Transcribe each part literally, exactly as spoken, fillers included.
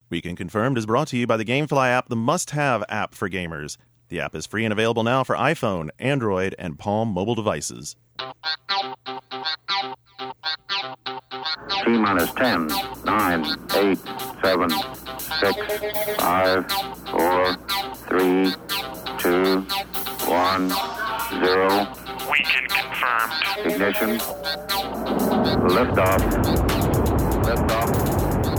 Weekend Confirmed is brought to you by the GameFly app, the must-have app for gamers. The app is free and available now for iPhone, Android, and Palm mobile devices. T-minus ten, nine, eight, seven, six, five, four, three, two, one, zero. Weekend Confirmed. Ignition. Liftoff. Liftoff.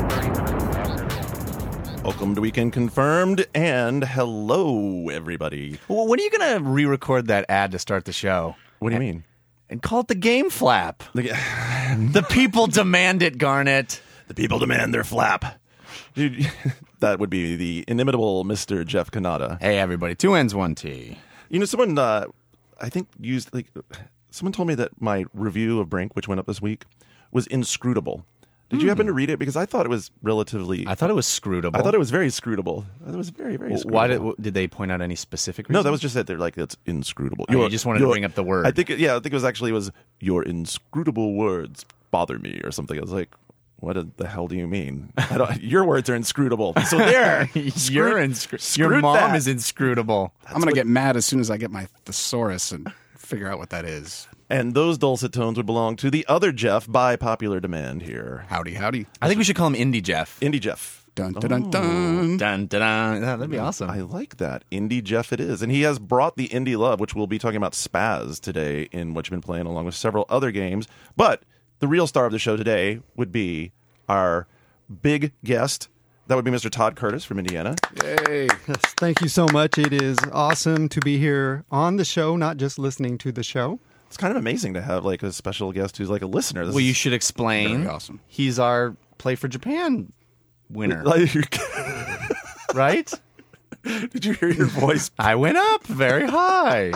Welcome to Weekend Confirmed, and hello, everybody. Well, when are you going to re-record that ad to start the show? What do you and, mean? And call it the Game Flap. The, the people demand it, Garnet. the people demand their flap. Dude, that would be the inimitable Mister Jeff Kanata. Hey, everybody. Two N's, one T. You know, someone, uh, I think, used, like, someone told me that my review of Brink, which went up this week, was inscrutable. Did you happen to read it? Because I thought it was relatively... I thought it was scrutable. I thought it was very scrutable. I thought it was very, very scrutable. Why did did they point out any specific reason? No, that was just that they're like, it's inscrutable. Oh, you just wanted to bring up the word. I think, it, yeah, I think it was actually, it was, your inscrutable words bother me, or something. I was like, what the hell do you mean? I don't, your words are inscrutable. So there. You're inscrutable. Your mom that. is inscrutable. I'm going to get mad as soon as I get my thesaurus and figure out what that is. And those dulcet tones would belong to the other Jeff by popular demand here. Howdy, howdy. I think we should call him Indie Jeff. Indie Jeff. Dun, dun, dun, dun. Dun, dun, dun. Yeah, that'd be awesome. I like that. Indie Jeff it is. And he has brought the indie love, which we'll be talking about Spaz today in what you've been playing, along with several other games. But the real star of the show today would be our big guest. That would be Mister Todd Curtis from Indiana. Yay. Yes, thank you so much. It is awesome to be here on the show, not just listening to the show. It's kind of amazing to have like a special guest who's like a listener. This well, you is- should explain. Very awesome. He's our Play for Japan winner, Like, right? did you hear your voice? I went up very high.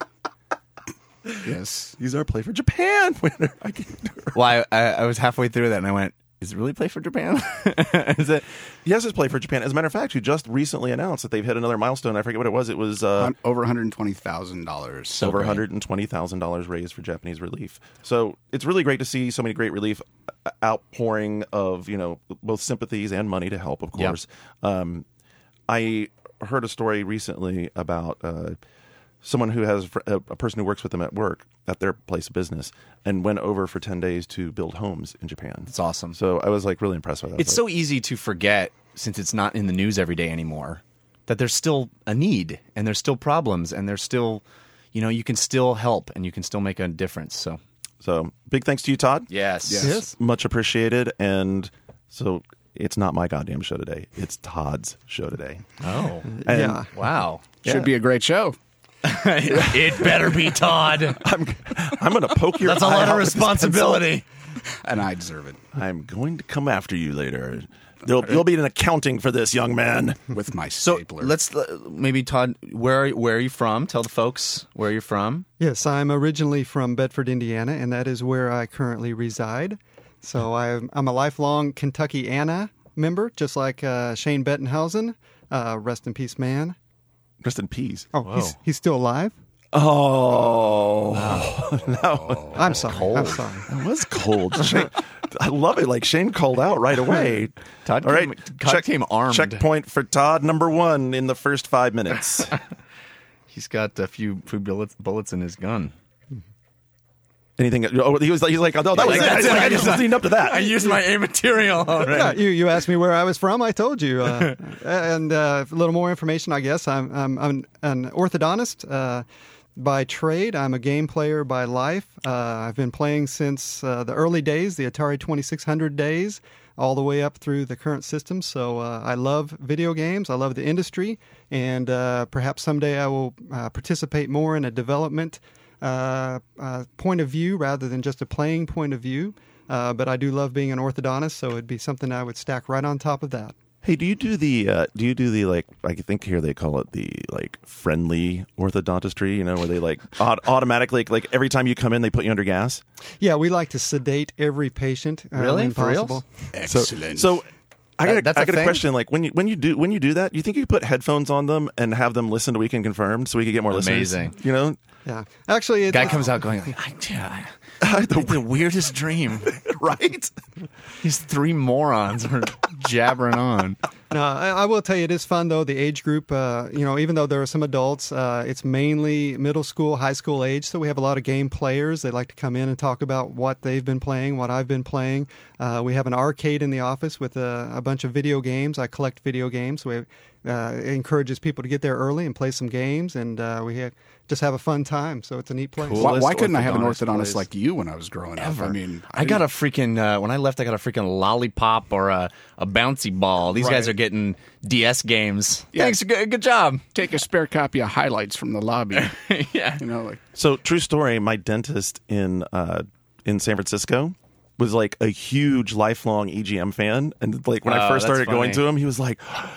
Yes. He's our Play for Japan winner. I can't do it. Well, I, I was halfway through that, and I went, is it really Play for Japan? Is it? He has his Play for Japan. As a matter of fact, he just recently announced that they've hit another milestone. I forget what it was. It was uh, Hun- Over one hundred twenty thousand dollars. over great. one hundred twenty thousand dollars raised for Japanese relief. So it's really great to see so many great relief uh, outpouring of, you know, both sympathies and money to help, of Yep. course. Um, I heard a story recently about uh, someone who has a, a person who works with them at work at their place of business and went over for ten days to build homes in Japan. It's awesome. So I was like really impressed by that. It's so easy to forget, since it's not in the news every day anymore, that there's still a need, and there's still problems, and there's still, you know, you can still help, and you can still make a difference. So, So big thanks to you, Todd. yes. Yes. Yes. Much appreciated. And so it's not my goddamn show today. It's Todd's show today. Oh, And yeah. wow. Should Yeah. be a great show. It better be Todd. I'm, I'm going to poke your That's a eye lot out of with this responsibility. And I deserve it. pencil. I'm going to come after you later. There'll, you'll be an accounting for this, young man. With my So stapler. let's uh, maybe Todd, where are, where are you from? Tell the folks where you're from. Yes, I'm originally from Bedford, Indiana, and that is where I currently reside. So I'm, I'm a lifelong Kentuckiana member, just like uh, Shane Bettenhausen. Uh, rest in peace, man. Rest in peace. Oh, he's, he's still alive? Oh, no. I'm sorry. I'm sorry. That was cold. Shane, I love it. Like Shane called out right away. Todd All right. came, Todd came armed. Checkpoint for Todd, number one in the first five minutes. He's got a few, few bullets, bullets in his gun. Anything? Oh, he was like, he's like, oh, that was Like, it. that's it. I just leaned up to that. I used my A material already. Yeah, you, you asked me where I was from. I told you. Uh, and uh, a little more information, I guess. I'm, I'm, I'm an orthodontist uh, by trade. I'm a game player by life. Uh, I've been playing since uh, the early days, the Atari twenty-six hundred days, all the way up through the current system. So uh, I love video games. I love the industry. And uh, perhaps someday I will uh, participate more in a development Uh, uh, point of view rather than just a playing point of view. Uh, but I do love being an orthodontist, so it'd be something I would stack right on top of that. Hey, do you do the? Uh, do you do the like? I think here they call it the like friendly orthodontistry. You know, where they like aut- automatically like every time you come in, they put you under gas. Yeah, we like to sedate every patient. Uh, Really? when For reals? possible. Excellent. So, so I got That- a, that's I a got a thing? question. Like when you when you do when you do that, you think you could put headphones on them and have them listen to Weekend Confirmed so we could get more Amazing. listeners? You know, Yeah, actually, it, Guy comes out going, like, I, yeah, I had the weirdest dream. right? These three morons are jabbering on. No, I, I will tell you, it is fun though. The age group, uh, you know, even though there are some adults, uh, it's mainly middle school, high school age. So we have a lot of game players. They like to come in and talk about what they've been playing, what I've been playing. Uh, we have an arcade in the office with a, a bunch of video games. I collect video games. We uh, it encourages people to get there early and play some games, and uh, we have, just have a fun time. So it's a neat place. Cool. Why, Coolest why couldn't I have an orthodontist orthodontist place. like you when I was growing Ever. up? I mean, I got a freaking uh, when I left, I got a freaking lollipop or a, a bouncy ball. These guys Right. are getting D S games. Yeah. Thanks, good, good job. take a spare copy of highlights from the lobby. Yeah. You know, like So, true story. My dentist in uh, in San Francisco was like a huge, lifelong E G M fan, and like when I Oh, first that's started going funny. to him, he was like,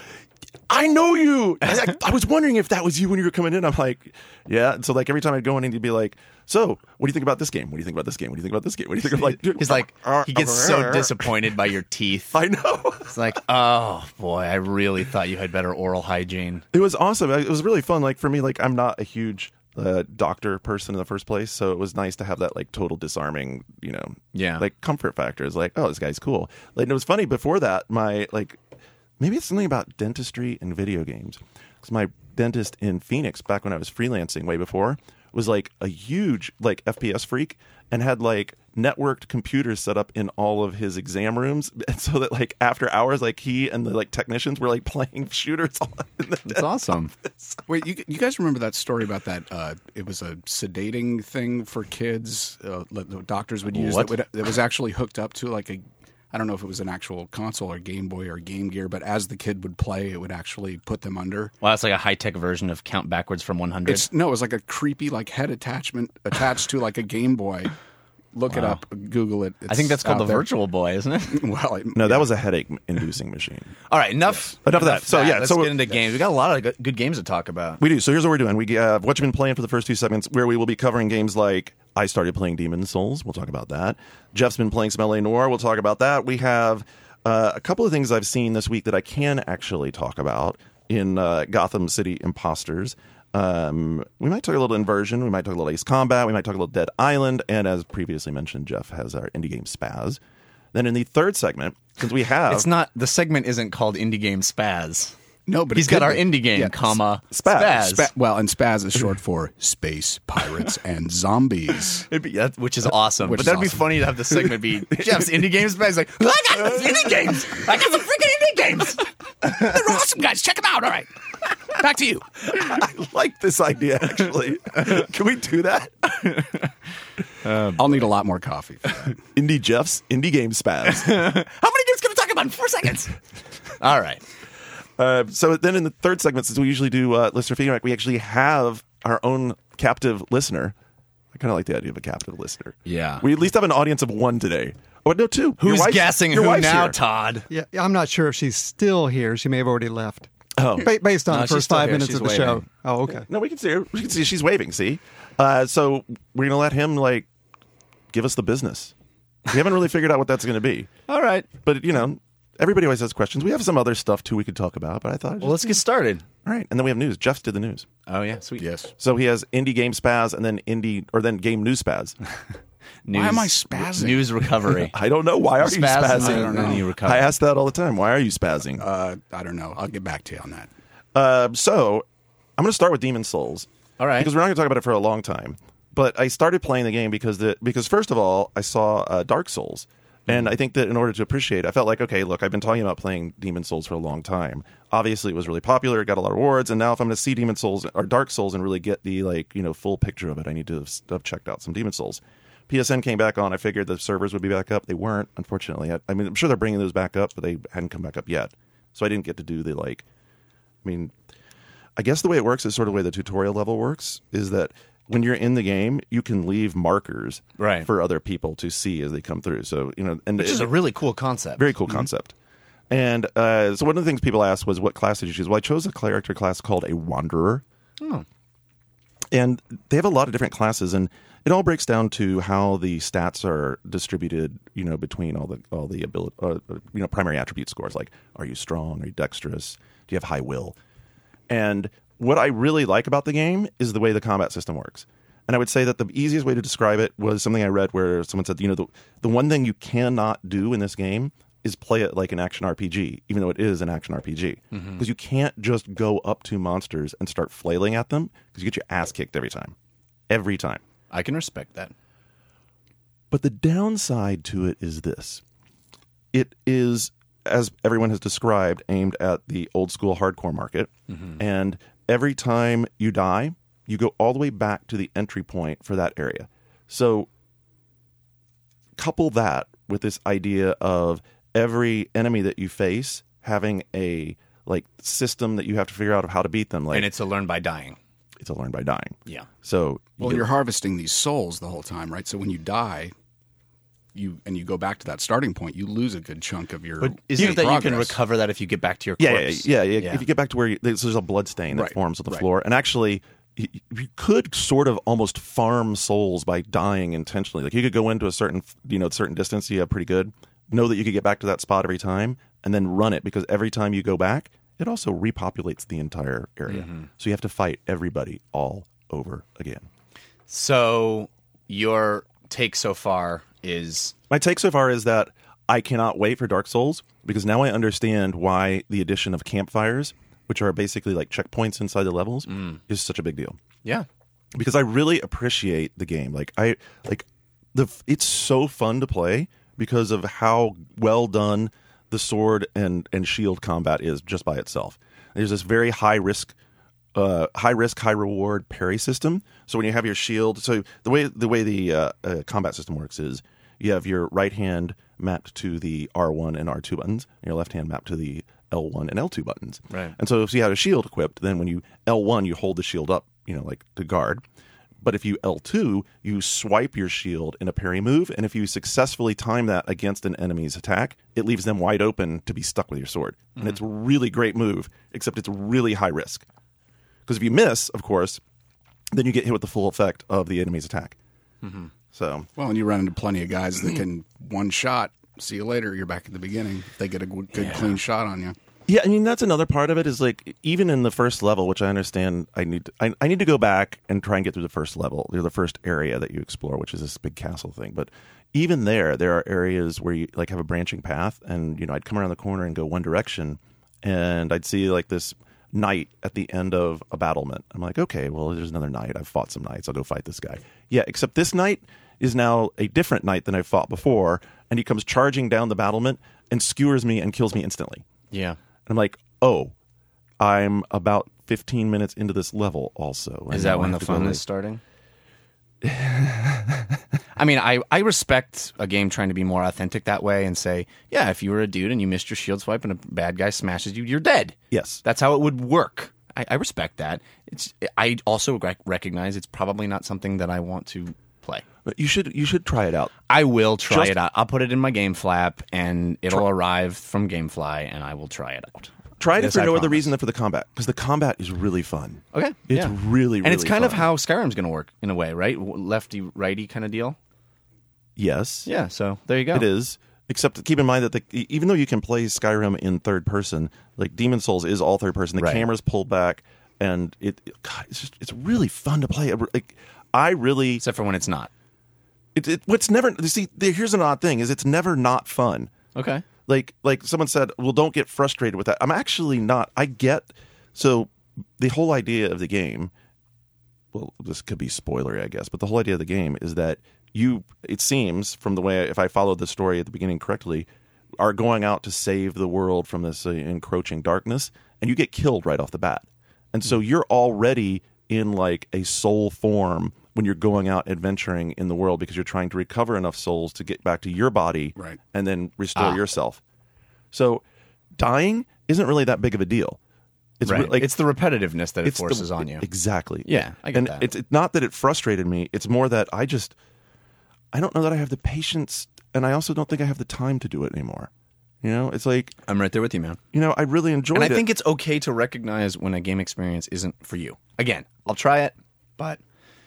"I know you." And I, I was wondering if that was you when you were coming in. I'm like, "Yeah." And so, like every time I'd go in, he'd be like, "So, what do you think about this game? What do you think about this game? What do you think about this game? What do you think?" I'm like, dude, He's like, he gets so disappointed by your teeth. I know. It's like, oh boy, I really thought you had better oral hygiene. It was awesome. It was really fun. Like for me, like I'm not a huge uh, doctor person in the first place, so it was nice to have that like total disarming, you know, Yeah. like comfort factor. Is like, oh, this guy's cool. Like, and it was funny before that. My like, maybe it's something about dentistry and video games. Because my dentist in Phoenix, back when I was freelancing, way before, was like a huge like F P S freak and had like networked computers set up in all of his exam rooms, and so that like after hours, like he and the like technicians were like playing shooters. All in the It's awesome. wait, you you guys remember that story about that? Uh, it was a sedating thing for kids. Uh, that the doctors would use What? that, would, that was actually hooked up to like a. I don't know if it was an actual console or Game Boy or Game Gear, but as the kid would play, it would actually put them under. Well, that's like a high tech version of count backwards from one hundred. It's no, it was like a creepy like head attachment attached to like a Game Boy. Look it up, Google it. I think that's It's called the out there. Virtual Boy, isn't it? Well, it, No, that was a headache-inducing machine. All right, enough. Enough of that. So, yeah, let's so- get into games. We got a lot of good- good games to talk about. We do. So here's what we're doing. We have what you've been playing for the first two segments, where we will be covering games like I started playing Demon's Souls. We'll talk about that. Jeff's been playing some L A Noire. We'll talk about that. We have uh, a couple of things I've seen this week that I can actually talk about in uh, Gotham City Imposters. Um, we might talk a little Inversion. We might talk a little Ace Combat. We might talk a little Dead Island. And as previously mentioned, Jeff has our indie game Spaz. Then in the third segment, since we have It's not the segment isn't called Indie Game Spaz. no, but He's it got could our be. indie game, Yeah, comma Spaz. Spaz. Spa- well, and Spaz is short for Space Pirates and Zombies. It'd be, that, which is awesome. Which but is that'd be awesome. funny to have the segment be Jeff's indie games. Spaz like, I got some indie games. I got some freaking indie games. They're awesome, guys. Check them out. All right, back to you. I like this idea, actually. Can we do that? I'll need a lot more coffee for that. Indie Jeff's Indie Game Spaz. How many games can we talk about in four seconds? All right. Uh, so then in the third segment, since we usually do uh, listener feedback, we actually have our own captive listener. I kind of like the idea of a captive listener. Yeah. We at least have an audience of one today. Oh, no, two. Your Who's wife's- guessing your who wife's now, here. Todd? Yeah, I'm not sure if she's still here. She may have already left. Oh. Ba- based on No, the she's first still five here. minutes She's of the show. waving. Oh, okay. No, we can see her. We can see she's waving, see? Uh, so we're going to let him, like, give us the business. We haven't really figured out what that's going to be. All right. But, you know, everybody always has questions. We have some other stuff, too, we could talk about, but I thought... I'd Well, just- let's get started. All right, and then we have news. Jeff did the news. Oh yeah, sweet. Yes. So he has Indie Game Spaz and then Indie... Or then Game News Spaz. News, Why am I spazzing? News recovery. I don't know. Why are you Spaz spazzing? and then- then you recover. I ask that all the time. Why are you spazzing? Uh, I don't know. I'll get back to you on that. Uh, so I'm going to start with Demon's Souls. All right. Because we're not going to talk about it for a long time. But I started playing the game because the because first of all, I saw uh, Dark Souls. And I think that in order to appreciate it, I felt like, okay, look, I've been talking about playing Demon's Souls for a long time. Obviously, it was really popular. It got a lot of awards. And now if I'm going to see Demon's Souls or Dark Souls and really get the like you know full picture of it, I need to have, have checked out some Demon's Souls. P S N came back on. I figured the servers would be back up. They weren't, unfortunately. I, I mean, I'm sure they're bringing those back up, but they hadn't come back up yet. So I didn't get to do the like. I mean, I guess the way it works is sort of the way the tutorial level works. Is that when you're in the game, you can leave markers Right. for other people to see as they come through. So you know, and Which is it- a really cool concept. very cool concept. And uh, so one of the things people asked was, what class did you choose? Well, I chose a character class called a Wanderer. Oh. And they have a lot of different classes, and it all breaks down to how the stats are distributed, you know, between all the all the ability, uh, you know, primary attribute scores. Like, are you strong? Are you dexterous? Do you have high will? And what I really like about the game is the way the combat system works. And I would say that the easiest way to describe it was something I read where someone said, you know, the, the one thing you cannot do in this game is play it like an action R P G, even though it is an action R P G. Because Mm-hmm. you can't just go up to monsters and start flailing at them, because you get your ass kicked every time. Every time. I can respect that. But the downside to it is this. It is, as everyone has described, aimed at the old school hardcore market. Mm-hmm. And every time you die, you go all the way back to the entry point for that area. So couple that with this idea of every enemy that you face having a like system that you have to figure out of how to beat them. Like And it's a learn by dying. it's a learn by dying. Yeah. So Well, you you're get- harvesting these souls the whole time, right? So when you die, you and you go back to that starting point, you lose a good chunk of your. But isn't your it that you can progress. recover that if you get back to your yeah, yeah, corpse? yeah, yeah, If you get back to where you, there's, there's a blood stain that Right, forms on the right. floor, and actually, you, you could sort of almost farm souls by dying intentionally. Like you could go into a certain, you know, certain distance, you have pretty good. Know that you could get back to that spot every time, and then run it because every time you go back, it also repopulates the entire area. Mm-hmm. So you have to fight everybody all over again. So your take so far is My take so far is that I cannot wait for Dark Souls because now I understand why the addition of campfires, which are basically like checkpoints inside the levels, is such a big deal. yeah. Because I really appreciate the game. Like I like the it's so fun to play because of how well done the sword and and shield combat is just by itself. There's this very high risk uh, high risk, high reward parry system. So when you have your shield, so the way the way the uh, uh, combat system works is you have your right hand mapped to the R one and R two buttons, and your left hand mapped to the L one and L two buttons. Right. And so if you have a shield equipped, then when you L one, you hold the shield up, you know, like to guard. But if you L two, you swipe your shield in a parry move, and if you successfully time that against an enemy's attack, it leaves them wide open to be stuck with your sword. Mm-hmm. And it's a really great move, except it's really high risk. Because if you miss, of course, then you get hit with the full effect of the enemy's attack. Mm-hmm. So, Well, and you run into plenty of guys that can one shot. See you later. You're back at the beginning. If they get a good, good clean shot on you. yeah, I mean that's another part of it is like even in the first level, which I understand, I need to, I, I need to go back and try and get through the first level, or the first area that you explore, which is this big castle thing. But even there, there are areas where you like have a branching path, and you know I'd come around the corner and go one direction, and I'd see like this knight at the end of a battlement. I'm like, okay, well, there's another knight. I've fought some knights. I'll go fight this guy. Yeah, except this knight is now a different knight than I fought before, and he comes charging down the battlement and skewers me and kills me instantly. Yeah. And I'm like, oh, I'm about fifteen minutes into this level also. Is And that now when I the have to go, fun like- is starting? I mean, I, I respect a game trying to be more authentic that way and say, yeah, if you were a dude and you missed your shield swipe and a bad guy smashes you, you're dead. Yes. That's how it would work. I, I respect that. It's. I also rec- recognize it's probably not something that I want to play. But you should you should try it out. I will try Just- it out. I'll put it in my game flap and it'll arrive from Gamefly and I will try it out. Try it Yes, for I no other promise. reason than for the combat, because the combat is really fun. Okay. It's yeah. really, really And it's kind of fun. how Skyrim's going to work in a way, right? Lefty righty kind of deal. Yes. Yeah, so there you go. It is. Except keep in mind that the, even though you can play Skyrim in third person, like Demon Souls is all third person. The Right. camera's pulled back, and it, God, it's just it's really fun to play. Like I really, Except for when it's not. it, it what's never see. Here's an odd thing: is it's never not fun. Okay. Like like someone said, well, don't get frustrated with that. I'm actually not. I get so the whole idea of the game. Well, this could be spoilery, I guess, but the whole idea of the game is that you, it seems from the way, if I followed the story at the beginning correctly, are going out to save the world from this uh, encroaching darkness, and you get killed right off the bat. And so you're already in like a soul form when you're going out adventuring in the world because you're trying to recover enough souls to get back to your body Right. and then restore yourself. So dying isn't really that big of a deal. It's Right. re- like it's the repetitiveness that it it's the- forces on you. Exactly. Yeah, I get and that. It's, it's not that it frustrated me. It's more that I just, I don't know that I have the patience, and I also don't think I have the time to do it anymore. You know, it's like, I'm right there with you, man. you know, I really enjoyed And I it. think it's okay to recognize when a game experience isn't for you. Again, I'll try it, but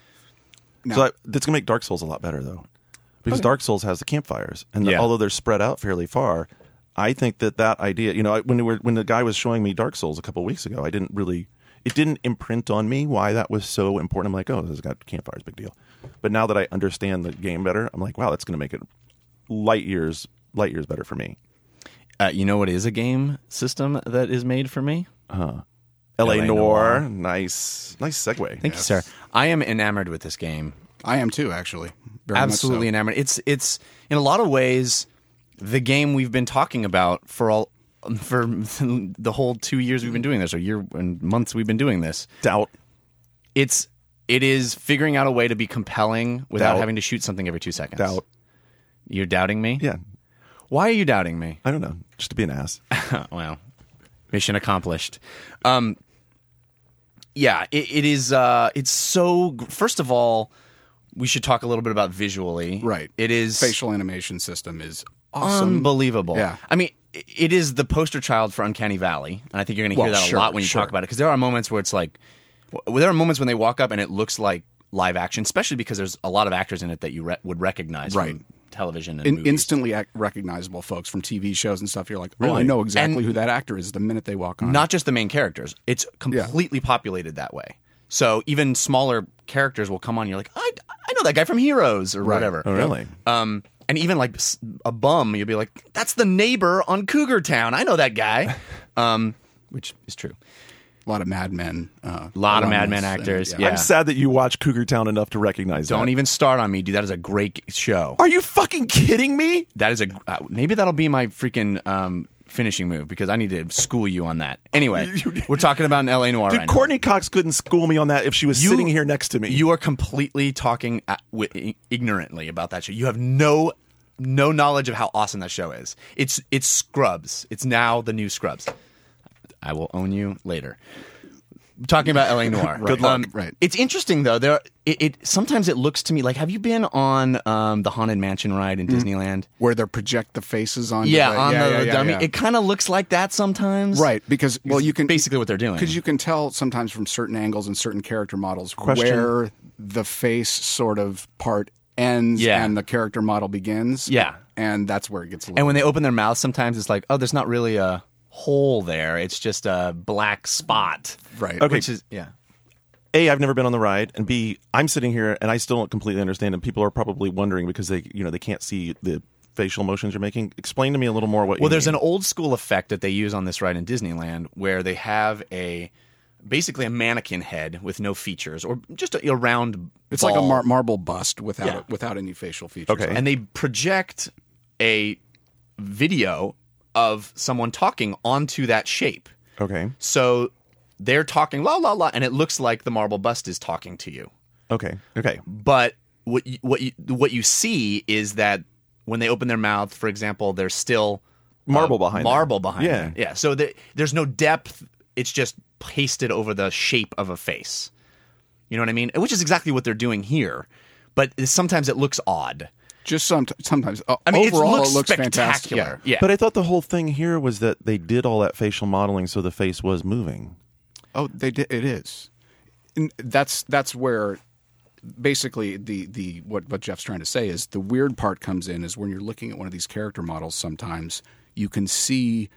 so I, that's going to make Dark Souls a lot better, though. Because Dark Souls has the campfires. And the- Yeah. although they're spread out fairly far, I think that that idea, you know, I, when, we were, when the guy was showing me Dark Souls a couple weeks ago, I didn't really, it didn't imprint on me why that was so important. I'm like, oh, this has got campfires, big deal. But now that I understand the game better, I'm like, wow, that's going to make it light years, light years better for me. Uh, you know what is a game system that is made for me? L A L A Noire. Noire. Nice. Nice segue. Thank you, sir. I am enamored with this game. I am too, actually. Very Absolutely much so. enamored. It's it's in a lot of ways the game we've been talking about for all for the whole two years we've been doing this, or year and months we've been doing this. Doubt. It's it is figuring out a way to be compelling without Doubt. having to shoot something every two seconds. Doubt. You're doubting me? Yeah. Why are you doubting me? I don't know. Just to be an ass. Well, mission accomplished. Um, yeah, it, it is. Uh, it's so. First of all, we should talk a little bit about visually. Right. It is Facial animation system is awesome. unbelievable. Yeah. I mean, i- it is the poster child for Uncanny Valley, and I think you're going to hear Well, that a sure, lot when you sure. talk about it, because there are moments where it's like, well, there are moments when they walk up and it looks like live action, especially because there's a lot of actors in it that you re- would recognize Right. from television and In, movies. instantly ac- recognizable folks from T V shows and stuff. You're like, oh, Really? I know exactly And- who that actor is the minute they walk on. Not just the main characters. It's completely populated that way. So even smaller characters will come on and you're like, I, I know that guy from Heroes or Right. whatever. Oh, really? Um, and even like s- a bum, you'll be like, that's the neighbor on Cougar Town. I know that guy. Um, which is true. a lot of Mad Men. Uh, A lot of Mad alumnus Men and- actors, yeah. I'm sad that you watch Cougar Town enough to recognize Don't that. even start on me, dude. That is a great show. Are you fucking kidding me? That is a uh, maybe that'll be my freaking um, finishing move, because I need to school you on that. Anyway, we're talking about an L A Noire Dude, right now. Courtney Cox couldn't school me on that if she was You- sitting here next to me. You are completely talking at, wi- ignorantly about that show. You have no no knowledge of how awesome that show is. It's it's Scrubs. It's now the new Scrubs. I will own you later. I'm talking about L A Noire. Good luck. Um, Right. It's interesting though. There, it, it sometimes it looks to me like. Have you been on um, the Haunted Mansion ride in Disneyland? where they project the faces on. Yeah, the, on yeah, the yeah, yeah, dummy. yeah. It kind of looks like that sometimes. Right, because well, you can basically what they're doing. because you can tell sometimes from certain angles and certain character models Question. where the face sort of part ends Yeah. and the character model begins. Yeah. and that's where it gets a little. And when they open their mouth, sometimes it's like, oh, there's not really a hole there. It's just a black spot. right. Okay. Which is yeah. A, I've never been on the ride, and B, I'm sitting here and I still don't completely understand, and people are probably wondering because they, you know, they can't see the facial motions you're making. Explain to me a little more what. Well, you there's mean. an old school effect that they use on this ride in Disneyland where they have a basically a mannequin head with no features or just a, a round. It's like a ball. mar- marble bust without Yeah. without any facial features. Okay. and they project a video of someone talking onto that shape. Okay. So they're talking la la la, and it looks like the marble bust is talking to you. Okay. Okay. But what you, what you, what you see is that when they open their mouth, for example, there's still Marble uh, behind marble there. behind Yeah. there. Yeah. So the, there's no depth. It's just pasted over the shape of a face. You know what I mean? Which is exactly what they're doing here. But sometimes it looks odd. Just some sometimes. Uh, I mean, overall, it looks, it looks fantastic. spectacular. Yeah. Yeah. But I thought the whole thing here was that they did all that facial modeling so the face was moving. Oh, they did. It is. And that's that's where basically the the what what Jeff's trying to say is the weird part comes in is when you're looking at one of these character models. Sometimes you can see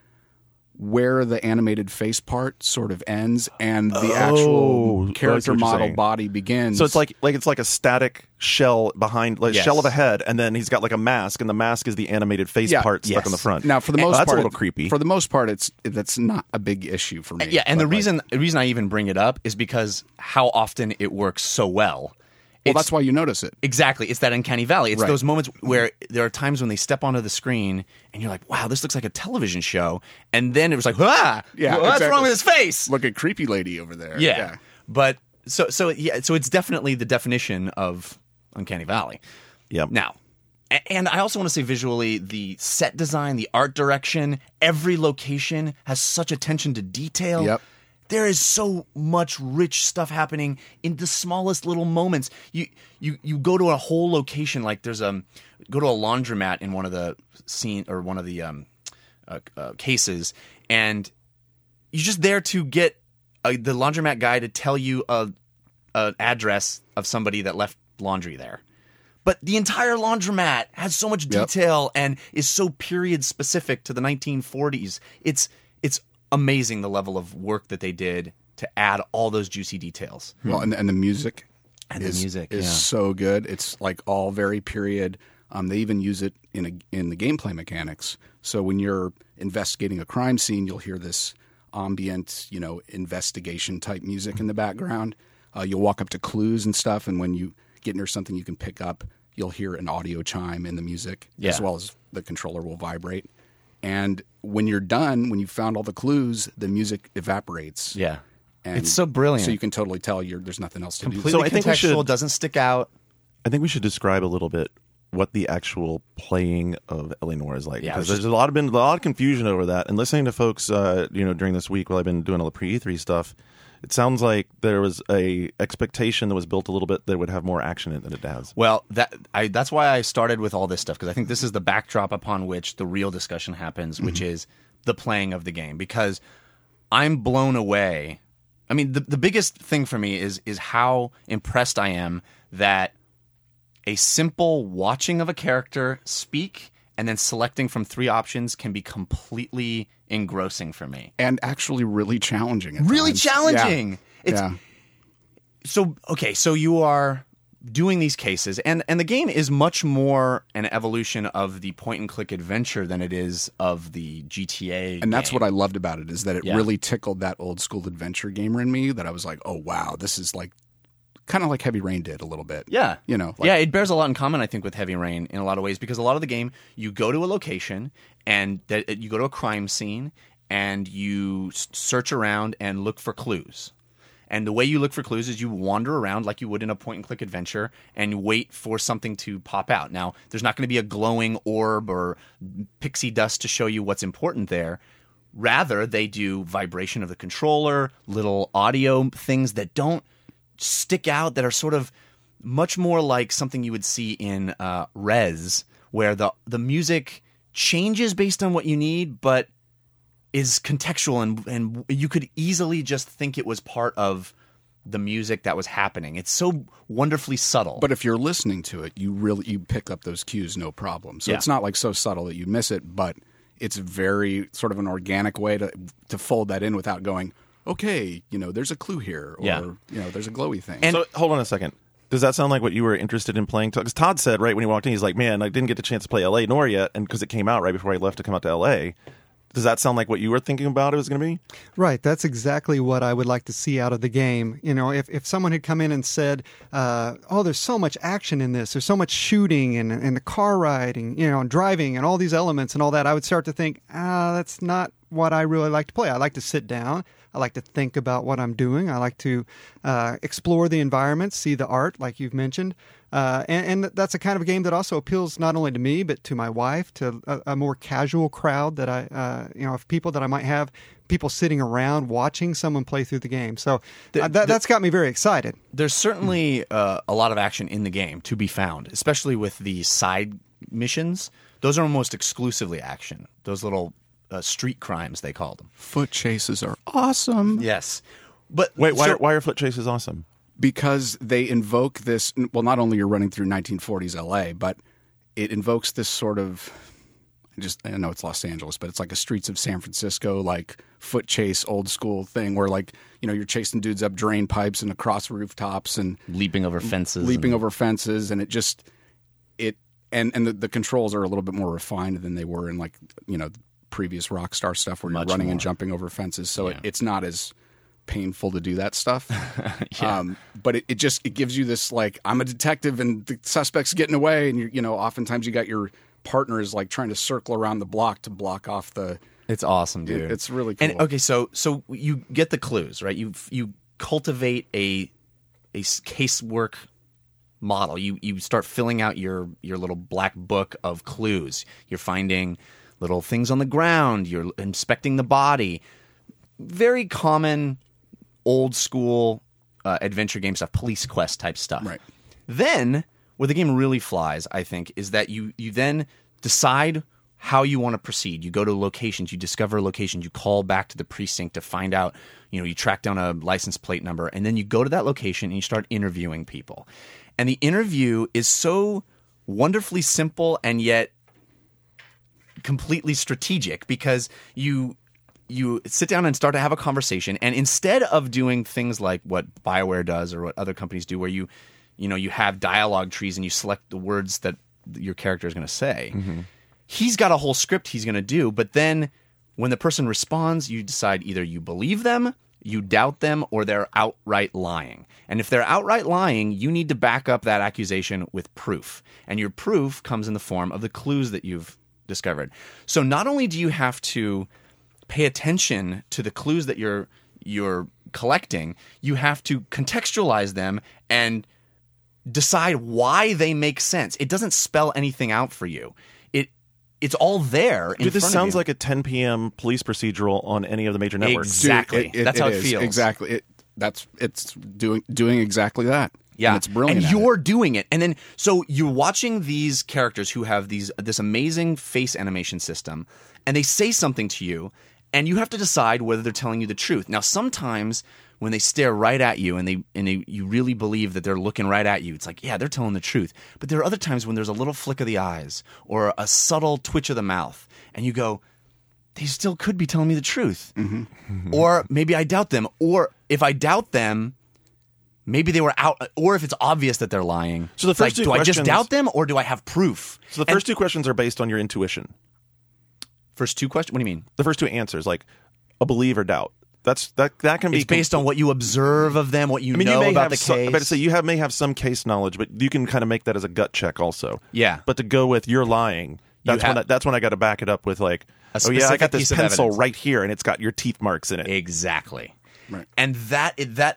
where the animated face part sort of ends and the Oh, I actual see character what you're model saying. body begins. So it's like like it's like a static shell behind, like Yes. shell of a head, and then he's got like a mask, and the mask is the animated face Yeah, part stuck yes. on the front. now for the Oh, most that's part a little it- creepy. For the most part, it's that's not a big issue for me. Yeah, and But, the like, reason the reason I even bring it up is because how often it works so well. well, It's- that's why you notice it. Exactly. It's that uncanny valley. It's Right. those moments where there are times when they step onto the screen and you're like, wow, this looks like a television show. And then it was like, ah, Yeah, what's exactly. wrong with his face? Look at creepy lady over there. Yeah. But so, so, yeah, so it's definitely the definition of uncanny valley. Yep. Now, a- and I also want to say visually, the set design, the art direction, every location has such attention to detail. Yep. There is so much rich stuff happening in the smallest little moments. You you you go to a whole location, like there's um go to a laundromat in one of the scene or one of the um uh, uh, cases, and you're just there to get uh, the laundromat guy to tell you a an address of somebody that left laundry there. But the entire laundromat has so much Yep. detail and is so period specific to the nineteen forties. It's it's amazing the level of work that they did to add all those juicy details. Well, and, and the music And the is, music, is yeah. so good. It's like all very period. Um, they even use it in a, in the gameplay mechanics. So when you're investigating a crime scene, you'll hear this ambient, you know, investigation type music in the background. Uh, you'll walk up to clues and stuff, and when you get near something you can pick up, you'll hear an audio chime in the music, Yeah. as well as the controller will vibrate. And when you're done, when you've found all the clues, the music evaporates. Yeah. And It's so brilliant. So you can totally tell you're, there's nothing else to Completely do. So I think we contextual, should- doesn't stick out. I think we should describe a little bit what the actual playing of L A. Noire is like, Yeah, because it's there's a lot of been a lot of confusion over that. And listening to folks, uh, you know, during this week while I've been doing all the pre E three stuff, it sounds like there was a expectation that was built a little bit that it would have more action in it than it has. Well, that I that's why I started with all this stuff, because I think this is the backdrop upon which the real discussion happens, which Mm-hmm. is the playing of the game. Because I'm blown away. I mean, the the biggest thing for me is is how impressed I am that a simple watching of a character speak and then selecting from three options can be completely engrossing for me. And actually really challenging. At Really times. challenging. Yeah. It's yeah. so okay, so you are doing these cases, and and the game is much more an evolution of the point and click adventure than it is of the G T A. And that's what I loved about it, is that it Yeah. really tickled that old school adventure gamer in me, that I was like, oh wow, this is like kind of like Heavy Rain did a little bit. Yeah, You know, like- yeah, it bears a lot in common, I think, with Heavy Rain in a lot of ways, because a lot of the game, you go to a location and that you go to a crime scene and you s- search around and look for clues. And the way you look for clues is you wander around like you would in a point and click adventure and wait for something to pop out. Now, there's not going to be a glowing orb or pixie dust to show you what's important there. Rather, they do vibration of the controller, little audio things that don't stick out, that are sort of much more like something you would see in uh, Rez, where the the music changes based on what you need, but is contextual, and and you could easily just think it was part of the music that was happening. It's so wonderfully subtle. But if you're listening to it, you really you pick up those cues no problem. So Yeah. it's not like so subtle that you miss it, but it's very sort of an organic way to to fold that in without going, okay, you know, there's a clue here, or Yeah. you know, there's a glowy thing. And- So hold on a second. Does that sound like what you were interested in playing? Because Todd said right when he walked in, he's like, "Man, I didn't get the chance to play L A. Noire yet," and because it came out right before I left to come out to L A. Does that sound like what you were thinking about it was going to be? Right. That's exactly what I would like to see out of the game. You know, if, if someone had come in and said, uh, oh, there's so much action in this, there's so much shooting and, and the car riding, you know, and driving and all these elements and all that, I would start to think, ah, that's not what I really like to play. I like to sit down. I like to think about what I'm doing. I like to uh, explore the environment, see the art, like you've mentioned. Uh, and, and that's a kind of a game that also appeals not only to me, but to my wife, to a, a more casual crowd that I, uh, you know, of people that I might have, people sitting around watching someone play through the game. So The- uh, that, the- that's got me very excited. There's certainly uh, a lot of action in the game to be found, especially with the side missions. Those are almost exclusively action. Those little uh, street crimes, they call them. Foot chases are awesome. Yes. But Wait, why, so- are, why are foot chases awesome? Because they invoke this, well, not only you're running through nineteen forties L A, but it invokes this sort of, just, I know it's Los Angeles, but it's like a streets of San Francisco, like foot chase, old school thing where, like, you know, you're chasing dudes up drain pipes and across rooftops and leaping over fences. leaping and- over fences. And it just, it, and, and the, the controls are a little bit more refined than they were in, like, you know, previous Rockstar stuff where you're Much running and more. jumping over fences. So Yeah. it, it's not as painful to do that stuff. um, but it, it just it gives you this, like, I'm a detective and the suspect's getting away, and you you know oftentimes you got your partner is like trying to circle around the block to block off the. It's awesome, dude. It- it's really cool. And okay, so so you get the clues, right? You you cultivate a a s- casework model. You you start filling out your your little black book of clues. You're finding little things on the ground. You're inspecting the body. Very common, old school uh, adventure game stuff, police quest type stuff. Right. Then, where the game really flies, I think, is that you you then decide how you want to proceed. You go to locations, you discover locations, you call back to the precinct to find out, you know, you track down a license plate number, and then you go to that location and you start interviewing people. And the interview is so wonderfully simple and yet completely strategic, because you you sit down and start to have a conversation, and instead of doing things like what BioWare does or what other companies do, where you you know you have dialogue trees and you select the words that your character is going to say. Mm-hmm. He's got a whole script he's going to do, but then when the person responds, you decide either you believe them, you doubt them, or they're outright lying. And if they're outright lying, you need to back up that accusation with proof. And your proof comes in the form of the clues that you've discovered. So not only do you have to pay attention to the clues that you're you're collecting, you have to contextualize them and decide why they make sense. It doesn't spell anything out for you. It it's all there in Dude, this front sounds of you. like a ten p.m. police procedural on any of the major networks. Exactly. Dude, it- it- That's how it is. feels. Exactly. It, that's it's doing doing exactly that. Yeah, and it's brilliant. And at you're it. doing it, and then so you're watching these characters who have these this amazing face animation system, and they say something to you, and you have to decide whether they're telling you the truth. Now, sometimes when they stare right at you, and they and they, you really believe that they're looking right at you, it's like, yeah, they're telling the truth. But there are other times when there's a little flick of the eyes or a subtle twitch of the mouth, and you go, they still could be telling me the truth, mm-hmm. or maybe I doubt them, or if I doubt them. Maybe they were out, or if it's obvious that they're lying. So the It's first like, two do I just questions- doubt them, or do I have proof? So the first two questions are based on your intuition. First two questions. What do you mean? The first two answers, like a believe or doubt. That's that that can be It's based on what you observe of them, what you I mean, know you may about have the some, case. I better say you have may have some case knowledge, but you can kind of make that as a gut check also. Yeah. But to go with you're lying, that's have- when I, that's when I got to back it up with like, A oh yeah, I specific got this piece of pencil evidence. right here, and it's got your teeth marks in it. Exactly. Right. And that that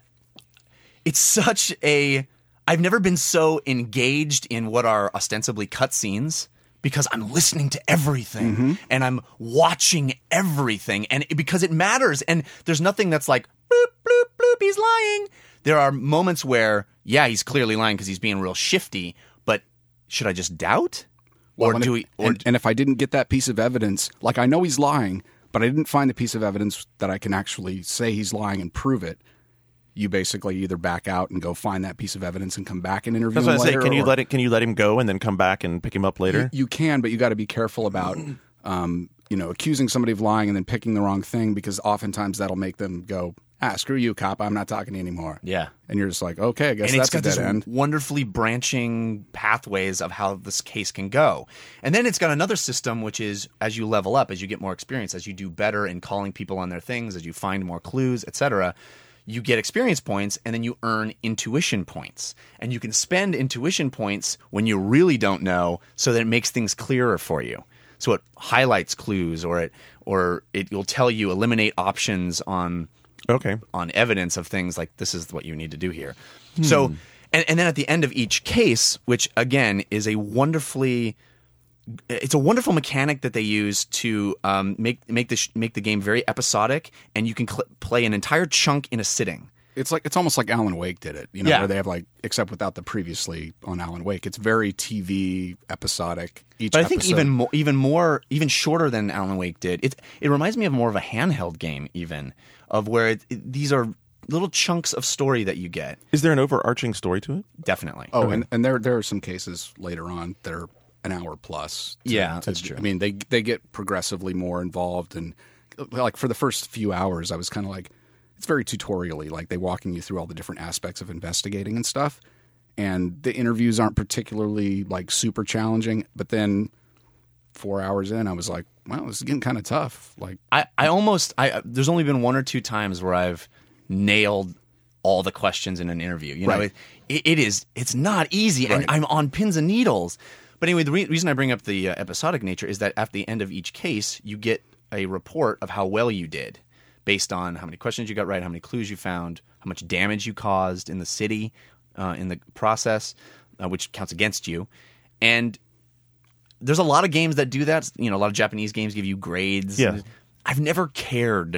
it's such a. I've never been so engaged in what are ostensibly cutscenes because I'm listening to everything Mm-hmm. and I'm watching everything, and it, because it matters. And there's nothing that's like bloop bloop bloop. He's lying. There are moments where yeah, he's clearly lying because he's being real shifty. But should I just doubt, or Well, and do if- we? Or and, and if I didn't get that piece of evidence, like I know he's lying, but I didn't find the piece of evidence that I can actually say he's lying and prove it. You basically either back out and go find that piece of evidence and come back and interview That's him what I say. later. Can you or- let it? Can you let him go and then come back and pick him up later? You, you can, but you got to be careful about, um, you know, accusing somebody of lying and then picking the wrong thing, because oftentimes that'll make them go, ah, screw you, cop. I'm not talking to you anymore. yeah. And you're just like, okay, I guess and it's that's a got dead this end. wonderfully branching pathways of how this case can go. And then it's got another system, which is as you level up, as you get more experience, as you do better in calling people on their things, as you find more clues, et cetera, you get experience points, and then you earn intuition points. And you can spend intuition points when you really don't know, so that it makes things clearer for you. So it highlights clues, or it or it will tell you eliminate options on Okay. on evidence of things like this is what you need to do here. So, and, and then at the end of each case, which again is a wonderfully, it's a wonderful mechanic that they use to um, make make the sh- make the game very episodic, and you can cl- play an entire chunk in a sitting. It's like it's almost like Alan Wake did it, you know, Yeah. where they have like, except without the previously on Alan Wake. It's very T V episodic. Each But I think episode- even more, even more, even shorter than Alan Wake did. It it reminds me of more of a handheld game, even of where it, it- these are little chunks of story that you get. Is there an overarching story to it? Definitely. Oh, and, and there there are some cases later on that are an hour plus. to- Yeah, to- that's true. I mean, they they get progressively more involved, and like for the first few hours, I was kind of like, it's very tutorially, like they walking you through all the different aspects of investigating and stuff. And the interviews aren't particularly like super challenging, but then four hours in, I was like, well, this is getting kind of tough. Like, I, I almost I there's only been one or two times where I've nailed all the questions in an interview. You know, Right. it, it is it's not easy, and Right. I'm on pins and needles. But anyway, the re- reason I bring up the uh, episodic nature is that at the end of each case, you get a report of how well you did, based on how many questions you got right, how many clues you found, how much damage you caused in the city, uh, in the process, uh, which counts against you, and there's a lot of games that do that. You know, a lot of Japanese games give you grades. Yeah. I've never cared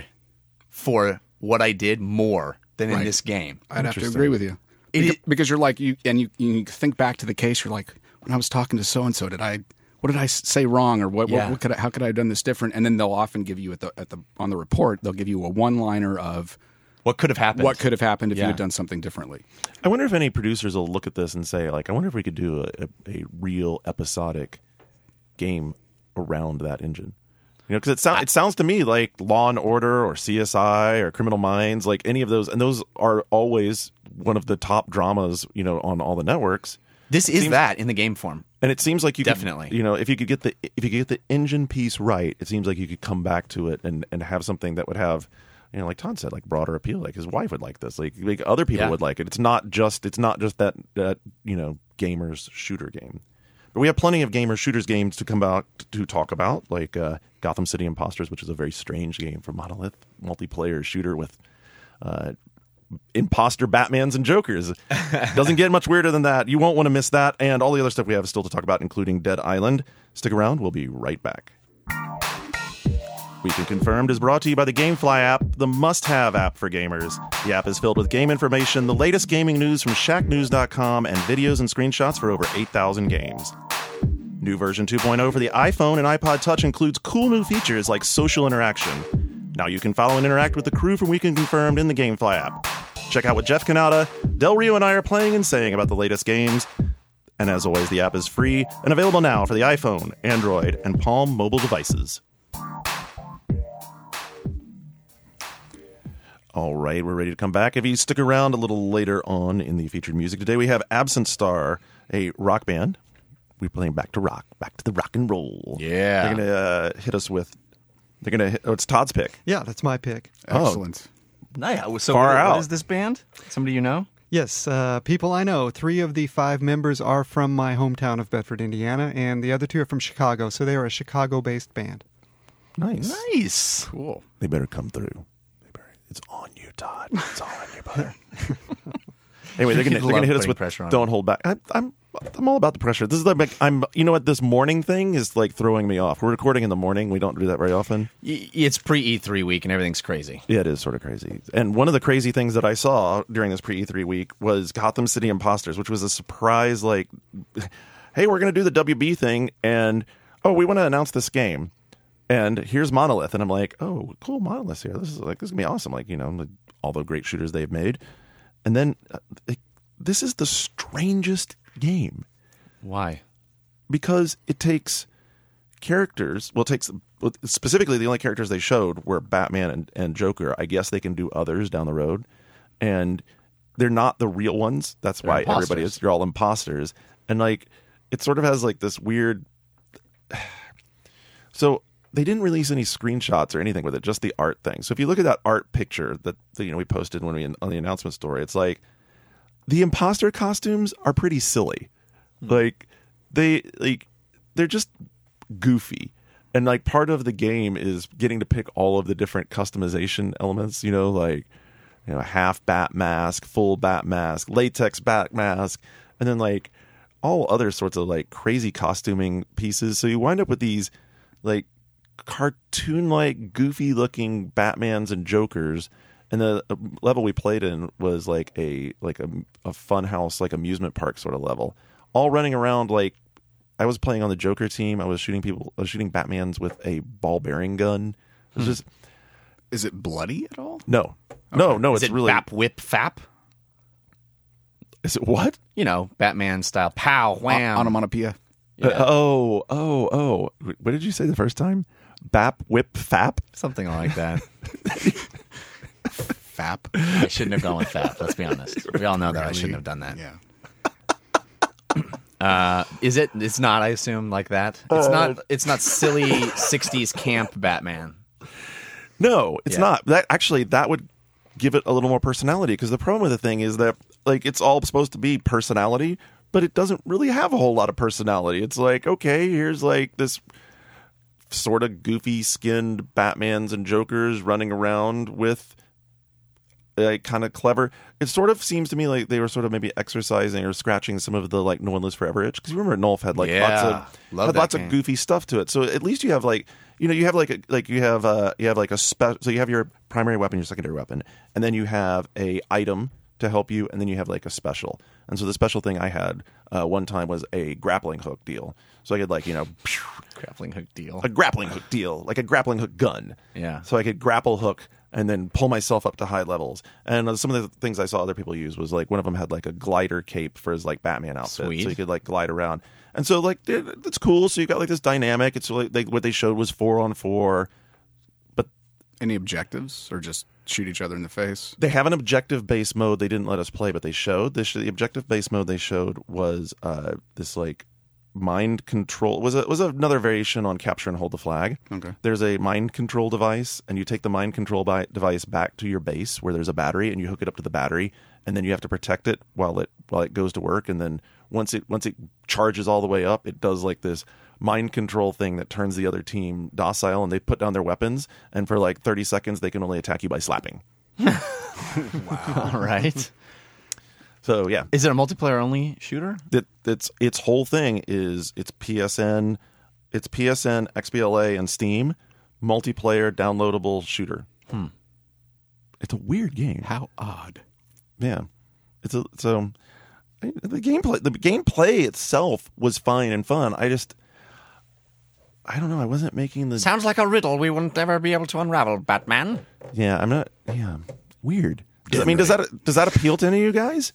for what I did more than in Right. this game. I'd have to Interesting. agree with you. It Beca- is- because you're like you and you, you think back to the case. You're like, when I was talking to so and so, did I what did I s- say wrong, or what, Yeah. what, what could I, how could I have done this different? And then they'll often give you at the at the on the report, they'll give you a one liner of What could have happened? what could have happened if Yeah. you had done something differently. I wonder if any producers will look at this and say, like, I wonder if we could do a, a, a real episodic game around that engine. You know, because it, sound, it sounds to me like Law and Order or C S I or Criminal Minds, like any of those, and those are always one of the top dramas, you know, on all the networks. This is Seems- that in the game form. And it seems like you Definitely. could, you know, if you could get the if you could get the engine piece right, it seems like you could come back to it and, and have something that would have, you know, like Todd said, like broader appeal. Like his wife would like this, like like other people Yeah. would like it. It's not just it's not just that that you know gamers shooter game. But we have plenty of gamer shooters games to come out to talk about, like uh, Gotham City Imposters, which is a very strange game from Monolith, multiplayer shooter with uh, imposter Batmans and Jokers. Doesn't get much weirder than that. You won't want to miss that, and all the other stuff we have still to talk about, including Dead Island. Stick around. We'll be right back. Weekend Confirmed is brought to you by the GameFly app, the must-have app for gamers. The app is filled with game information, the latest gaming news from Shack News dot com, and videos and screenshots for over eight thousand games. New version two point oh for the iPhone and iPod Touch includes cool new features like social interaction. Now you can follow and interact with the crew from Weekend Confirmed in the GameFly app. Check out what Jeff Canada, Del Rio, and I are playing and saying about the latest games. And as always, the app is free and available now for the iPhone, Android, and Palm mobile devices. All right, we're ready to come back. If you stick around a little later on in the featured music today, we have Absent Star, a rock band. We're playing back to rock, back to the rock and roll. Yeah. They're going to uh, hit us with, they're going to hit, oh, it's Todd's pick. Yeah, that's my pick. Excellent. Nice. So Far what, out. what is this band? Somebody you know? Yes, uh, people I know. Three of the five members are from my hometown of Bedford, Indiana, and the other two are from Chicago, so they are a Chicago-based band. Nice. Nice. Cool. They better come through. They better, it's on you, Todd. It's on you, brother. Anyway, they're gonna, You they're gonna love hit us putting with pressure on "Don't Hold Back." I, I'm I'm all about the pressure. This is like I'm. You know what? This morning thing is like throwing me off. We're recording in the morning. We don't do that very often. Y- It's pre E three week and everything's crazy. Yeah, it is sort of crazy. And one of the crazy things that I saw during this pre E three week was Gotham City Imposters, which was a surprise. Like, hey, we're gonna do the W B thing, and oh, we want to announce this game. And here's Monolith, and I'm like, oh, cool, Monolith's here. This is like this is gonna be awesome. Like, you know, like, all the great shooters they've made. And then uh, like, this is the strangest game Why? because it takes characters. Well, it takes specifically the only characters they showed were Batman and, and Joker. I guess they can do others down the road, and they're not the real ones. That's They're why imposters. everybody is. You're all imposters, and like it sort of has like this weird. So they didn't release any screenshots or anything with it, just the art thing. So if you look at that art picture that, that you know we posted when we on the announcement story, it's like the imposter costumes are pretty silly. Like they like they're just goofy. And like part of the game is getting to pick all of the different customization elements, you know, like you know, half bat mask, full bat mask, latex bat mask, and then like all other sorts of like crazy costuming pieces. So you wind up with these like cartoon-like, goofy-looking Batmans and Jokers. And the level we played in was like a like a, a fun house, like amusement park sort of level, all running around. Like I was playing on the Joker team. I was shooting people. I was shooting Batmans with a ball bearing gun. It was Hmm. just Is it bloody at all? no, no, no. Is It's it really. Bap Whip Fap? Is it what? You know, Batman style. Pow, wham. Onomatopoeia. Uh, oh, oh, oh. What did you say the first time? Bap, whip, fap? Something like that. Fap. I shouldn't have gone with Fap. Let's be honest. We all know that I shouldn't have done that. Yeah. Uh, is it? It's not. I assume like that. It's not. It's not silly sixties camp Batman. No, it's Yeah. not. That actually that would give it a little more personality, because the problem with the thing is that like it's all supposed to be personality, but it doesn't really have a whole lot of personality. It's like, okay, here's like this sort of goofy skinned Batmans and Jokers running around with like kind of clever. It sort of seems to me like they were sort of maybe exercising or scratching some of the like No One Lives Forever itch, because you remember Nolf had like Yeah. lots of Love had that lots game. of goofy stuff to it. So at least you have like you know you have like a, like you have uh you have like a spe- so you have your primary weapon, your secondary weapon, and then you have a item to help you, and then you have like a special. And so the special thing I had uh, one time was a grappling hook deal. So I could like you know Grappling hook deal. a grappling hook deal, like a grappling hook gun. Yeah. So I could grapple hook and then pull myself up to high levels. And uh, some of the things I saw other people use was like one of them had like a glider cape for his like Batman outfit, Sweet. so you could like glide around. And so like it- it's cool. So you got like this dynamic. It's like they, what they showed was four on four. Any objectives or just shoot each other in the face. They have an objective-based mode they didn't let us play, but they showed. This, the objective-based mode they showed was uh, this, like, mind control. Was it was another variation on capture and hold the flag. Okay. There's a mind control device, and you take the mind control bi- device back to your base where there's a battery, and you hook it up to the battery, and then you have to protect it while it while it goes to work. And then once it once it charges all the way up, it does like this mind control thing that turns the other team docile, and they put down their weapons, and for like thirty seconds they can only attack you by slapping. All right. So yeah, Is it a multiplayer only shooter? that it's its whole thing is it's P S N, it's P S N, X B L A, and Steam multiplayer downloadable shooter. Hmm. It's a weird game. How odd. Yeah, it's a so the gameplay the gameplay itself was fine and fun. I just I don't know. I wasn't making the Sounds like a riddle we wouldn't ever be able to unravel, Batman. yeah. I'm not yeah weird. I mean, does that does that appeal to any of you guys?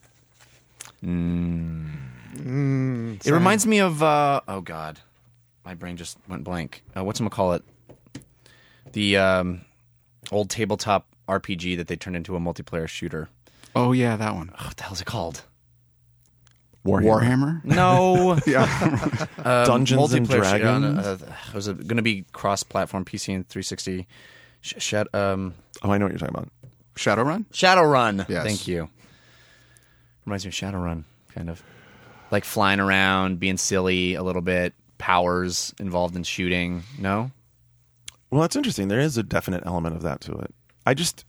Mm, It reminds me of uh, oh god, my brain just went blank. Uh, what's call it? The um, old tabletop R P G that they turned into a multiplayer shooter. Oh, yeah, that one. Oh, what the hell is it called? Warhammer? No, Yeah. um, Dungeons and multiplayer shooter on, Dragons? Uh, was it going to be cross-platform, P C and three sixty? Sh- Shed, um, Oh, I know what you're talking about. Shadowrun? Shadowrun. Yes. Thank you. Reminds me of Shadowrun, kind of. Like flying around, being silly a little bit, powers involved in shooting. No? Well, that's interesting. There is a definite element of that to it. I just,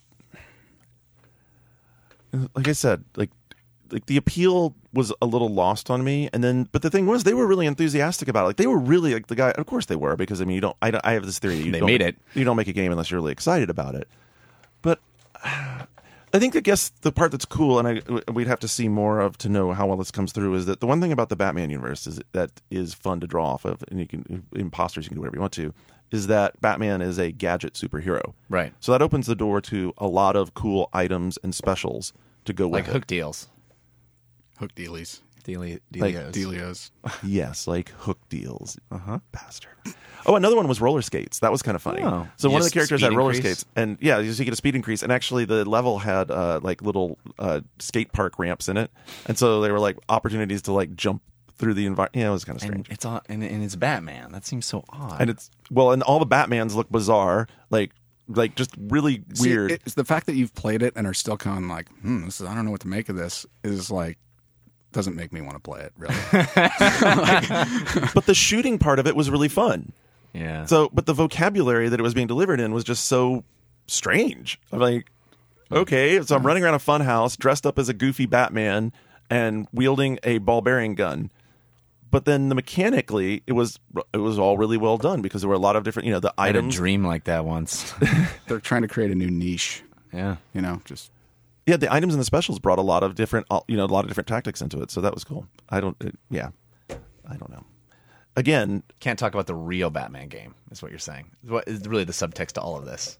like I said, like, like the appeal was a little lost on me. And then, but the thing was, they were really enthusiastic about it. Like they were really like the guy. Of course they were, because I mean, you don't. I, don't- I have this theory. You They don't- made it. You don't make a game unless you're really excited about it. But I think, I guess, the part that's cool, and I, we'd have to see more of to know how well this comes through, is that the one thing about the Batman universe is that is fun to draw off of, and you can imposters, you can do whatever you want to, is that Batman is a gadget superhero. Right. So that opens the door to a lot of cool items and specials to go Like with hook deals. Hook dealies. Deali- Like Delios. Delios. it. Yes, like hook deals. Uh-huh. Bastard. Oh, another one was roller skates. That was kind of funny. Oh. So one of the Just characters speed had roller increase? skates, and yeah, you get a speed increase. And actually, the level had uh, like little uh, skate park ramps in it, and so they were like opportunities to like jump through the environment. Yeah, it was kind of And strange. it's, on, and, and it's Batman. That seems so odd. And it's well, and all the Batmans look bizarre, like like just really See, weird. it's the fact that you've played it and are still kind of like, hmm, this is, I don't know what to make of this, is like, doesn't make me want to play it, really. But the shooting part of it was really fun. yeah. So, but the vocabulary that it was being delivered in was just so strange. I'm like, okay, so I'm running around a fun house dressed up as a goofy Batman and wielding a ball bearing gun. But then the mechanically, it was it was all really well done, because there were a lot of different, you know, the I had a items. dream like that once. They're trying to create a new niche, yeah. you know, just Yeah, the items and the specials brought a lot of different, uh, you know, a lot of different tactics into it. So that was cool. I don't, it, yeah, I don't know. Again, Can't talk about the real Batman game, is what you're saying. What is really the subtext to all of this.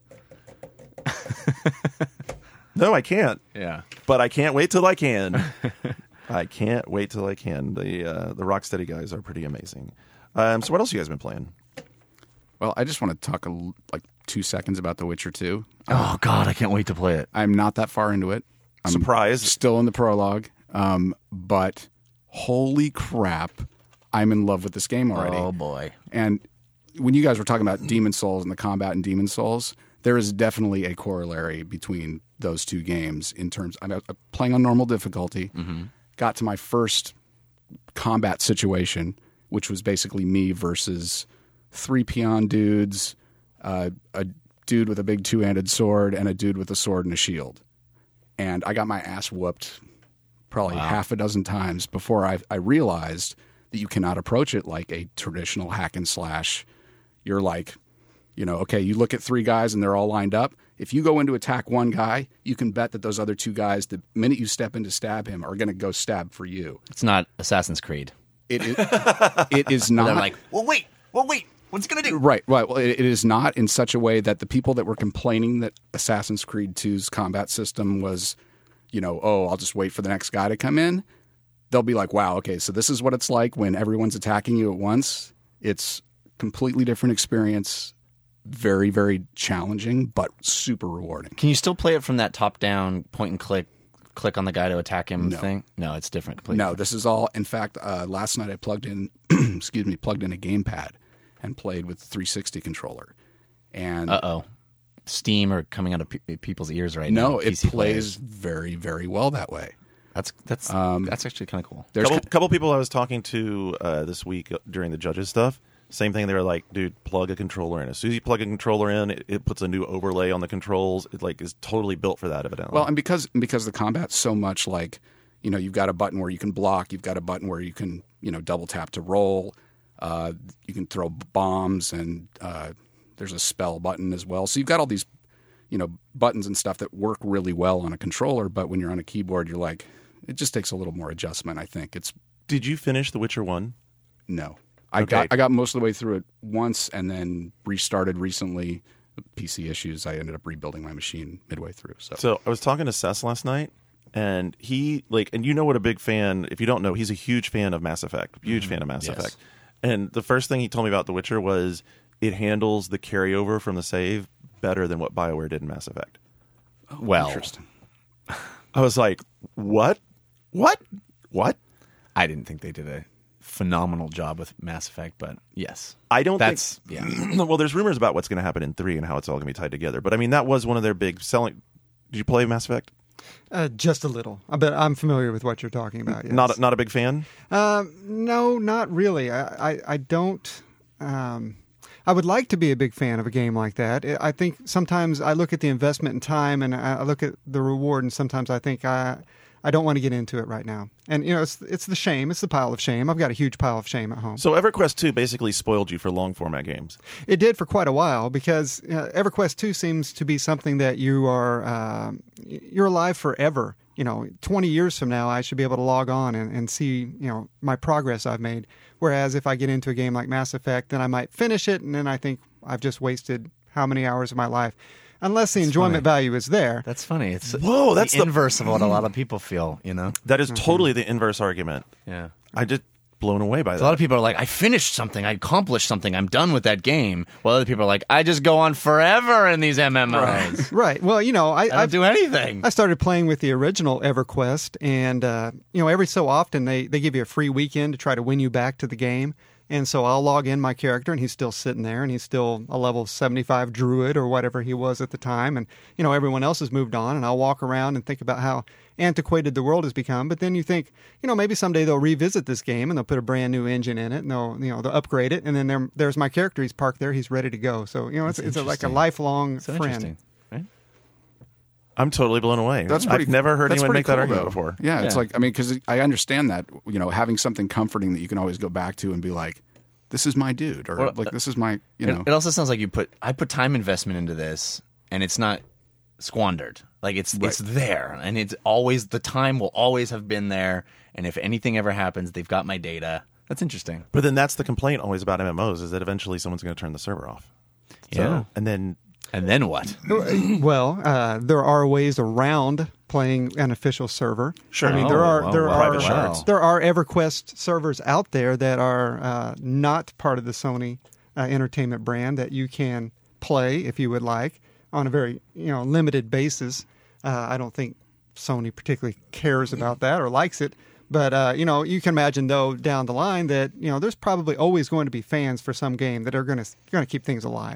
no, I can't. Yeah. But I can't wait till I can. I can't wait till I can. The uh, the Rocksteady guys are pretty amazing. Um, so what else you guys been playing? Well, I just want to talk a, l- like two seconds about The Witcher two. Oh, God, I can't wait to play it. I'm not that far into it. I'm Surprise! still in the prologue, um, but holy crap, I'm in love with this game already. Oh, boy. And when you guys were talking about Demon Souls and the combat in Demon Souls, there is definitely a corollary between those two games in terms. I'm uh, playing on normal difficulty. Got to my first combat situation, which was basically me versus three peon dudes, uh, a dude with a big two-handed sword, and a dude with a sword and a shield. And I got my ass whooped probably half a dozen times before I, I realized that you cannot approach it like a traditional hack and slash. You're like, you know, okay, you look at three guys and they're all lined up. If you go in to attack one guy, you can bet that those other two guys, the minute you step in to stab him, are going to go stab for you. It's not Assassin's Creed. It is, it is not. They're like, well, wait, well, wait. What's it going to do? Right, right. Well, it, it is not in such a way that the people that were complaining that Assassin's Creed two's combat system was, you know, oh, I'll just wait for the next guy to come in. They'll be like, wow, okay, so this is what it's like when everyone's attacking you at once. It's completely different experience. very, very challenging, but super rewarding. Can you still play it from that top-down point and click, click on the guy to attack him No. thing? No, it's different completely. No, this is all. In fact, uh, last night I plugged in, excuse me, plugged in a gamepad and played with the three sixty controller. And Uh-oh. Steam are coming out of pe- people's ears right no, now. it P C plays players. very, very well that way. That's that's Um, that's actually kind of cool. There's couple, couple people I was talking to uh, this week during the judges stuff. Same thing. They were like, "Dude, plug a controller in. As soon as you plug a controller in, it, it puts a new overlay on the controls. It like is totally built for that. Evidently. Well, and because because the combat's so much like, you know, you've got a button where you can block, you've got a button where you can, you know, double tap to roll, uh, you can throw bombs, and uh, there's a spell button as well. So you've got all these, you know, buttons and stuff that work really well on a controller. But when you're on a keyboard, you're like, it just takes a little more adjustment. I think it's Did you finish The Witcher One? no. I Okay. got I got most of the way through it once, and then restarted recently. P C issues. I ended up rebuilding my machine midway through. So, So I was talking to Sess last night, and he like, and you know what a big fan. If you don't know, he's a huge fan of Mass Effect. Huge fan of Mass Yes. Effect. And the first thing he told me about The Witcher was it handles the carryover from the save better than what BioWare did in Mass Effect. Well, interesting. I was like, what? What? What? I didn't think they did a phenomenal job with Mass Effect, but yes, I don't that's think. yeah. Well, there's rumors about what's going to happen in three and how it's all going to be tied together. But I mean, that was one of their big selling. Did you play Mass Effect? Uh, just a little, but I'm familiar with what you're talking about. Yes. Not not a big fan. Uh, no, not really. I, I, I don't. Um, I would like to be a big fan of a game like that. I I think sometimes I look at the investment in time and I look at the reward, and sometimes I think I, I don't want to get into it right now. And you know, it's it's the shame. It's the pile of shame. I've got a huge pile of shame at home. So EverQuest two basically spoiled you for long format games. It did for quite a while because uh, EverQuest two seems to be something that you are uh, you're alive forever. You know, twenty years from now, I should be able to log on and, and see, you know, my progress I've made. Whereas if I get into a game like Mass Effect, then I might finish it, and then I think I've just wasted how many hours of my life. Unless the enjoyment value is there. That's funny. It's Whoa, that's the, the- inverse of what a lot of people feel. You know, That is totally the inverse argument. yeah. I just blown away by A that. lot of people are like, I finished something, I accomplished something, I'm done with that game. While other people are like, I just go on forever in these M M Os. Right. Well, you know, I, I don't I've- do anything. I started playing with the original EverQuest, and uh, you know, every so often they, they give you a free weekend to try to win you back to the game. And so I'll log in my character, and he's still sitting there, and he's still a level seventy-five druid or whatever he was at the time. And you know, everyone else has moved on, and I'll walk around and think about how antiquated the world has become. But then you think, you know, maybe someday they'll revisit this game and they'll put a brand new engine in it, and they'll you know they'll upgrade it, and then there, there's my character. He's parked there, he's ready to go. So you know, it's it's a, like a interesting. lifelong So friend. interesting. Right? I'm totally blown away. That's pretty, I've never heard that's anyone pretty make that cool, argument though. before. Yeah, it's Yeah. like, I mean, because I understand that, you know, having something comforting that you can always go back to and be like, this is my dude, or Well, like, this is my, you It, know. it also sounds like you put I put time investment into this, and it's not squandered. Like it's it's there, and it's always the time will always have been there. And if anything ever happens, they've got my data. That's interesting. But then that's the complaint always about M M Os is that eventually someone's going to turn the server off. So, Yeah. And then And then what? Well, uh, there are ways around playing an official server. Sure. I mean, there Oh, are wow. there Private are shards. there are EverQuest servers out there that are uh, not part of the Sony uh, Entertainment brand that you can play if you would like on a very you know limited basis. Uh, I don't think Sony particularly cares about that or likes it. But uh, you know, you can imagine though down the line that you know there's probably always going to be fans for some game that are going to going to keep things alive.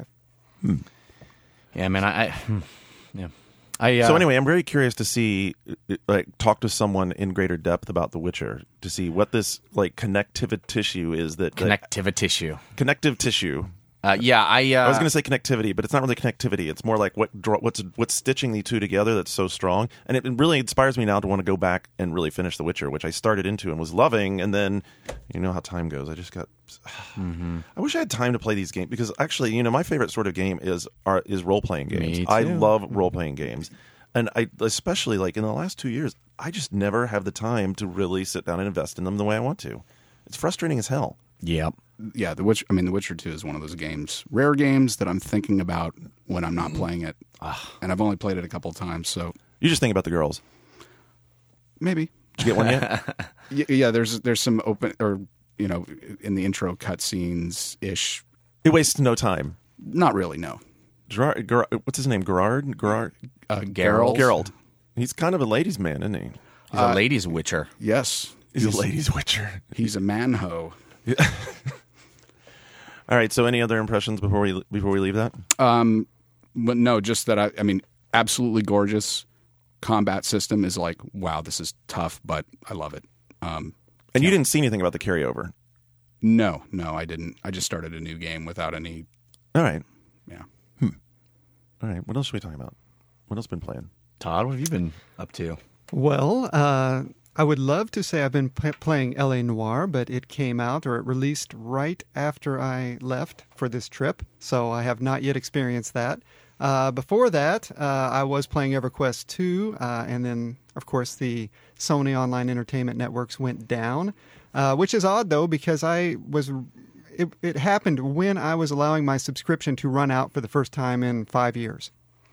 Yeah, man. I, I hmm, yeah. I uh, So anyway, I'm very curious to see, uh, like, talk to someone in greater depth about The Witcher to see what this like connective tissue is that, that connective tissue. connective tissue. Uh, yeah, I. Uh, I was going to say connectivity, but it's not really connectivity. It's more like what draw, what's what's stitching the two together that's so strong, and it, it really inspires me now to want to go back and really finish The Witcher, which I started into and was loving, and then you know how time goes. I just got. Mm-hmm. I wish I had time to play these games because actually, you know, my favorite sort of game is are, is role playing games. Me I too. love role playing games, and I especially like in the last two years, I just never have the time to really sit down and invest in them the way I want to. It's frustrating as hell. Yep. Yeah, The Witcher, I mean, The Witcher two is one of those games, rare games that I'm thinking about when I'm not playing it. And I've only played it a couple of times, so You just think about the girls. maybe. Did you get one yet? Yeah, yeah, there's there's some open, or, you know, in the intro cutscenes ish. It wastes no time. Not really, no. Gerard, Gerard, what's his name? Gerard? Gerard? Uh, Geralt? Geralt. He's kind of a ladies' man, isn't he? He's a ladies' witcher. Yes. He's, a ladies' witcher. He's a man-ho. All right. So, any other impressions before we before we leave that? Um, but no, just that I, I mean, absolutely gorgeous. Combat system is like, wow, this is tough, but I love it. Um, and you didn't see anything about the carryover. no, no, I didn't. I just started a new game without any. All right. Yeah. All right. What else should we talk about? What else been playing? Todd, what have you been up to? Well, uh, I would love to say I've been p- playing L A Noire, but it came out or it released right after I left for this trip, so I have not yet experienced that. Uh, before that, uh, I was playing EverQuest two, uh, and then, of course, the Sony Online Entertainment Networks went down, uh, which is odd, though, because I was... It, it happened when I was allowing my subscription to run out for the first time in five years.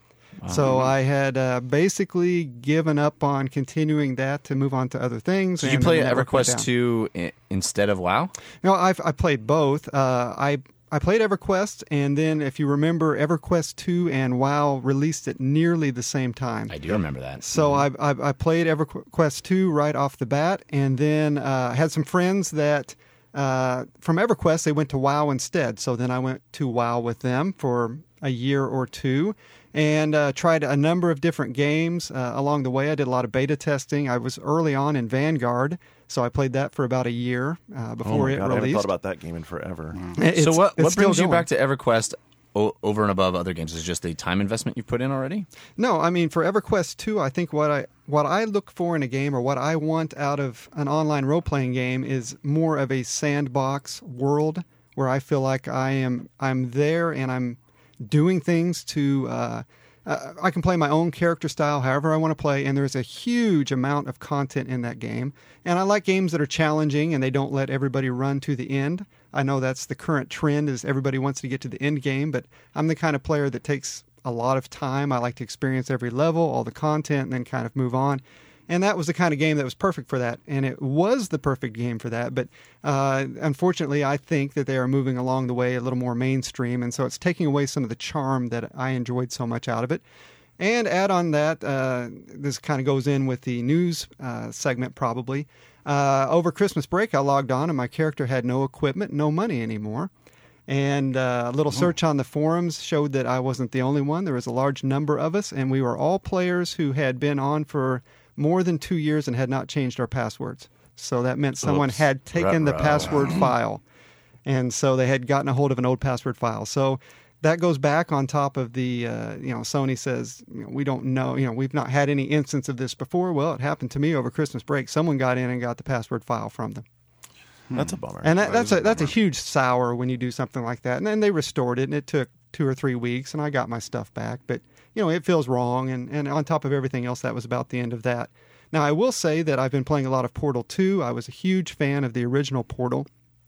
So I had uh, basically given up on continuing that to move on to other things. Did you and play the network went EverQuest down. two I- instead of WoW? No, I've I played both. Uh, I I played EverQuest, and then if you remember, EverQuest two and WoW released at nearly the same time. I do remember that. So I, I I played EverQuest two right off the bat, and then uh, I had some friends that uh, from EverQuest they went to WoW instead. So then I went to WoW with them for a year or two, and uh, tried a number of different games uh, along the way. I did a lot of beta testing. I was early on in Vanguard, so I played that for about a year uh, Oh before my it God, I haven't released. thought about that game in forever. It's- so what, it's what still brings you going. back to EverQuest o- over and above other games? Is it just the time investment you've put in already? No, I mean for EverQuest two, I think what I what I look for in a game or what I want out of an online role playing game is more of a sandbox world where I feel like I am I'm there and I'm doing things to uh, uh, I can play my own character style however I want to play, and there's a huge amount of content in that game. And I like games that are challenging and they don't let everybody run to the end. I know that's the current trend is everybody wants to get to the end game, but I'm the kind of player that takes a lot of time. I like to experience every level, all the content, and then kind of move on. And that was the kind of game that was perfect for that. And it was the perfect game for that. But uh, unfortunately, I think that they are moving along the way a little more mainstream. And so it's taking away some of the charm that I enjoyed so much out of it. And add on that, uh, this kind of goes in with the news uh, segment probably. Uh, over Christmas break, I logged on and my character had no equipment, no money anymore. And uh, a little search on the forums showed that I wasn't the only one. There was a large number of us, and we were all players who had been on for more than two years and had not changed our passwords. So that meant someone Oops. had taken the Ruh-roh. password file. And so they had gotten a hold of an old password file. So that goes back on top of the, uh, you know, Sony says, you know, we don't know, you know, we've not had any instance of this before. Well, it happened to me over Christmas break. Someone got in and got the password file from them. That's a bummer. And that, that's a that's a huge sour when you do something like that. And then they restored it, and it took two or three weeks, and I got my stuff back. But you know, it feels wrong. And, and on top of everything else, that was about the end of that. Now, I will say that I've been playing a lot of Portal two. I was a huge fan of the original Portal,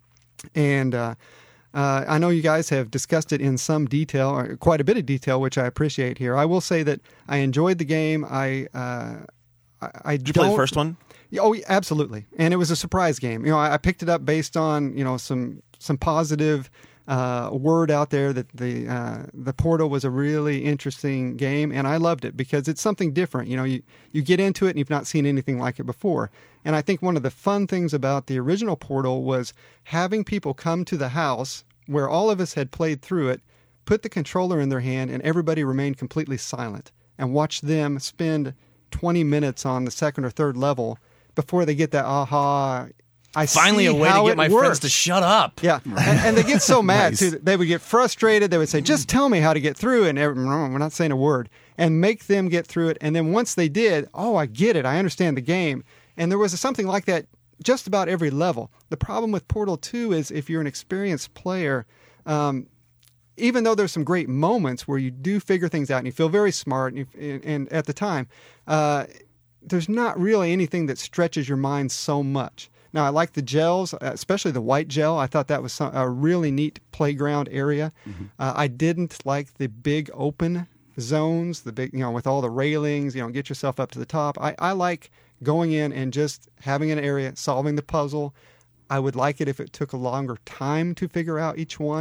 and uh, uh, I know you guys have discussed it in some detail, or quite a bit of detail, which I appreciate here. I will say that I enjoyed the game. I uh, I, I Did you play the don't- first one? Oh, yeah, absolutely. And it was a surprise game. You know, I, I picked it up based on, you know, some some positive uh, word out there that the uh, the Portal was a really interesting game, and I loved it because it's something different. You know, you, you get into it and you've not seen anything like it before. And I think one of the fun things about the original Portal was having people come to the house where all of us had played through it, put the controller in their hand, and everybody remained completely silent, and watch them spend twenty minutes on the second or third level before they get that aha. I Finally, see a way how to get it my works. friends to shut up. Yeah, and, and they get so mad Nice. too. They would get frustrated. They would say, "Just tell me how to get through," and every, no, we're not saying a word, and make them get through it. And then once they did, oh, I get it. I understand the game. And there was something like that just about every level. The problem with Portal two is if you're an experienced player, um, even though there's some great moments where you do figure things out and you feel very smart, and, you, and, and at the time, uh, there's not really anything that stretches your mind so much. Now, I like the gels, especially the white gel. I thought that was some, a really neat playground area. Mm-hmm. Uh, I didn't like the big open zones, the big, you know, with all the railings, you know, get yourself up to the top. I, I like going in and just having an area, solving the puzzle. I would like it if it took a longer time to figure out each one.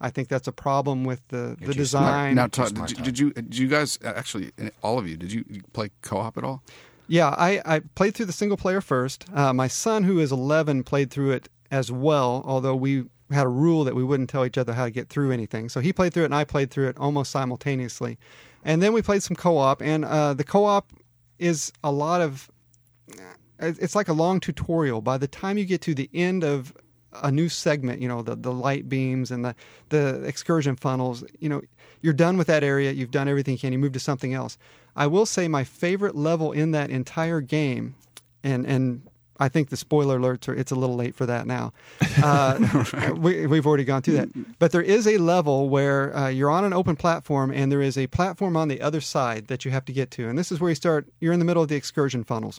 I think that's a problem with the, the too design. Now, Todd, did, you- did you did you guys actually all of you did you play co-op at all? Yeah, I, I played through the single player first. Uh, my son, who is eleven, played through it as well, although we had a rule that we wouldn't tell each other how to get through anything. So he played through it and I played through it almost simultaneously. And then we played some co-op, and uh, the co-op is a lot of, it's like a long tutorial. By the time you get to the end of a new segment, you know, the, the light beams and the, the excursion funnels, you know, you're done with that area. You've done everything you can. You move to something else. I will say my favorite level in that entire game, and, and I think the spoiler alerts are, it's a little late for that now. Uh, we, we've already gone through that. But there is a level where uh, you're on an open platform and there is a platform on the other side that you have to get to. And this is where you start, you're in the middle of the excursion funnels.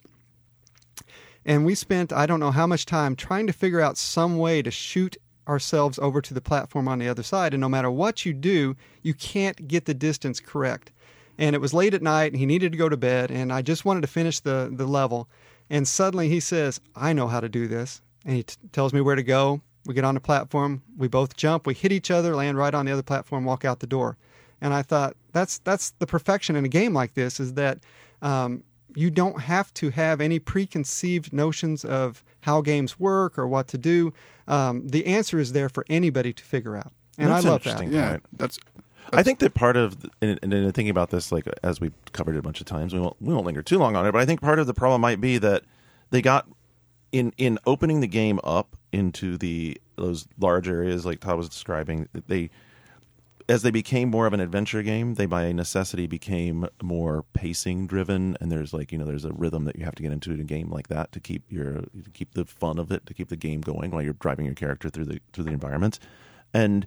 And we spent, I don't know how much time trying to figure out some way to shoot ourselves over to the platform on the other side. And no matter what you do, you can't get the distance correct. And it was late at night and he needed to go to bed. And I just wanted to finish the, the level. And suddenly he says, I know how to do this. And he t- tells me where to go. We get on the platform. We both jump. We hit each other, land right on the other platform, walk out the door. And I thought, that's that's the perfection in a game like this, is that um, you don't have to have any preconceived notions of how games work or what to do. Um, the answer is there for anybody to figure out. And That's I love an interesting that. Yeah, point. that's. I think that part of, and, and in thinking about this, like as we covered it a bunch of times, we won't we won't linger too long on it. But I think part of the problem might be that they got in in opening the game up into the those large areas like Todd was describing. They as they became more of an adventure game, they by necessity became more pacing driven. And there's like you know there's a rhythm that you have to get into in a game like that to keep your to keep the fun of it, to keep the game going while you're driving your character through the through the environments. And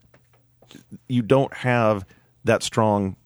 you don't have that strong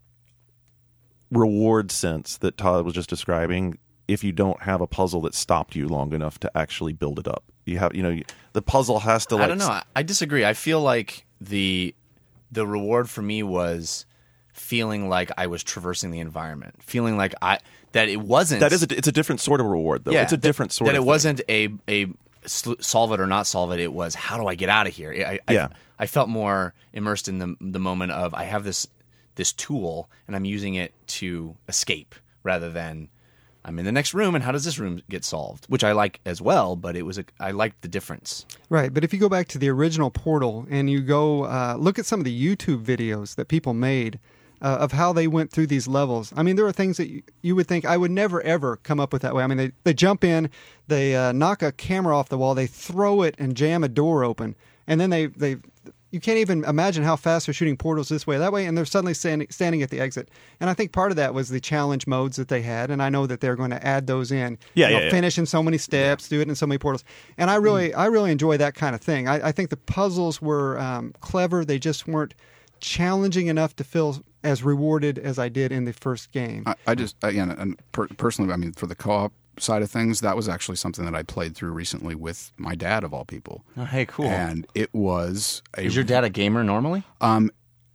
reward sense that Todd was just describing if you don't have a puzzle that stopped you long enough to actually build it up. You have, you know, the puzzle has to like... I don't know. I, I disagree. I feel like the the reward for me was feeling like I was traversing the environment, feeling like I that it wasn't... That is a, it's a different sort of reward, though. Yeah, it's a that- different sort that of it thing. wasn't a a sl- solve it or not solve it. It was, how do I get out of here? I, I, Yeah. I felt more immersed in the the moment of, I have this this tool and I'm using it to escape rather than I'm in the next room and how does this room get solved? Which I like as well, but it was a, I liked the difference. Right, but if you go back to the original Portal and you go uh, look at some of the YouTube videos that people made uh, of how they went through these levels, I mean, there are things that you, you would think I would never, ever come up with that way. I mean, they, they jump in, they uh, knock a camera off the wall, they throw it and jam a door open, and then they... they you can't even imagine how fast they're shooting portals this way, that way, and they're suddenly standing, standing at the exit. And I think part of that was the challenge modes that they had, and I know that they're going to add those in. Yeah, you know, yeah, yeah. Finish in so many steps, do it in so many portals. And I really, I really enjoy that kind of thing. I, I think the puzzles were um, clever. They just weren't challenging enough to feel as rewarded as I did in the first game. I, I just again, and per, personally, I mean, for the co-op side of things, that was actually something that I played through recently with my dad, of all people. Oh, hey, cool. And it was a Is your dad a gamer normally? um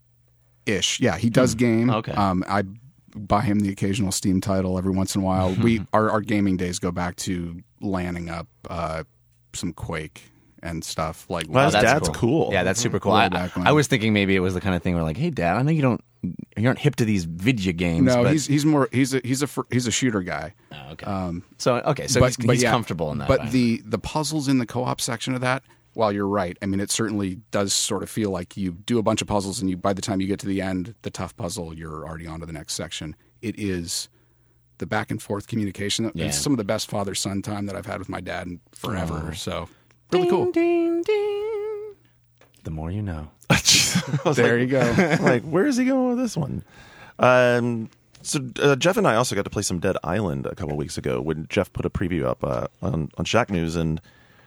ish. Yeah, he does game. Okay. Um, I buy him the occasional Steam title every once in a while. we our, our gaming days go back to landing up uh, some Quake and stuff like. Well, his that's dad's cool. Yeah, that's super cool. Way I, back when. I was thinking maybe it was the kind of thing where like, hey, Dad, I know you don't, you aren't hip to these video games. No, but... he's he's more he's a he's a fr- he's a shooter guy. Oh, okay. Um, so okay, so but, he's, but he's yeah, comfortable in that. But right? the the puzzles in the co-op section of that, while you're right, I mean, it certainly does sort of feel like you do a bunch of puzzles, and you by the time you get to the end, the tough puzzle, you're already on to the next section. It is the back and forth communication. Yeah. It's some of the best father son time that I've had with my dad in forever. So really cool. Ding, ding. The more you know. I was There like, you go. I'm like, where is he going with this one? Um, so uh, Jeff and I also got to play some Dead Island a couple of weeks ago when Jeff put a preview up uh, on on Shack News, and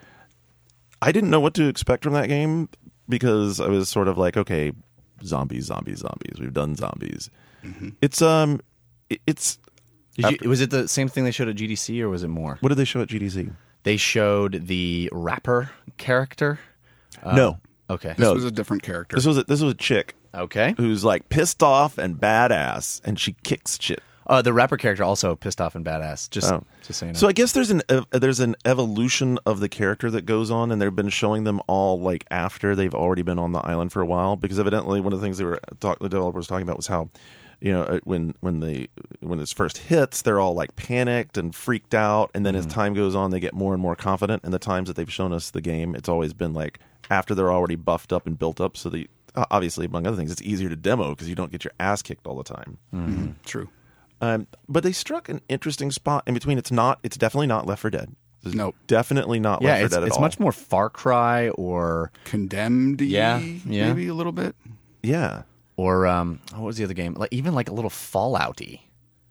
I didn't know what to expect from that game because I was sort of like, okay, zombies, zombies, zombies. We've done zombies. Mm-hmm. It's um, it, it's Did you, was it the same thing they showed at G D C or was it more? what did they show at G D C? They showed the rapper character. Uh, no, Okay. This No. was a different character. this was a, this was a chick Okay. who's like pissed off and badass, and she kicks shit. Uh, the rapper character also pissed off and badass. Just, Oh. just so you know. So I guess there's an ev- there's an evolution of the character that goes on, and they've been showing them all like after they've already been on the island for a while. Because evidently, one of the things they were talk- the developers talking about was how, you know, uh, when when they when this first hits, they're all like panicked and freaked out, and then as time goes on, they get more and more confident. And the times that they've shown us the game, it's always been like after they're already buffed up and built up. So the obviously, among other things, it's easier to demo because you don't get your ass kicked all the time. Mm-hmm. True. Um, but they struck an interesting spot in between. It's not. It's definitely not Left four Dead. It's Nope. definitely not yeah, Left four it's, Dead at it's all. much more Far Cry or Condemned. Yeah, yeah. Maybe a little bit. Yeah. or um, what was the other game? Like even like a little Fallout-y.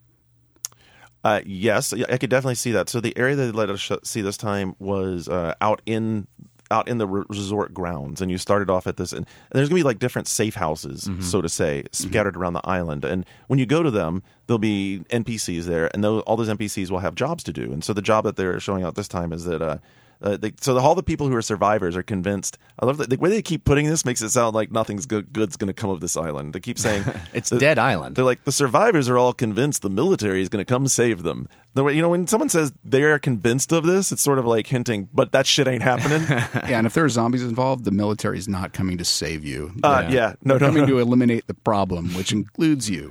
Uh, yes, I could definitely see that. So the area that they let us sh- see this time was uh, out in out in the re- resort grounds, and you started off at this, and, and there's gonna be like different safe houses, Mm-hmm. so to say, scattered around the island. And when you go to them, there'll be N P Cs there, and those, all those N P Cs will have jobs to do. And so the job that they're showing out this time is that. Uh, Uh, they, so the, all the people who are survivors are convinced. I love that the way they keep putting this makes it sound like nothing's good, good's going to come of this island. They keep saying It's that- Dead Island. They're like the survivors are all convinced the military is going to come save them. The way, you know, when someone says they are convinced of this, it's sort of like hinting, but that shit ain't happening. Yeah, and if there are zombies involved, the military is not coming to save you. uh, yeah. no, They're no, coming no. to eliminate the problem, which includes you.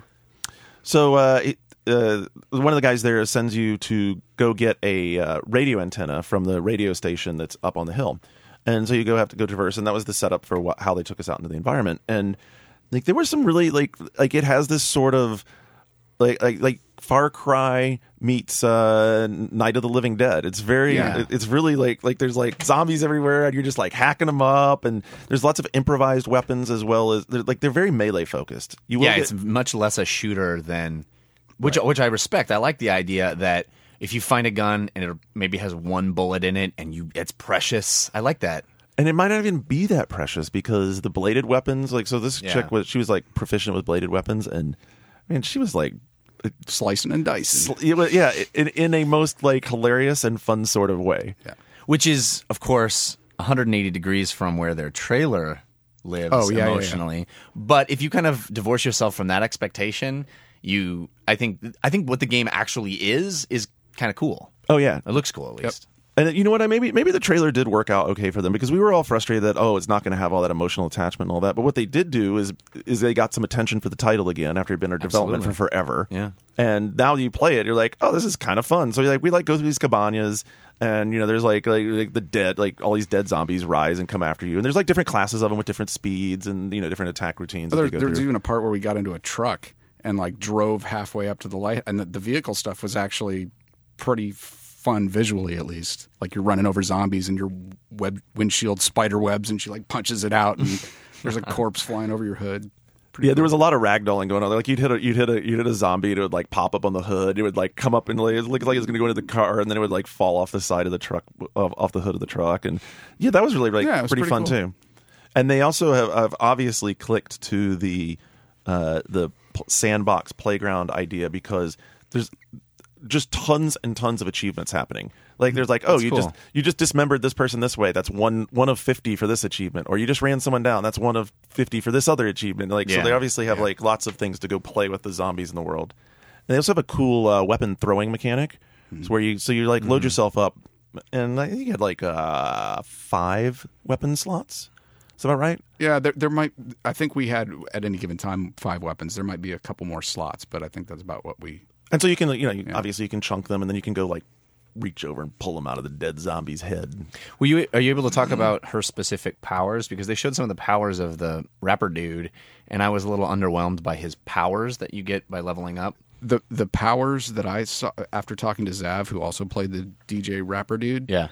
So uh, it, uh, one of the guys there sends you to go get a uh, radio antenna from the radio station that's up on the hill, and so you go have to go traverse, and that was the setup for what, how they took us out into the environment. And like there were some really like like it has this sort of like like like Far Cry meets uh, Night of the Living Dead. It's very Yeah. it- it's really like like there's like zombies everywhere, and you're just like hacking them up, and there's lots of improvised weapons as well as they're, like they're very melee focused. You will Yeah, get- it's much less a shooter than which which I respect. I like the idea that if you find a gun and it maybe has one bullet in it and you it's precious. I like that. And it might not even be that precious because the bladed weapons, like, so this Yeah. chick was, she was like proficient with bladed weapons, and I mean, she was like, Slicing and dicing. sl- it was- yeah, in, in a most like hilarious and fun sort of way. Yeah. Which is, of course, one hundred eighty degrees from where their trailer lives Oh, yeah, yeah, yeah. emotionally. But if you kind of divorce yourself from that expectation, you, I think, I think what the game actually is is kind of cool. Oh yeah, It looks cool at least. and you know what? I maybe maybe the trailer did work out okay for them because we were all frustrated that oh, it's not going to have all that emotional attachment and all that. But what they did do is is they got some attention for the title again after it'd been in development for forever. Yeah. And now you play it, you're like, oh, this is kind of fun. So you're like, we like go through these cabanas, and you know, there's like, like like the dead, like all these dead zombies rise and come after you, and there's like different classes of them with different speeds and you know different attack routines. that There, they go there's through. even a part where we got into a truck and like drove halfway up to the light, and the, the vehicle stuff was actually pretty fun visually, at least. Like you're running over zombies and your web windshield spider webs, and she like punches it out, and there's a corpse flying over your hood. Pretty Yeah, there was a lot of ragdolling going on. Like you'd hit a you'd hit a you'd hit a zombie, and it would like pop up on the hood. It would like come up and like, it looked like it was going to go into the car, and then it would like fall off the side of the truck, off, off the hood of the truck. And yeah, that was really like Yeah, it was pretty, pretty fun cool. too. And they also have, have obviously clicked to the uh, the p- sandbox playground idea because there's just tons and tons of achievements happening. Like there's like, oh, That's you cool. just you just dismembered this person this way. That's one one of fifty for this achievement. Or you just ran someone down. That's one of fifty for this other achievement. Like so, Yeah. they obviously have like lots of things to go play with the zombies in the world. And they also have a cool uh, weapon throwing mechanic, It's where you so you like load yourself up, and I think you had like uh, five weapon slots. Is that right? Yeah, there, there might. I think we had at any given time five weapons. There might be a couple more slots, but I think that's about what we. And so you can you know you, obviously you can chunk them, and then you can go like reach over and pull them out of the dead zombie's head. Were you are you able to talk about her specific powers? Because they showed some of the powers of the rapper dude, and I was a little underwhelmed by his powers that you get by leveling up. The the powers that I saw after talking to Zav, who also played the D J rapper dude. Yeah.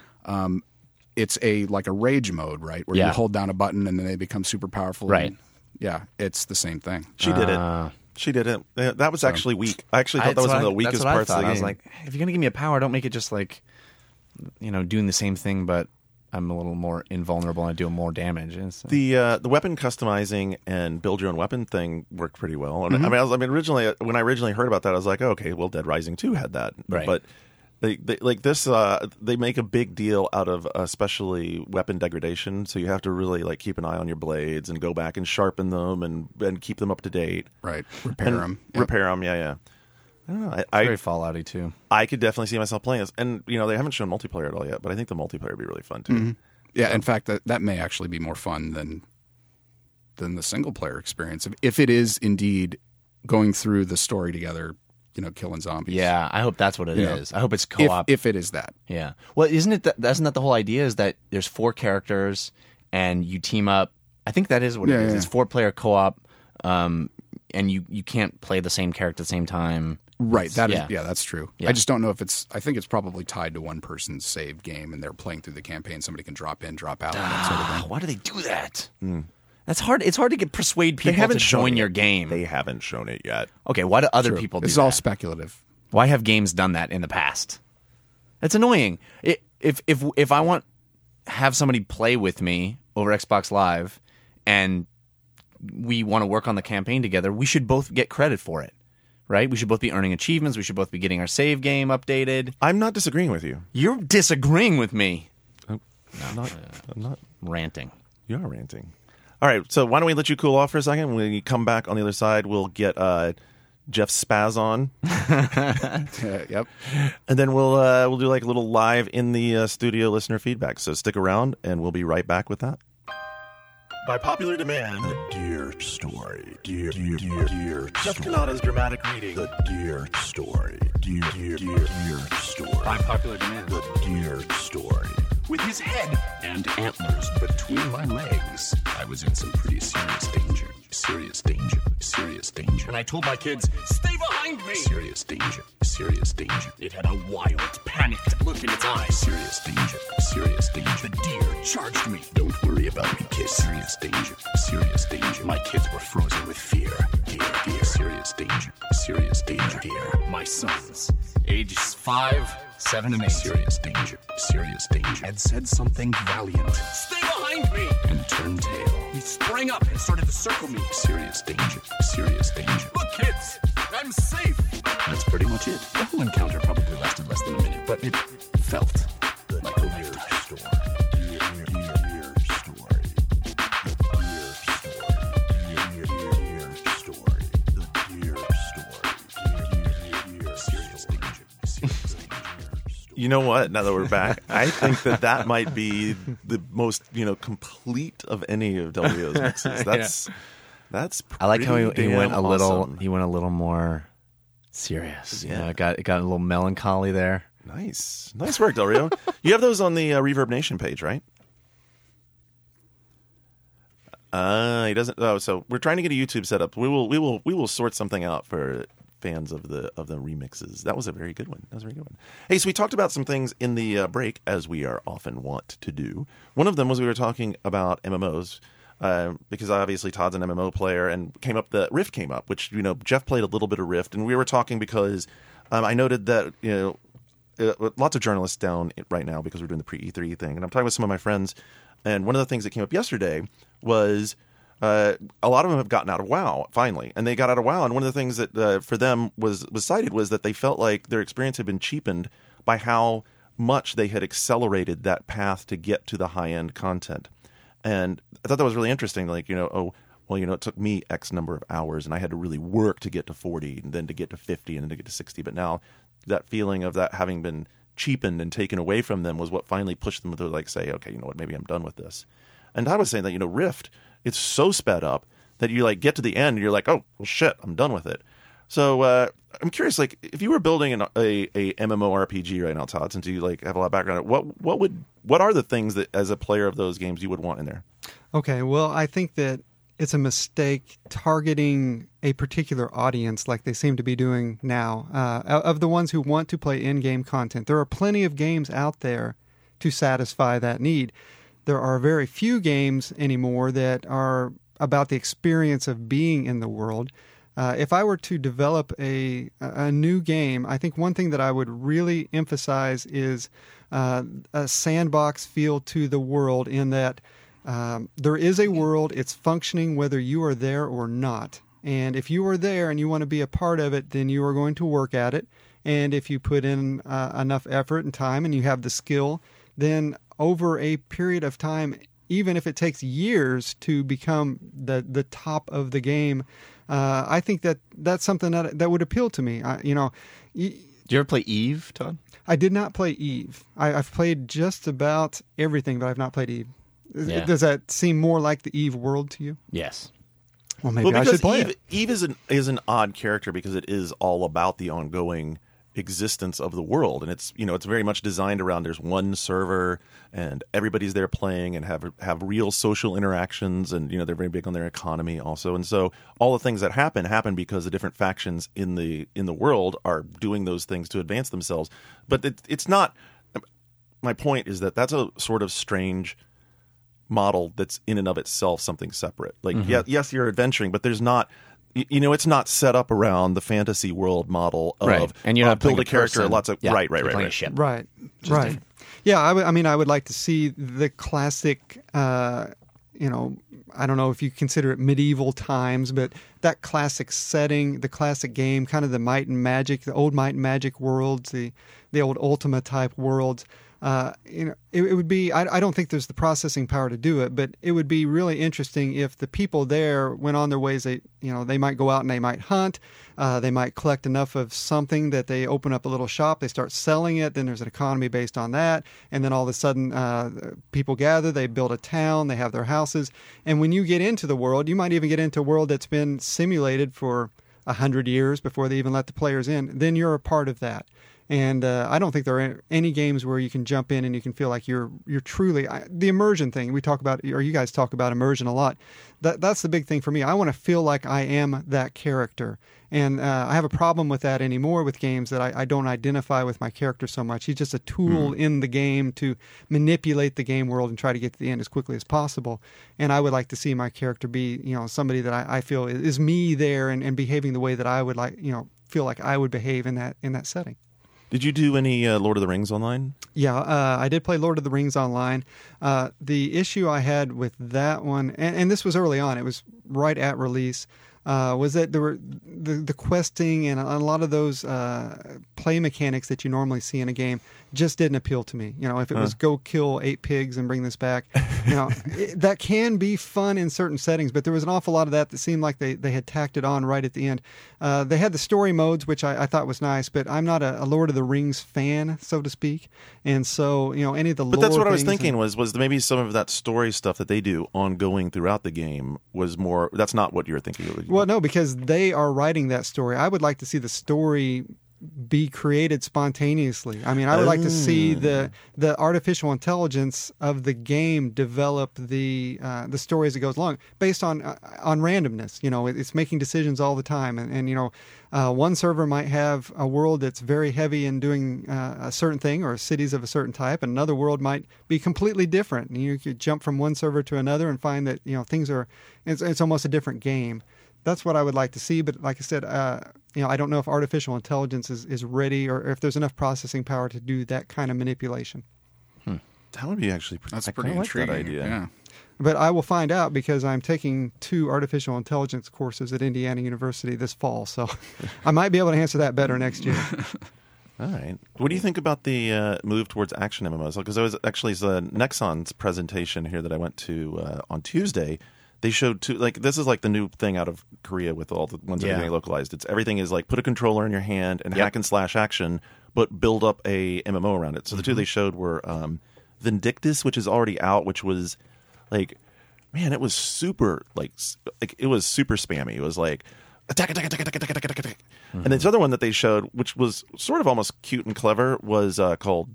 It's a like a rage mode, right? Where Yeah. you hold down a button and then they become super powerful. Right. And- yeah, it's the same thing. She did Uh, it. She did it. Yeah, That was actually weak. I actually thought that was That's one of the what I- weakest that's what I parts of thought. the I game. was like, if you're gonna give me a power, don't make it just like, you know, doing the same thing, but I'm a little more invulnerable and I do more damage. And so- The uh, the weapon customizing and build your own weapon thing worked pretty well. And Mm-hmm. I mean, I, was, I mean, originally when I originally heard about that, I was like, oh, okay, well, Dead Rising two had that, Right. But they, they like this, uh, they make a big deal out of especially weapon degradation. So you have to really like keep an eye on your blades and go back and sharpen them and and keep them up to date. Right. Repair And them. Repair them, yeah, yeah. I don't know. I, It's I very Fallout-y too. I could definitely see myself playing this, and you know they haven't shown multiplayer at all yet, but I think the multiplayer would be really fun too. Mm-hmm. Yeah, in fact, that that may actually be more fun than than the single player experience if, if it is indeed going through the story together, you know, killing zombies. Yeah, I hope that's what it is. Yeah. I hope it's if, co-op. if it is that. Yeah. Well, isn't it? That, isn't that the whole idea? Is that there's four characters and you team up. I think that is what Yeah, it is. yeah. It's four player co-op, um, and you you can't play the same character at the same time. Right. That is, yeah. yeah. that's true. Yeah. I just don't know if it's. I think it's probably tied to one person's saved game, and they're playing through the campaign. Somebody can drop in, drop out, and that sort of Ah, thing. why do they do that? That's hard. It's hard to get persuade They people haven't to shown join it your yet. game. They haven't shown it yet. Okay, why do other True. people do This is that? all speculative. Why have games done that in the past? It's annoying. It, if if if I want have somebody play with me over Xbox Live, and we want to work on the campaign together, we should both get credit for it, right? We should both be earning achievements. We should both be getting our save game updated. I'm not disagreeing with you. You're disagreeing with me, I'm not. I'm not. ranting. You are ranting. All right, so why don't we let you cool off for a second? When you come back on the other side, we'll get uh, Jeff Spaz on, Uh, yep. and then we'll uh, we'll do like a little live in the uh, studio listener feedback. So stick around, and we'll be right back with that. By popular demand, The Deer Story. Deer, deer, deer, deer. Jeff Story. Kanata's dramatic reading. The Deer Story. Deer, deer, deer, deer Story. By popular demand. The Deer Story. With his head and antlers between my legs, I was in some pretty serious danger. Serious danger. Serious danger. And I told my kids, stay behind me! Serious danger. Serious danger. It had a wild, panicked look in its eyes. Serious danger. Serious danger. The deer charged me. Don't worry about me, kids. Serious danger. Serious danger. My kids were frozen with fear. Deer, deer. Serious danger. Serious danger. Deer. My sons, ages five, seven, and eight. Serious danger. Serious danger. Had said something valiant. Stay behind me! And turned tail. He sprang up and started to circle me. Serious danger. Serious danger. Look, kids! I'm safe! That's pretty much it. The whole encounter probably lasted less than a minute, but it felt like a lifetime. Story. Deer, deer, deer, deer Story. The Deer Story. Deer, deer, deer, deer Story. The Deer Story. Deer, deer, deer, deer Serious danger. Serious danger. You know what? Now that we're back, I think that that might be the most you know complete of any of W O's mixes. That's that's. I like how he, pretty he went a damn little. awesome. He went a little more serious. Yeah. You know, it got it got a little melancholy there. Nice, nice work, Del Rio. You have those on the uh, Reverb Nation page, right? Uh, he doesn't. Oh, so we're trying to get a YouTube set up. We will, we will, we will sort something out for fans of the of the remixes. That was a very good one. That was a very good one. Hey, so we talked about some things in the uh, break, as we are often wont to do. One of them was we were talking about M M Os. Uh, because obviously Todd's an M M O player, and came up the Rift came up, which you know Jeff played a little bit of Rift, and we were talking because um, I noted that you know uh, lots of journalists down right now because we're doing the pre E three thing, and I'm talking with some of my friends, and one of the things that came up yesterday was uh, a lot of them have gotten out of WoW finally, and they got out of WoW, and one of the things that uh, for them was was cited was that they felt like their experience had been cheapened by how much they had accelerated that path to get to the high end content. And I thought that was really interesting. Like, you know, oh, well, you know, it took me X number of hours and I had to really work to get to forty and then to get to fifty and then to get to sixty. But now that feeling of that having been cheapened and taken away from them was what finally pushed them to like say, okay, you know what, maybe I'm done with this. And I was saying that, you know, Rift, it's so sped up that you like get to the end and you're like, oh, well, shit, I'm done with it. So uh, I'm curious, like, if you were building an, a, a MMORPG right now, Todd, since you like have a lot of background, what what would what are the things that as a player of those games you would want in there? Okay, well, I think that it's a mistake targeting a particular audience like they seem to be doing now. Uh, of the ones who want to play in-game content, there are plenty of games out there to satisfy that need. There are very few games anymore that are about the experience of being in the world. Uh, if I were to develop a a new game, I think one thing that I would really emphasize is uh, a sandbox feel to the world in that um, there is a world, it's functioning whether you are there or not. And if you are there and you want to be a part of it, then you are going to work at it. And if you put in uh, enough effort and time and you have the skill, then over a period of time, even if it takes years to become the the top of the game, uh, I think that that's something that that would appeal to me. I, you know, y- Do you ever play Eve, Todd? I did not play Eve. I, I've played just about everything, but I've not played Eve. Yeah. Does that seem more like the Eve world to you? Yes. Well, maybe well, I should because play Eve, it. Eve is an is an odd character because it is all about the ongoing existence of the world, and it's you know it's very much designed around there's one server and everybody's there playing and have have real social interactions, and you know they're very big on their economy also, and so all the things that happen happen because the different factions in the in the world are doing those things to advance themselves. But it, it's not. My point is that that's a sort of strange model that's in and of itself something separate. Like, Mm-hmm. yeah, yes, you're adventuring, but there's not, y- you know, it's not set up around the fantasy world model of Right. And you're uh, not playing build a a character, person. lots of Yeah, right, right, you're right, playing right. a ship. Right, right. Yeah, I, w- I mean, I would like to see the classic, uh, you know, I don't know if you consider it medieval times, but that classic setting, the classic game, kind of the Might and Magic, the old Might and Magic worlds, the the old Ultima type worlds. Uh, you know, it, it would be. I, I don't think there's the processing power to do it, but it would be really interesting if the people there went on their ways. They, you know, they might go out and they might hunt. Uh, they might collect enough of something that they open up a little shop. They start selling it. Then there's an economy based on that. And then all of a sudden, uh, people gather. They build a town. They have their houses. And when you get into the world, you might even get into a world that's been simulated for a hundred years before they even let the players in. Then you're a part of that. And uh, I don't think there are any games where you can jump in and you can feel like you're you're truly I, the immersion thing. We talk about, or you guys talk about immersion a lot. That that's the big thing for me. I want to feel like I am that character, and uh, I have a problem with that anymore with games that I, I don't identify with my character so much. He's just a tool Mm. in the game to manipulate the game world and try to get to the end as quickly as possible. And I would like to see my character be, you know, somebody that I, I feel is me there and, and behaving the way that I would like, you know, feel like I would behave in that in that setting. Did you do any uh, Lord of the Rings online? Yeah, uh, I did play Lord of the Rings online. Uh, the issue I had with that one, and, and this was early on, it was right at release, uh, was that there were the, the questing and a lot of those uh, play mechanics that you normally see in a game just didn't appeal to me. You know, if it was go kill eight pigs and bring this back, you know, it, that can be fun in certain settings, but there was an awful lot of that that seemed like they, they had tacked it on right at the end. Uh, they had the story modes, which I, I thought was nice, but I'm not a, a Lord of the Rings fan, so to speak. And so, you know, any of the But that's lore what I was things thinking and- was was maybe some of that story stuff that they do ongoing throughout the game was more. That's not what you were thinking. Well, no, because they are writing that story. I would like to see the story be created spontaneously. I mean, I would like to see the the artificial intelligence of the game develop the uh, the story as it goes along, based on uh, on randomness. You know, it, it's making decisions all the time, and, and you know, uh, one server might have a world that's very heavy in doing uh, a certain thing, or cities of a certain type, and another world might be completely different. And you could jump from one server to another and find that you know things are it's, it's almost a different game. That's what I would like to see, but like I said, uh, you know, I don't know if artificial intelligence is, is ready or if there's enough processing power to do that kind of manipulation. That would be actually pretty. That's I pretty kinda like intriguing. that idea. Yeah. But I will find out because I'm taking two artificial intelligence courses at Indiana University this fall, so I might be able to answer that better next year. All right. What do you think about the uh, move towards action M M Os? Because I was actually the Nexon's presentation here that I went to uh, on Tuesday. They showed two, like this is like the new thing out of Korea with all the ones that Yeah. are getting localized. It's everything is like put a controller in your hand and Yep. hack and slash action, but build up a M M O around it. So the Mm-hmm. two they showed were um, Vindictus, which is already out, which was like, man, it was super like s- like it was super spammy. It was like attack, attack, attack, attack, attack, attack, attack. Mm-hmm. And this other one that they showed, which was sort of almost cute and clever, was uh, called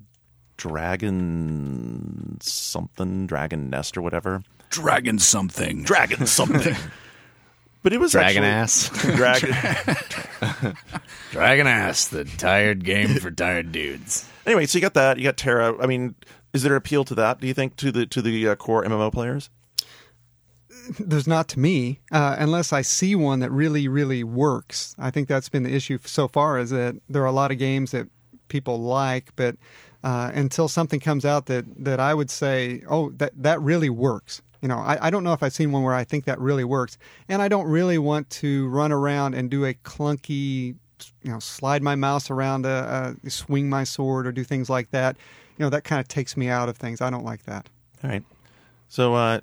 Dragon something, Dragon Nest or whatever. Dragon something. Dragon something. But it was Dragon actually, ass. Dragon. Dragon ass, the tired game for tired dudes. Anyway, so you got that. You got Terra. I mean, is there appeal to that? Do you think to the to the uh, core M M O players? There's not to me, uh, unless I see one that really, really works. I think that's been the issue so far, is that there are a lot of games that people like, but uh, until something comes out that, that I would say, oh, that, that really works. You know, I, I don't know if I've seen one where I think that really works. And I don't really want to run around and do a clunky, you know, slide my mouse around, a, a swing my sword or do things like that. You know, that kind of takes me out of things. I don't like that. All right. So, uh,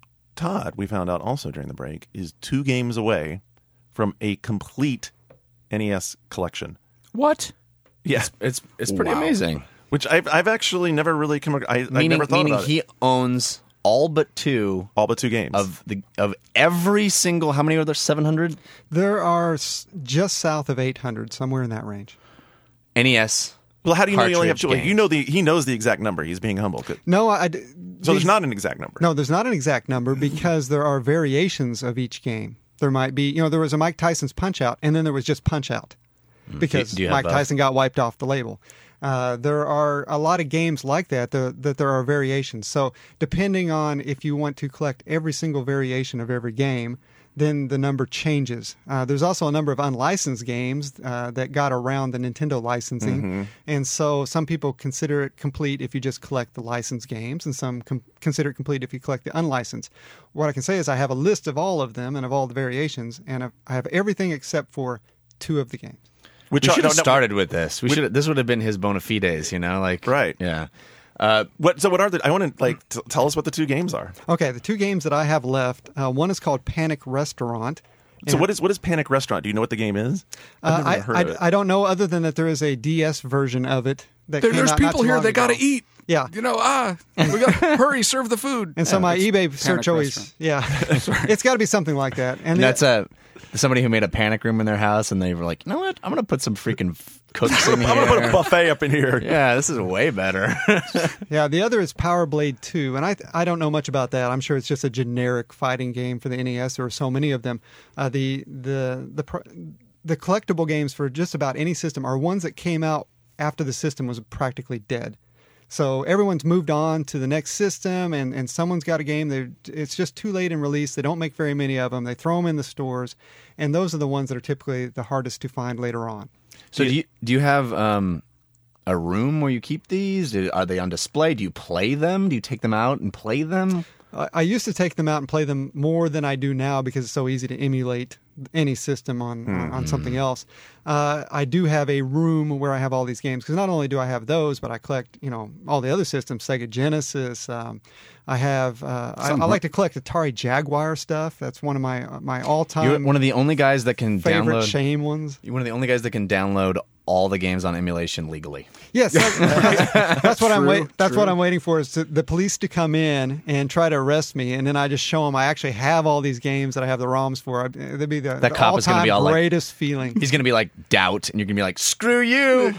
Todd, we found out also during the break, is two games away from a complete N E S collection. What? Yeah, It's it's pretty Wow. amazing. which I've I've actually never really come. I I Meaning, never thought meaning about he it. owns all but two All but two games of the of every single. How many are there? Seven hundred There are s- just south of eight hundred, somewhere in that range. N E S. Well, how do you know you only have cartridge two? Like, games. you know the he knows the exact number. He's being humble. So No, I, I d- there's these- not an exact number. No, there's not an exact number because there are variations of each game. There might be, you know, there was a Mike Tyson's Punch Out, and then there was just Punch Out because Do you have Mike both? Tyson got wiped off the label. Uh, there are a lot of games like that, the, that there are variations. So depending on if you want to collect every single variation of every game, then the number changes. Uh, there's also a number of unlicensed games uh, that got around the Nintendo licensing. And so some people consider it complete if you just collect the licensed games, and some com- consider it complete if you collect the unlicensed. What I can say is I have a list of all of them and of all the variations, and I've- I have everything except for two of the games. Which We are- should have no, no, started with this. We should. This would have been his bona fides. You know, like Right. Yeah. Uh, What? So what are the? I want to like t- tell us what the two games are. Okay, the two games that I have left, uh, one is called Panic Restaurant. So And, what is what is Panic Restaurant? Do you know what the game is? I've uh, never I, heard I, of it. I don't know other than that there is a D S version of it. That There, came there's out not people too here. long They ago. got to eat. Yeah. You know, ah, we got to hurry, serve the food. And so my it's eBay Panic search always, Restaurant. yeah, it's got to be something like that. And and the- that's a somebody who made a panic room in their house, and they were like, you know what? I'm going to put some freaking f- cooks in here. I'm gonna put a buffet up in here. Yeah, this is way better. yeah, the other is Power Blade two, and I I don't know much about that. I'm sure it's just a generic fighting game for the N E S. There are so many of them. Uh, the the the pr- the collectible games for just about any system are ones that came out after the system was practically dead. So everyone's moved on to the next system, and, and someone's got a game. They're, it's just too late in release. They don't make very many of them. They throw them in the stores, and those are the ones that are typically the hardest to find later on. So do you do you have um, a room where you keep these? Do, are they on display? Do you play them? Do you take them out and play them? I, I used to take them out and play them more than I do now because it's so easy to emulate any system on, on, on something else. Uh, I do have a room where I have all these games because not only do I have those, but I collect, you know, all the other systems, Sega Genesis. Um, I have. Uh, I, I like to collect Atari Jaguar stuff. That's one of my uh, my all time You're one of the only guys that can favorite download. shame ones. You're one of the only guys that can download all the games on emulation legally. Yes, that's, that's, that's what I'm True, wait. That's true. what I'm waiting for is to, the police to come in and try to arrest me, and then I just show them I actually have all these games that I have the ROMs for. I- That'd be the, That the cop is gonna all-time be all like- greatest feeling. He's gonna be like doubt, and you're gonna be like screw you.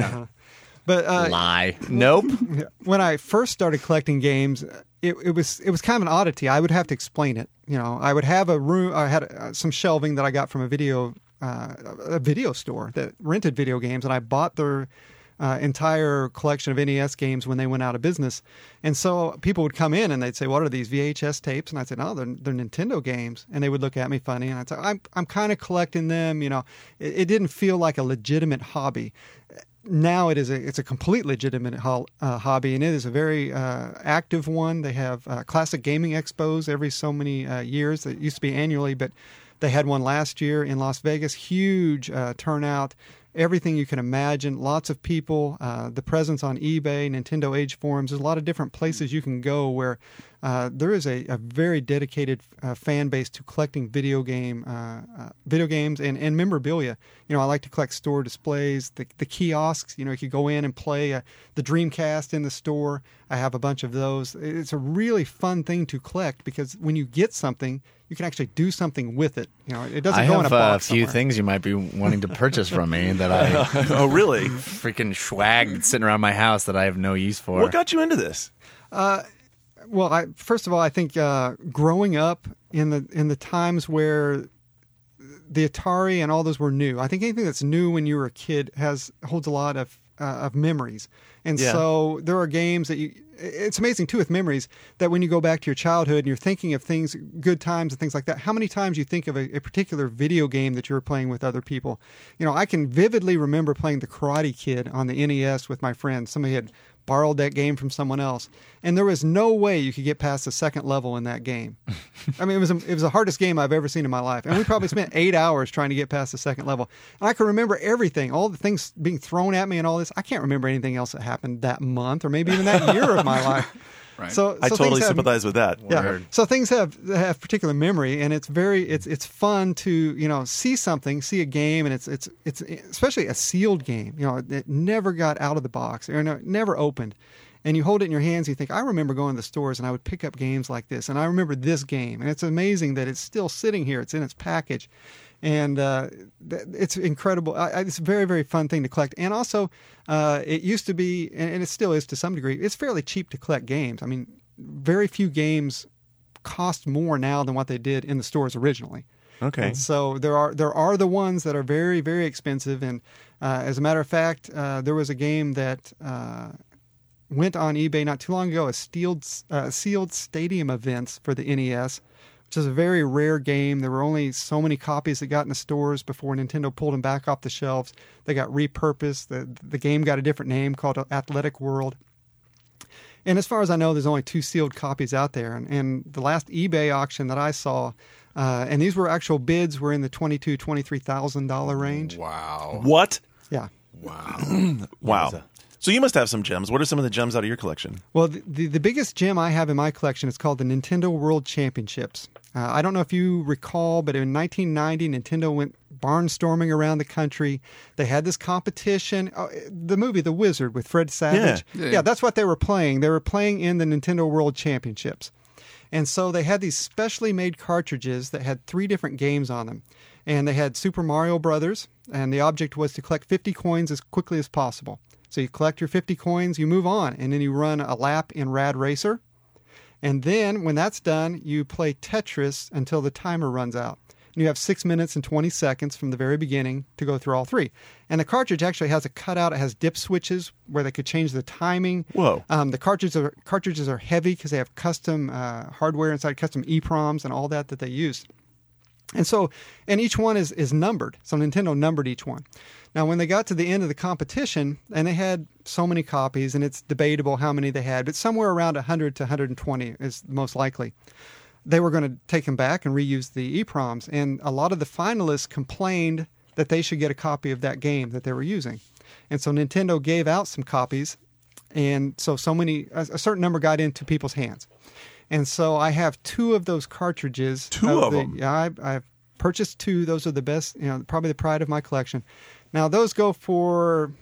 But uh, Lie. Nope. when I first started collecting games, it, it was it was kind of an oddity. I would have to explain it. You know, I would have a room. I had uh, some shelving that I got from a video uh, a video store that rented video games, and I bought their uh, entire collection of N E S games when they went out of business. And so people would come in and they'd say, "What are these V H S tapes?" And I'd say, "No, they're, they're Nintendo games." And they would look at me funny, and I'd say, "I'm I'm kind of collecting them." You know, it, it didn't feel like a legitimate hobby. Now it is a it's a complete legitimate ho- uh, hobby, and it is a very uh, active one. They have uh, classic gaming expos every so many uh, years. It used to be annually, but they had one last year in Las Vegas. Huge uh, turnout, everything you can imagine. Lots of people. Uh, the presence on eBay, Nintendo Age forums. There's a lot of different places you can go where uh, there is a, a very dedicated uh, fan base to collecting video game uh, uh, video games and, and memorabilia. You know, I like to collect store displays, the, the kiosks. You know, you could go in and play uh, the Dreamcast in the store. I have a bunch of those. It's a really fun thing to collect because when you get something, you can actually do something with it. You know, it doesn't I go have in a uh, a box few somewhere. things you might be wanting to purchase from me that I Oh, really? freaking swag sitting around my house that I have no use for. What got you into this? Well, I, first of all, I think uh, growing up in the in the times where the Atari and all those were new, I think anything that's new when you were a kid has holds a lot of uh, of memories. And Yeah. so there are games that you. It's amazing too with memories that when you go back to your childhood and you're thinking of things, good times and things like that. How many times you think of a, a particular video game that you were playing with other people? You know, I can vividly remember playing the Karate Kid on the N E S with my friends. Somebody had borrowed that game from someone else, and there was no way you could get past the second level in that game. I mean, it was a, it was the hardest game I've ever seen in my life, and we probably spent eight hours trying to get past the second level. And I can remember everything, all the things being thrown at me, and all this. I can't remember anything else that happened that month, or maybe even that year of my life. Right. So, I so totally things have- sympathize with that. Yeah. So things have have particular memory, and it's very it's it's fun to you know see something, see a game, and it's it's it's especially a sealed game. You know, it never got out of the box or no, never opened, and you hold it in your hands. And you think, I remember going to the stores and I would pick up games like this, and I remember this game, and it's amazing that it's still sitting here. It's in its package. And uh, th- it's incredible. I, I, it's a very, very fun thing to collect. And also, uh, it used to be, and, and it still is to some degree, it's fairly cheap to collect games. I mean, very few games cost more now than what they did in the stores originally. Okay. And so there are there are the ones that are very, very expensive. And uh, as a matter of fact, uh, there was a game that uh, went on eBay not too long ago, a sealed, uh, sealed stadium events for the N E S, which is a very rare game. There were only so many copies that got in the stores before Nintendo pulled them back off the shelves. They got repurposed. The, the game got a different name called Athletic World. And as far as I know, there's only two sealed copies out there. And, and the last eBay auction that I saw, uh, and these were actual bids, were in the twenty-two thousand dollars, twenty-three thousand dollars range. Wow. What? Yeah. Wow. Wow. So you must have some gems. What are some of the gems out of your collection? Well, the, the, the biggest gem I have in my collection is called the Nintendo World Championships. Uh, I don't know if you recall, but in nineteen ninety, Nintendo went barnstorming around the country. They had this competition. Uh, the movie The Wizard with Fred Savage. Yeah. Yeah. yeah, that's what they were playing. They were playing in the Nintendo World Championships. And so they had these specially made cartridges that had three different games on them. And they had Super Mario Brothers, and the object was to collect fifty coins as quickly as possible. So you collect your fifty coins, you move on, and then you run a lap in Rad Racer. And then when that's done, you play Tetris until the timer runs out. And you have six minutes and twenty seconds from the very beginning to go through all three. And the cartridge actually has a cutout. It has dip switches where they could change the timing. Whoa. Um, the cartridges are, cartridges are heavy because they have custom uh, hardware inside, custom EPROMs and all that that they use. And so, and each one is, is numbered. So Nintendo numbered each one. Now, when they got to the end of the competition, and they had so many copies, and it's debatable how many they had, but somewhere around one hundred to one hundred twenty is most likely, they were going to take them back and reuse the EPROMs. And a lot of the finalists complained that they should get a copy of that game that they were using. And so Nintendo gave out some copies, and so so many, a, a certain number got into people's hands. And so I have two of those cartridges. Two of the, them? Yeah, I, I've purchased two. Those are the best, you know, probably the pride of my collection. Now, those go for,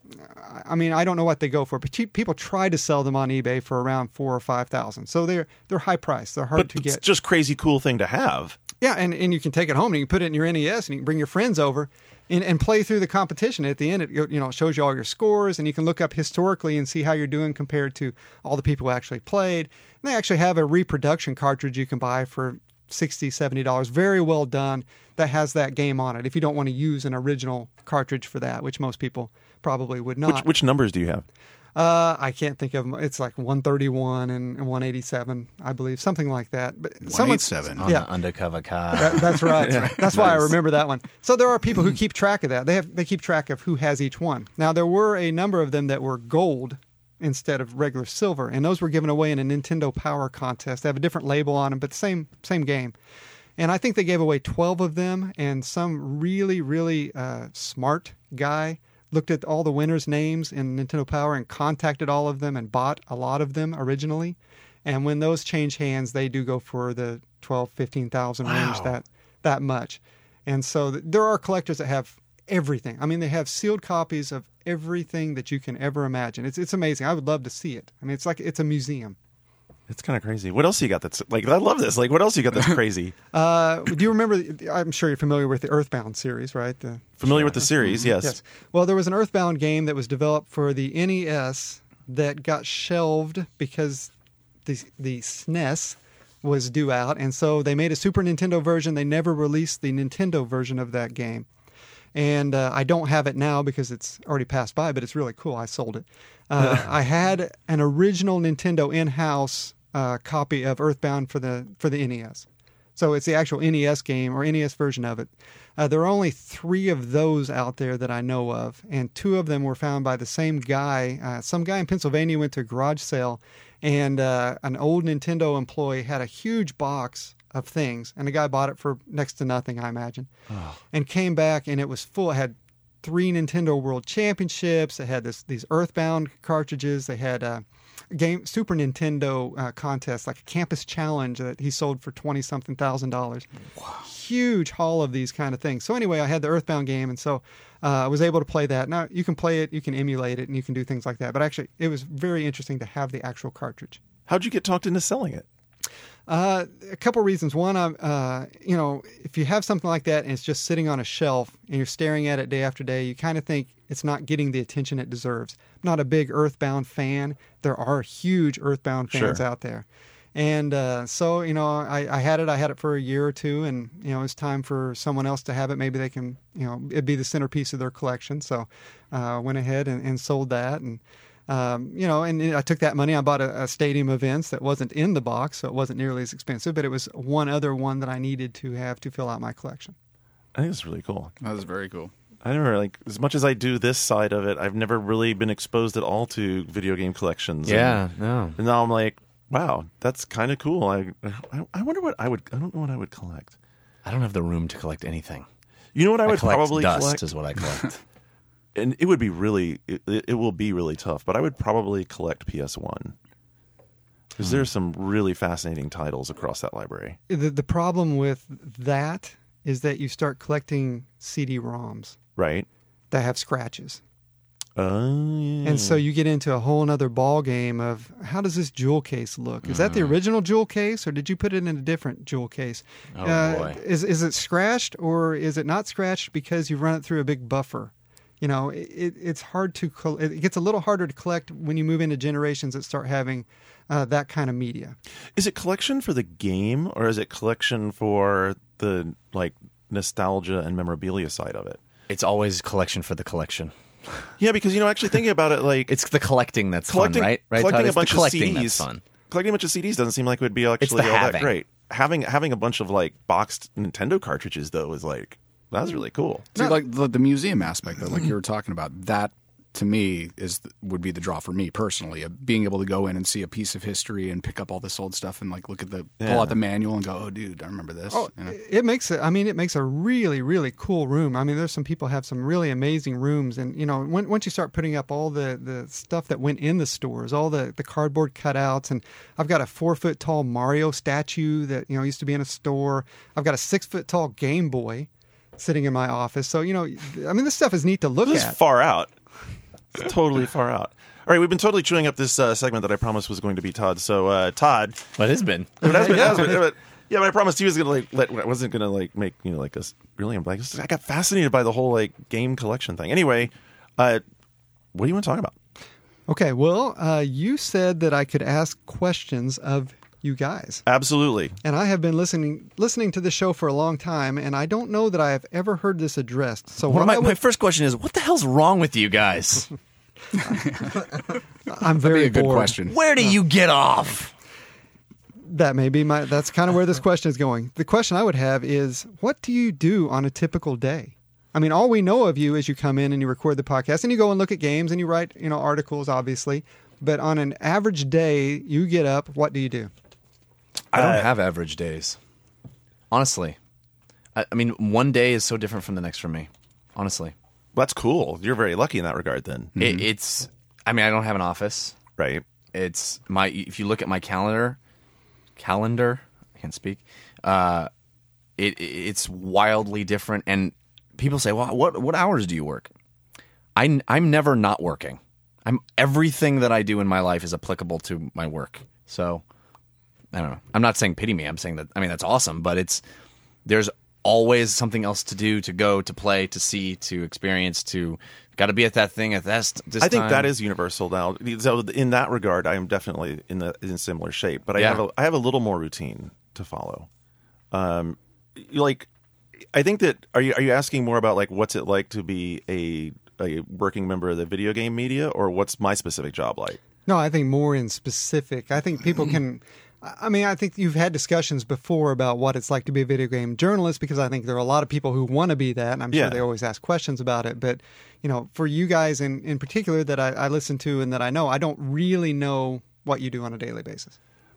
I mean, I don't know what they go for, but cheap, people try to sell them on eBay for around four or five thousand. So they're they're high priced. They're hard But to it's get. just crazy cool thing to have. Yeah, and, and you can take it home and you can put it in your N E S and you can bring your friends over and, and play through the competition. At the end, it you know shows you all your scores, and you can look up historically and see how you're doing compared to all the people who actually played. And they actually have a reproduction cartridge you can buy for sixty dollars, seventy dollars. Very well done. That has that game on it. If you don't want to use an original cartridge for that, which most people probably would not. Which, which numbers do you have? Uh, I can't think of them. It's like one thirty-one and, and one eighty-seven, I believe, something like that. But someone- one eighty-seven. On Yeah. the undercover car. That, that's right. That's why I remember that one. So there are people who keep track of that. They have they keep track of who has each one. Now there were a number of them that were gold instead of regular silver, and those were given away in a Nintendo Power contest. They have a different label on them, but the same same game. And I think they gave away twelve of them, and some really, really uh, smart guy looked at all the winners' names in Nintendo Power and contacted all of them and bought a lot of them originally. And when those change hands, they do go for the twelve, fifteen thousand range, Wow. that that much. And so th- there are collectors that have everything. I mean, they have sealed copies of everything that you can ever imagine. It's it's amazing. I would love to see it. I mean, it's like it's a museum. It's kind of crazy. What else you got that's like, I love this. Like, what else you got that's crazy? Uh, do you remember? I'm sure you're familiar with the Earthbound series, right? The, Familiar with the series, yes. Yes. Well, there was an Earthbound game that was developed for the N E S that got shelved because the the S N E S was due out, and so they made a Super Nintendo version. They never released the Nintendo version of that game. And uh, I don't have it now because it's already passed by, but it's really cool. I sold it. Uh, I had an original Nintendo in-house uh, copy of Earthbound for the for the N E S. So it's the actual N E S game or N E S version of it. Uh, there are only three of those out there that I know of, and two of them were found by the same guy. Uh, some guy in Pennsylvania went to a garage sale, and uh, an old Nintendo employee had a huge box of things, and the guy bought it for next to nothing, I imagine, and came back, and it was full. It had three Nintendo World Championships. They had this these Earthbound cartridges. They had a game Super Nintendo uh, contest, like a campus challenge that he sold for twenty something thousand dollars. Wow. Huge haul of these kind of things. So anyway, I had the Earthbound game, and so uh, I was able to play that. Now you can play it, you can emulate it, and you can do things like that. But actually, it was very interesting to have the actual cartridge. How'd you get talked into selling it? Uh, a couple reasons. One, um, uh, you know, if you have something like that and it's just sitting on a shelf and you're staring at it day after day, you kind of think it's not getting the attention it deserves. I'm not a big Earthbound fan. There are huge Earthbound fans Sure. out there. And uh, so, you know, I, I had it. I had it for a year or two, and, you know, it's time for someone else to have it. Maybe they can, you know, it'd be the centerpiece of their collection. So I uh, went ahead and, and sold that. And Um, you know, and I took that money. I bought a, a Stadium Events that wasn't in the box, so it wasn't nearly as expensive, but it was one other one that I needed to have to fill out my collection. I think it's really cool. That was very cool. I never, like, as much as I do this side of it, I've never really been exposed at all to video game collections. Yeah, And, no. and now I'm like, wow, that's kind of cool. I, I I wonder what I would, I don't know what I would collect. I don't have the room to collect anything. You know what I I would collect probably dust collect? is what I collect. And it would be really, it, it will be really tough, but I would probably collect P S one. Because there's some really fascinating titles across that library. The, the problem with that is that you start collecting C D ROMs Right? that have scratches. Oh, yeah. And so you get into a whole other ball game of how does this jewel case look? Is that the original jewel case, or did you put it in a different jewel case? Oh, uh, boy. Is, is it scratched, or is it not scratched because you run it through a big buffer? You know, it, it's hard to, col- it gets a little harder to collect when you move into generations that start having uh, that kind of media. Is it collection for the game, or is it collection for the, like, nostalgia and memorabilia side of it? It's always collection for the collection. Yeah, because, you know, actually thinking about it, like, It's the collecting that's collecting, fun, right? Right, collecting Todd? a It's the bunch of collecting C Ds. that's fun. Collecting a bunch of C Ds doesn't seem like it would be actually the all that having. great. Having having a bunch of, like, boxed Nintendo cartridges, though, is like, that's really cool. See, like the, the museum aspect, though, like you were talking about, that to me is would be the draw for me personally. Of being able to go in and see a piece of history and pick up all this old stuff and like look at the Yeah. pull out the manual and go, oh, dude, I remember this. Oh, you know? it makes it. I mean, it makes a really, really cool room. I mean, there's some people have some really amazing rooms, and you know, when, once you start putting up all the, the stuff that went in the stores, all the, the cardboard cutouts, and I've got a four foot tall Mario statue that you know used to be in a store. I've got a six foot tall Game Boy sitting in my office. So you know, I mean, this stuff is neat to look This is at. far out. It's totally far out. All right, we've been totally chewing up this uh, segment that I promised was going to be Todd. So, uh, Todd, What has been? it has been, it has been, but- yeah, but I promised he was gonna like let. I wasn't gonna like make you know like this. Really, I'm like I got fascinated by the whole like game collection thing. Anyway, uh, what do you want to talk about? Okay, well, uh, you said that I could ask questions of you guys. Absolutely. And I have been listening listening to this show for a long time, and I don't know that I have ever heard this addressed. So One what of my, I my would, first question is, what the hell's wrong with you guys? I'm very That'd be a good bored. question. Where do you get off? That may be my. That's kind of where this question is going. The question I would have is, what do you do on a typical day? I mean, all we know of you is you come in and you record the podcast, and you go and look at games, and you write, you know, articles, obviously. But on an average day, you get up. What do you do? I don't Uh, have average days. Honestly. I, I mean, one day is so different from the next for me. Honestly. That's cool. You're very lucky in that regard, then, It, it's, I mean, I don't have an office. right? It's my, if you look at my calendar, calendar, I can't speak, uh, it, it's wildly different. And people say, well, what, what hours do you work? I, I'm never not working. I'm, everything that I do in my life is applicable to my work. So, I don't know. I'm not saying pity me. I'm saying that, I mean, that's awesome, but it's, there's always something else to do, to go, to play, to see, to experience, to got to be at that thing at this, this I think time. that is universal now. So in that regard, I am definitely in the in similar shape, but I Yeah. have a, I have a little more routine to follow. Um, you like, I think that are you are you asking more about like what's it like to be a a working member of the video game media, or what's my specific job like? No, I think more in specific. I think people can. I mean, I think you've had discussions before about what it's like to be a video game journalist, because I think there are a lot of people who want to be that, and I'm sure Yeah. they always ask questions about it. But, you know, for you guys in, in particular that I, I listen to and that I know, I don't really know what you do on a daily basis.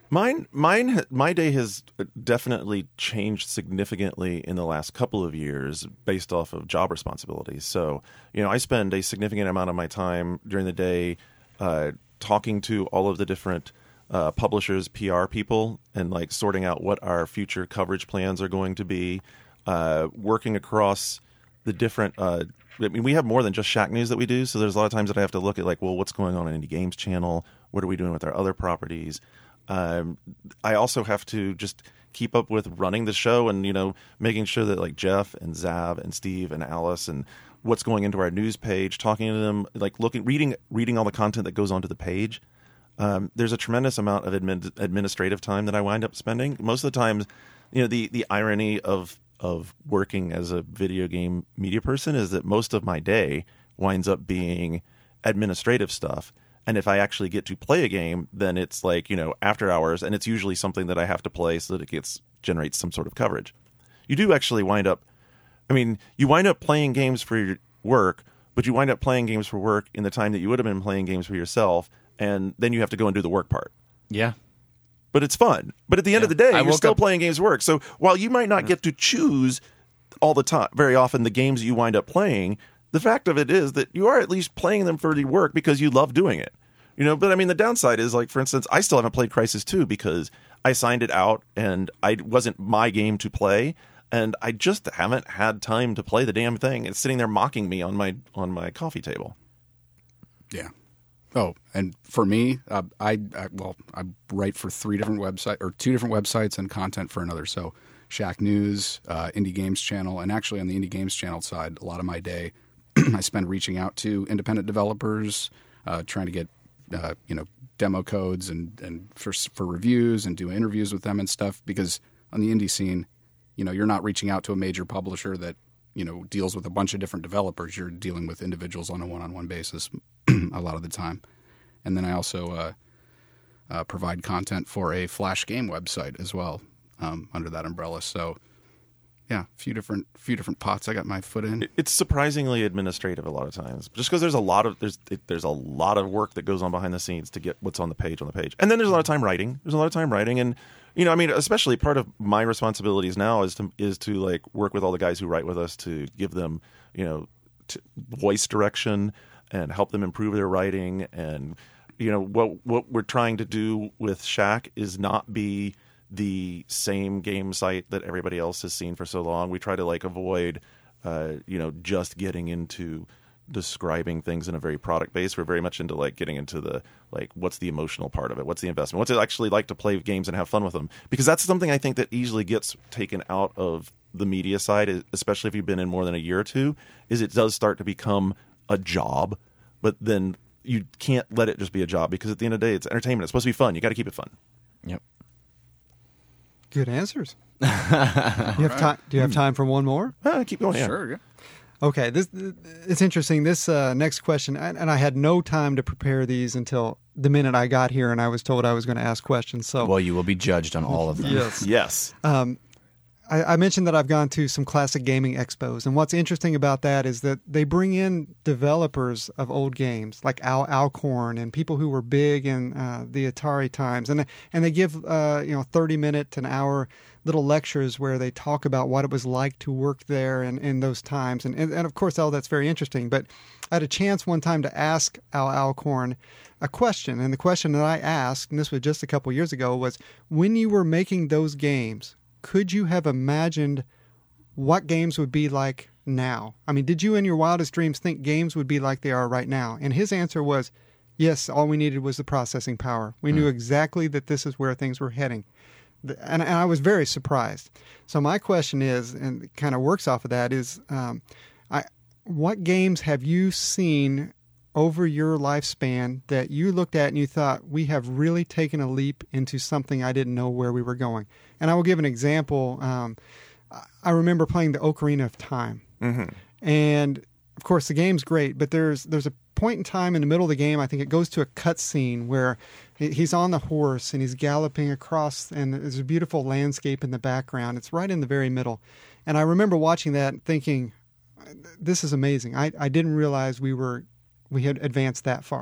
Mine, mine, my day has definitely changed significantly in the last couple of years based off of job responsibilities. So, you know, I spend a significant amount of my time during the day uh, talking to all of the different uh, publishers, P R people, and like sorting out what our future coverage plans are going to be, uh, working across the different. Uh, I mean, we have more than just Shack News that we do. So there's a lot of times that I have to look at like, well, what's going on in Indie Games Channel? What are we doing with our other properties? Um, I also have to just keep up with running the show and, you know, making sure that like Jeff and Zav and Steve and Alice and what's going into our news page, talking to them, like looking, reading, reading all the content that goes onto the page. Um, there's a tremendous amount of admin, administrative time that I wind up spending. Most of the times, you know, the, the irony of, of working as a video game media person is that most of my day winds up being administrative stuff. And if I actually get to play a game, then it's like, you know, after hours, and it's usually something that I have to play so that it gets generates some sort of coverage. You do actually wind up, I mean, you wind up playing games for your work, but you wind up playing games for work in the time that you would have been playing games for yourself, and then you have to go and do the work part. Yeah. But it's fun. But at the end Yeah. of the day, I you're woke still up- playing games for work. So while you might not get to choose all the time, very often the games you wind up playing, the fact of it is that you are at least playing them for the work because you love doing it. You know, but I mean, the downside is, like, for instance, I still haven't played Crysis two because I signed it out and I wasn't my game to play, and I just haven't had time to play the damn thing. It's sitting there mocking me on my on my coffee table. Yeah. Oh, and for me, uh, I, I well, I write for three different websites or two different websites and content for another. So, Shack News, uh, Indie Games Channel, and actually on the Indie Games Channel side, a lot of my day I spend reaching out to independent developers, uh, trying to get uh, you know demo codes and and for for reviews and do interviews with them and stuff. Because on the indie scene, you know, you're not reaching out to a major publisher that you know deals with a bunch of different developers. You're dealing with individuals on a one-on-one basis a lot of the time. And then I also uh, uh, provide content for a Flash game website as well um, under that umbrella. So, yeah, a few different few different pots I got my foot in. It's surprisingly administrative a lot of times, just because there's a lot of there's it, there's a lot of work that goes on behind the scenes to get what's on the page on the page, and then there's a lot of time writing. There's a lot of time writing, and you know, I mean, especially part of my responsibilities now is to is to like work with all the guys who write with us to give them you know t- voice direction and help them improve their writing. And you know what what we're trying to do with Shack is not be the same game site that everybody else has seen for so long. We try to like avoid, uh, you know, just getting into describing things in a very product base. We're very much into like getting into the like what's the emotional part of it, what's the investment, what's it actually like to play games and have fun with them. Because that's something I think that easily gets taken out of the media side, especially if you've been in more than a year or two. Is it does start to become a job, but then you can't let it just be a job because at the end of the day, it's entertainment. It's supposed to be fun. You got to keep it fun. Yep. Good answers. you have time? Do you have time for one more? Ah, keep going. Yeah. Sure, yeah. Okay, this it's interesting. This uh, next question, and, and I had no time to prepare these until the minute I got here, and I was told I was going to ask questions. So, Well, you will be judged on all of them. yes, Yes. I, I mentioned that I've gone to some classic gaming expos, and what's interesting about that is that they bring in developers of old games like Al Alcorn and people who were big in uh, the Atari times, and and they give uh, you know thirty minute to an hour little lectures where they talk about what it was like to work there and in those times, and, and and of course all that's very interesting. But I had a chance one time to ask Al Alcorn a question, and the question that I asked, and this was just a couple years ago, was when you were making those games, could you have imagined what games would be like now? I mean, did you in your wildest dreams think games would be like they are right now? And his answer was, yes, all we needed was the processing power. We knew exactly that this is where things were heading. And, and I was very surprised. So my question is, and it kind of works off of that, is um, I, what games have you seen over your lifespan that you looked at and you thought, we have really taken a leap into something I didn't know where we were going? And I will give an example. Um, I remember playing the Ocarina of Time. Mm-hmm. And, of course, the game's great, but there's there's a point in time in the middle of the game, I think it goes to a cutscene where he's on the horse and he's galloping across, and there's a beautiful landscape in the background. It's right in the very middle. And I remember watching that and thinking, this is amazing. I, I didn't realize we were we had advanced that far.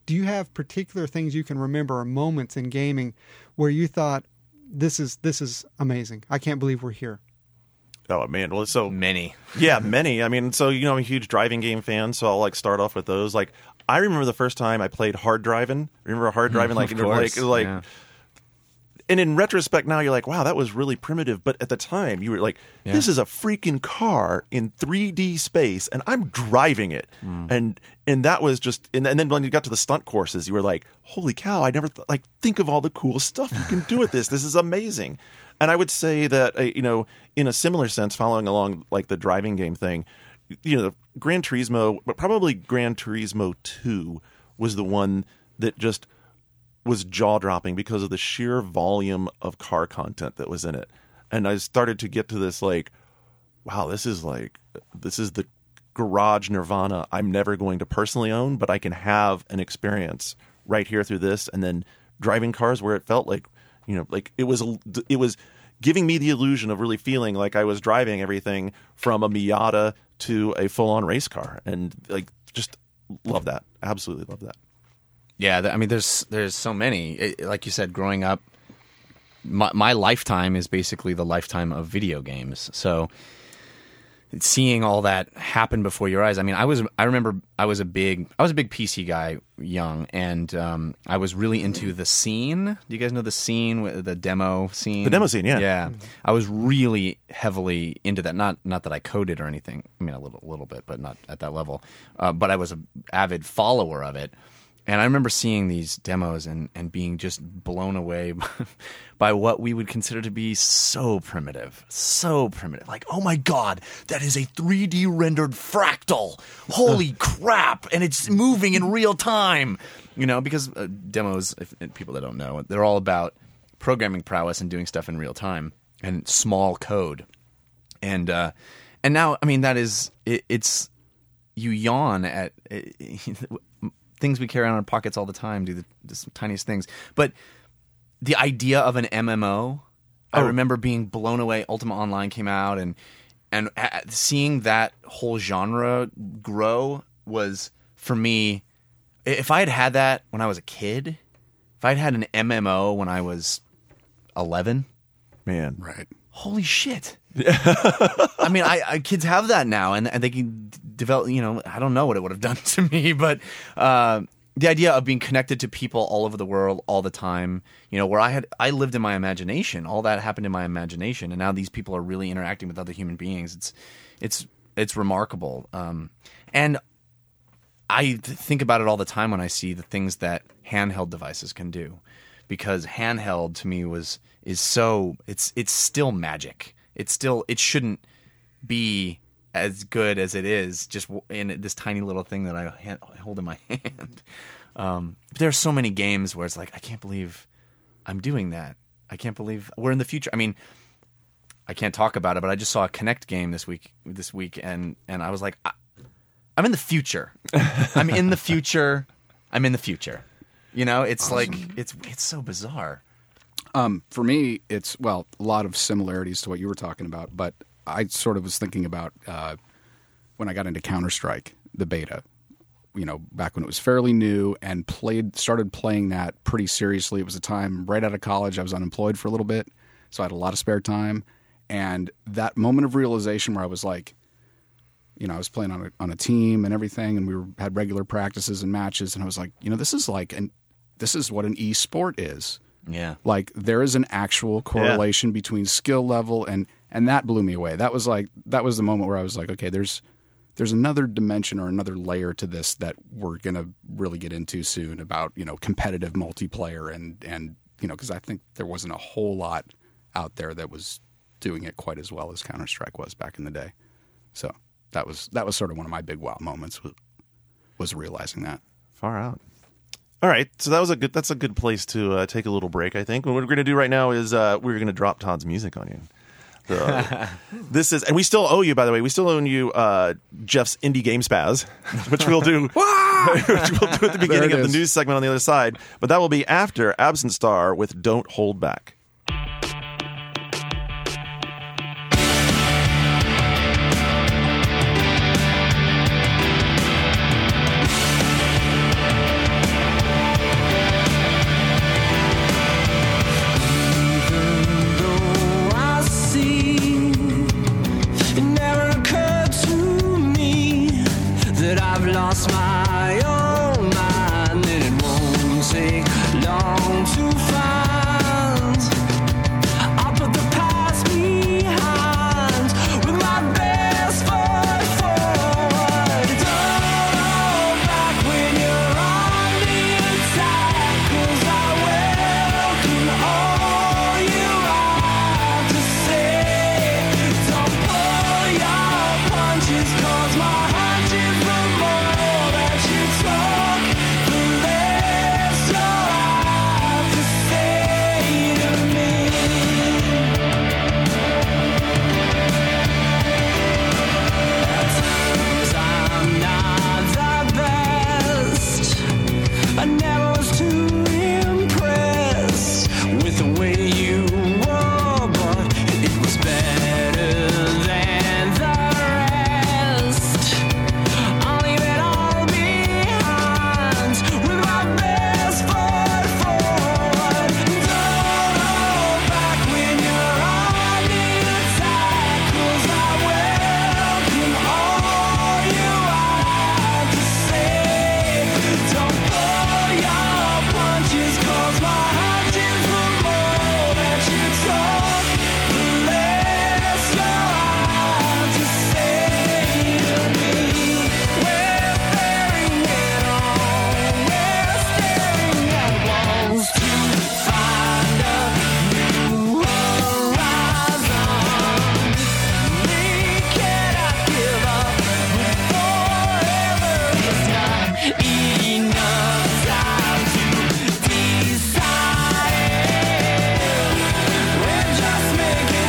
Do you have particular things you can remember or moments in gaming where you thought, this is this is amazing. I can't believe we're here. Oh man, well, so Many. yeah, many. I mean, so you know, I'm a huge driving game fan, so I'll like start off with those. Like, I remember the first time I played Hard Driving. Remember Hard Driving? Like, Of you're course, like, like, yeah. and in retrospect, now you're like, wow, that was really primitive. But at the time, you were like, this is a freaking car in three D space, and I'm driving it, Hmm. and and that was just. And, and then when you got to the stunt courses, you were like, holy cow! I never th- like think of all the cool stuff you can do with this. This is amazing. And I would say that, uh, you know, in a similar sense, following along like the driving game thing, you know, Gran Turismo, but probably Gran Turismo two was the one that just was jaw-dropping because of the sheer volume of car content that was in it. And I started to get to this like, wow, this is like, this is the garage nirvana I'm never going to personally own, but I can have an experience right here through this. And then driving cars where it felt like, you know, like it was, a, it was giving me the illusion of really feeling like I was driving everything from a Miata to a full-on race car. And like, just love that. Absolutely love that. Yeah, th- I mean, there's there's so many. It, like you said, growing up, my, my lifetime is basically the lifetime of video games. So seeing all that happen before your eyes. I mean, I was I remember I was a big I was a big P C guy young, and um, I was really into the scene. Do you guys know the scene, the demo scene? The demo scene, yeah. Yeah, I was really heavily into that. Not not that I coded or anything. I mean, a little a little bit, but not at that level. Uh, but I was an avid follower of it. And I remember seeing these demos and, and being just blown away by what we would consider to be so primitive, so primitive. Like, oh my God, that is a three D rendered fractal. Holy crap. And it's moving in real time. You know, because uh, demos, if, if people that don't know, they're all about programming prowess and doing stuff in real time and small code. And, uh, and now, I mean, that is, it, it's, you yawn at, it, things we carry around in our pockets all the time, do the, the tiniest things. But the idea of an M M O, I Oh. remember being blown away. Ultima Online came out, and and uh, seeing that whole genre grow was, for me, if I had had that when I was a kid, if I'd had an M M O when I was eleven, Man. Right. holy shit. I mean, I, I kids have that now, and, and they can d- develop, you know, I don't know what it would have done to me, but uh, the idea of being connected to people all over the world all the time, you know, where I had, I lived in my imagination, all that happened in my imagination, and now these people are really interacting with other human beings. It's, it's, it's remarkable. Um, and I th- think about it all the time when I see the things that handheld devices can do, because handheld to me was, is so, it's, it's still magic. It's still, it shouldn't be as good as it is just in this tiny little thing that I hand, hold in my hand. Um, but there are so many games where it's like, I can't believe I'm doing that. I can't believe we're in the future. I mean, I can't talk about it, but I just saw a Kinect game this week, this week, and and I was like, I, I'm in the future. I'm in the future. I'm in the future. You know, it's Awesome. like it's it's so bizarre. Um, for me, it's, well, a lot of similarities to what you were talking about, but I sort of was thinking about uh, when I got into Counter-Strike, the beta, you know, back when it was fairly new, and played, started playing that pretty seriously. It was a time right out of college. I was unemployed for a little bit, so I had a lot of spare time. And that moment of realization where I was like, you know, I was playing on a, on a team and everything, and we were, had regular practices and matches, and I was like, you know, this is like, an, this is what an e-sport is. Yeah. Like, there is an actual correlation yeah. between skill level, and and that blew me away. That was like, that was the moment where I was like, okay, there's there's another dimension or another layer to this that we're gonna really get into soon about, you know, competitive multiplayer, and and you know, because I think there wasn't a whole lot out there that was doing it quite as well as Counter-Strike was back in the day. So that was that was sort of one of my big wow moments, was, was realizing that. Far out. All right, so that was a good. That's a good place to uh, take a little break, I think. What we're going to do right now is uh, we're going to drop Todd's music on you. So, this is, and we still owe you, by the way. We still owe you uh, Jeff's Indie Game Spaz, which we'll do. which we'll do at the beginning of the news segment on the other side. But that will be after Absent Star with "Don't Hold Back." lost my own mind, and it won't take long to find. I'll put the past behind with my best foot forward. Don't hold back when you're on the attack, 'cause I welcome all you have to say. Don't pull your punches, 'cause my hunches the more that you talk, the less you'll have to say to me. At times I'm not the best. I never was too impressed with the way you were, but it was better than the rest. I'll leave it all behind with my best foot forward. Don't hold back when you're on the attack, 'cause I welcome all you have to say. Don't pull your punches, 'cause my hunches the more that you talk, the less you'll have to say to me. We're bearing it all, we're staring at walls to find a new horizon. We cannot give up, but forever is not enough time to decide. We're just making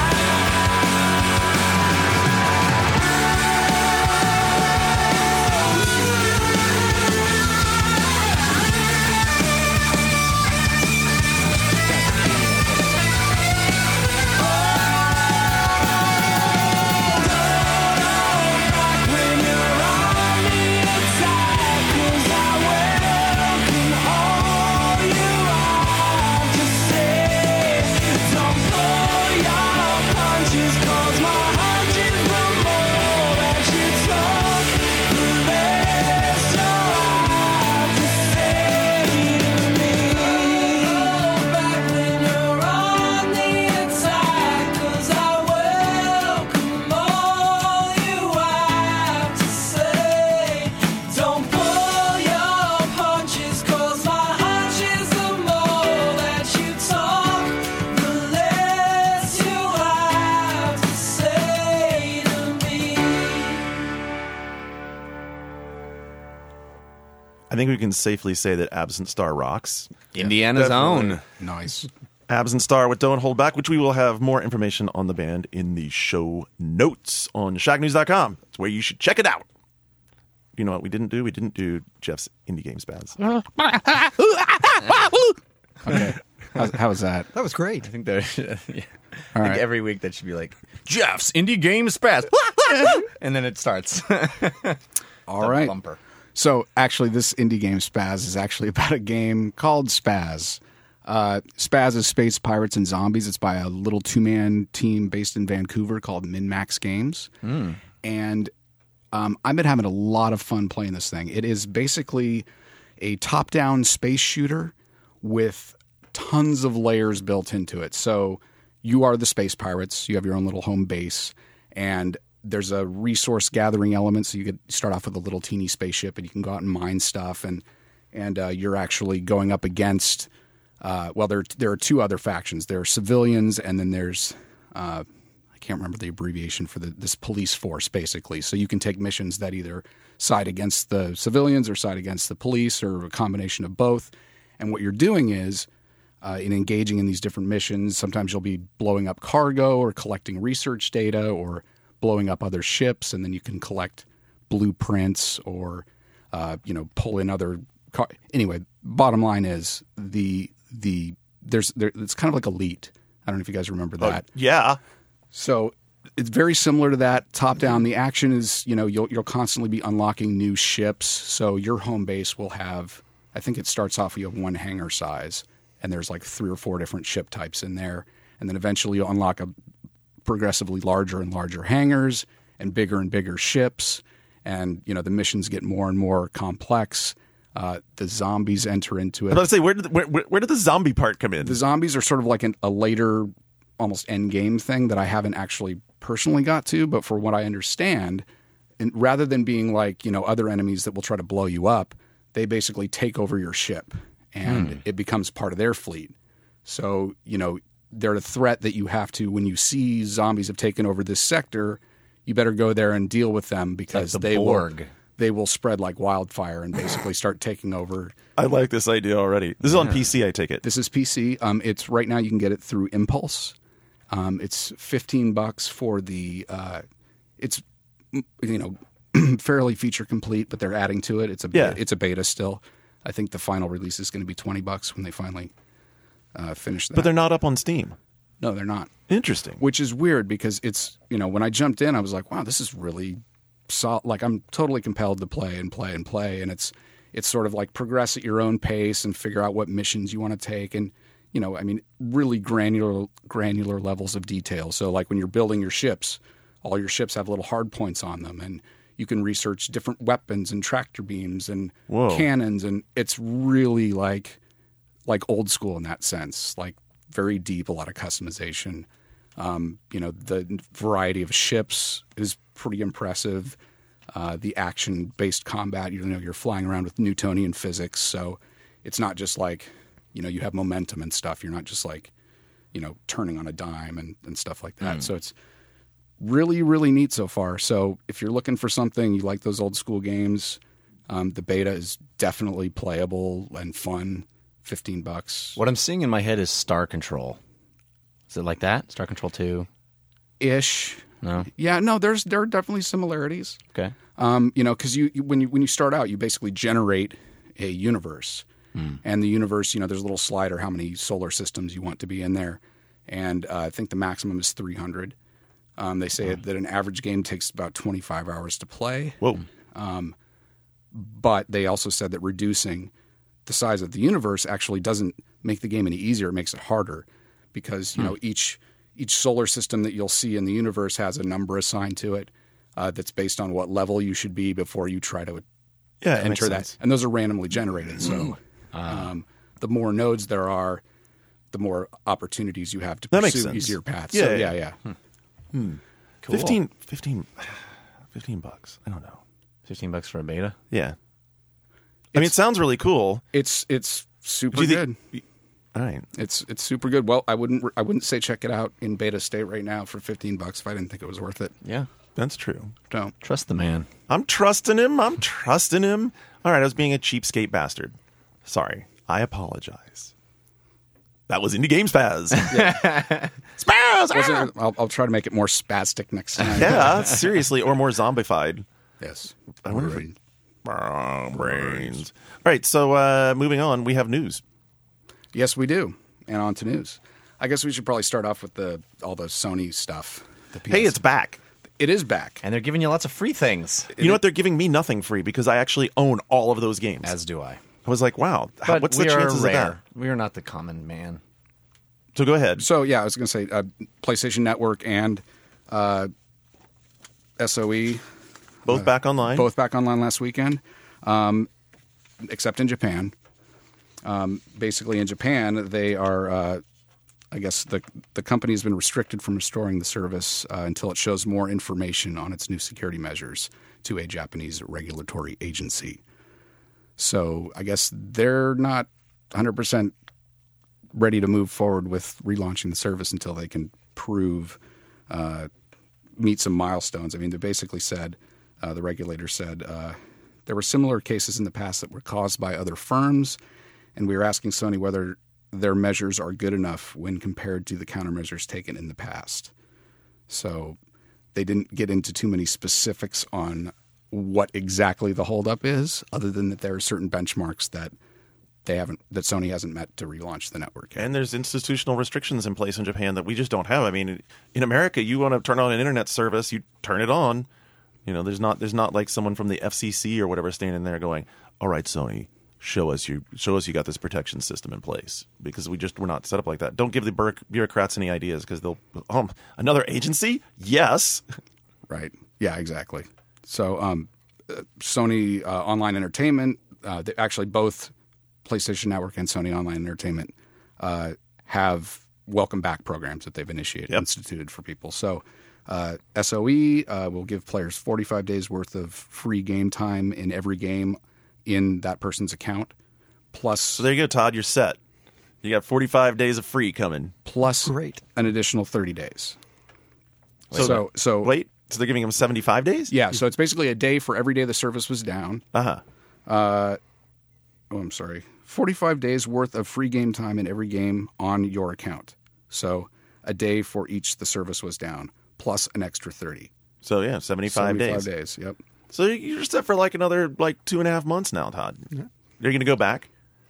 when you're on the attack, 'cause I welcome all you have to say. Don't pull your punches, 'cause my hunches the more that you talk, the less you'll have to say to me. Hold back when you're on the attack, 'cause I welcome all you have to say. Don't pull your punches, 'cause my hunches the more that you talk, the less you have to say to me. I think we can safely say that Absent Star rocks. Indiana's Definitely. own. Nice. Absent Star with Don't Hold Back, which we will have more information on the band in the show notes on shack news dot com. It's where you should check it out. You know what we didn't do? We didn't do Jeff's Indie Game Spaz. Okay. How's, how was that? That was great. I think there. Yeah. I All think right. every week that should be like Jeff's Indie Game Spaz, and then it starts. All The right. bumper. So actually, this indie game Spaz is actually about a game called Spaz. Uh, Spaz is Space Pirates and Zombies. It's by a little two-man team based in Vancouver called MinMax Games. And um, I've been having a lot of fun playing this thing. It is basically a top-down space shooter with tons of layers built into it. So you are the space pirates. You have your own little home base, and there's a resource gathering element. So you could start off with a little teeny spaceship, and you can go out and mine stuff, and and uh, you're actually going up against. Uh, well, there there are two other factions. There are civilians, and then there's uh, I can't remember the abbreviation for the, this police force, basically. So you can take missions that either side against the civilians or side against the police, or a combination of both. And what you're doing is, uh, in engaging in these different missions, sometimes you'll be blowing up cargo or collecting research data or blowing up other ships, and then you can collect blueprints or uh, you know pull in other. Car- anyway, bottom line is the the there's there, it's kind of like Elite. I don't know if you guys remember that. Yeah. So it's very similar to that. Top down, the action is, you know, you'll you'll constantly be unlocking new ships. So your home base will have, I think it starts off you have one hangar size, and there's like three or four different ship types in there, and then eventually you'll unlock a progressively larger and larger hangars and bigger and bigger ships, and you know the missions get more and more complex. Uh, the zombies enter into it. But let's say, where did the, where, where, where did the zombie part come in? The zombies are sort of like an, a later, almost end game thing that I haven't actually personally got to. But for what I understand, and rather than being like you know other enemies that will try to blow you up, they basically take over your ship, and Hmm. it becomes part of their fleet. So you know they're a threat that you have to, when you see zombies have taken over this sector, you better go there and deal with them because the they Borg. will they will spread like wildfire and basically start taking over. I like this idea already. This is on P C, I take it. This is P C. Um, it's right now you can get it through Impulse. Um, it's fifteen bucks for the. Uh, it's you know fairly feature complete, but they're adding to it. It's a Yeah. it's a beta still. I think the final release is going to be twenty bucks when they finally uh, finish that. But they're not up on Steam. no, they're not. Interesting. Which is weird because it's you know when I jumped in, I was like, wow, this is really sol- like I'm totally compelled to play and play and play, and it's it's sort of like progress at your own pace and figure out what missions you want to take, and you know, I mean, really granular granular levels of detail. So like when you're building your ships, all your ships have little hard points on them, and you can research different weapons and tractor beams and Whoa. cannons, and it's really like like old school in that sense, like very deep, a lot of customization. Um, you know, the variety of ships is pretty impressive. Uh, the action-based combat, you know, you're flying around with Newtonian physics, so it's not just like, you know, you have momentum and stuff. You're not just like, you know, turning on a dime and, and stuff like that. So it's really, really neat so far. So if you're looking for something, you like those old school games, um, the beta is definitely playable and fun. fifteen bucks. What I'm seeing in my head is Star Control. Is it like that? Star Control two? Ish. No. Yeah, no, there's there are definitely similarities. Okay. Um, you know, because you, you when you when you start out, you basically generate a universe, and the universe, you know, there's a little slider how many solar systems you want to be in there, and uh, I think the maximum is three hundred. Um, they say that an average game takes about twenty-five hours to play, Whoa. but they also said that reducing the size of the universe actually doesn't make the game any easier; it makes it harder, because you know each each solar system that you'll see in the universe has a number assigned to it. Uh, that's based on what level you should be before you try to Yeah, it makes enter that. sense. And those are randomly generated. So um, the more nodes there are, the more opportunities you have to That makes pursue sense. easier paths. Yeah, so, yeah. yeah, yeah. Cool. fifteen, fifteen, fifteen bucks. I don't know. fifteen bucks for a beta? Yeah. I mean, it sounds really cool. It's it's super Do you good. think- All right. It's it's super good. Well, I wouldn't I wouldn't say check it out in beta state right now for fifteen bucks if I didn't think it was worth it. Yeah. That's true. Don't. Trust the man. I'm trusting him. I'm trusting him. All right, I was being a cheapskate bastard. Sorry. I apologize. That was Indie Games Spaz. Spaz! Wasn't it- I'll, I'll try to make it more spastic next time. Yeah, seriously, or more zombified. Yes. I wonder if it- Oh, brains. All right, so uh, moving on, we have news. Yes, we do. And on to news. I guess we should probably start off with the all the Sony stuff. The P S. Hey, it's back. It is back. And they're giving you lots of free things. You know what? They're giving me nothing free because I actually own all of those games. As do I. I was like, wow, how, But what's we the are chances rare. of that? We are not the common man. So go ahead. So yeah, I was going to say uh, PlayStation Network and uh, S O E Both back online? both back online last weekend, um, except in Japan. Um, basically, in Japan, they are. Uh, I guess the the company has been restricted from restoring the service uh, until it shows more information on its new security measures to a Japanese regulatory agency. So I guess they're not one hundred percent ready to move forward with relaunching the service until they can prove, uh, meet some milestones. I mean, they basically said, uh, the regulator said, uh, there were similar cases in the past that were caused by other firms, and we were asking Sony whether their measures are good enough when compared to the countermeasures taken in the past. So they didn't get into too many specifics on what exactly the holdup is, other than that there are certain benchmarks that they haven't, that Sony hasn't met to relaunch the network yet. And there's institutional restrictions in place in Japan that we just don't have. I mean, in America, you want to turn on an internet service, you turn it on. You know, there's not there's not like someone from the F C C or whatever standing there going, "All right, Sony, show us you show us you got this protection system in place," because we just we're not set up like that. Don't give the bur- bureaucrats any ideas because they'll um another agency. Yes, Right. Yeah, exactly. So, um, Sony uh, Online Entertainment, uh, they, actually both PlayStation Network and Sony Online Entertainment uh, have welcome back programs that they've initiated, Yep. instituted for people. So uh, S O E uh, will give players forty-five days worth of free game time in every game in that person's account. Plus, So there you go, Todd. You're set. You got forty-five days of free coming. plus Great. an additional thirty days. So- so, so Wait, so they're giving them seventy-five days? yeah, so it's basically a day for every day the service was down. Uh-huh. Oh, I'm sorry. forty-five days worth of free game time in every game on your account. So a day for each the service was down, plus an extra thirty. So, yeah, seventy-five, seventy-five days. days. Yep. So you're set for like another like two and a half months now, Todd. You're going to go back?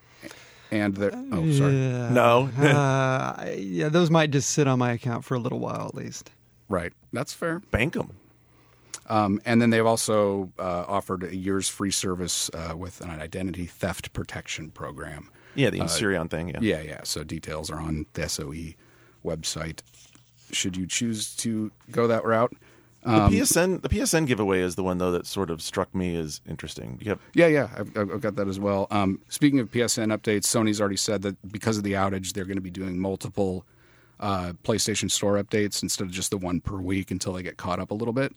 And the oh, sorry. Yeah. No. uh, yeah, those might just sit on my account for a little while at least. Right. That's fair. Bank them. Um, and then they've also uh, offered a year's free service uh, with an identity theft protection program. Yeah, the Insurion thing. Yeah. Yeah, yeah. So details are on the S O E website. Should you choose to go that route? The P S N, the P S N giveaway is the one though that sort of struck me as interesting. You have, Yeah, yeah, I've, I've got that as well. Um, speaking of P S N updates, Sony's already said that because of the outage, they're going to be doing multiple uh, PlayStation Store updates instead of just the one per week until they get caught up a little bit.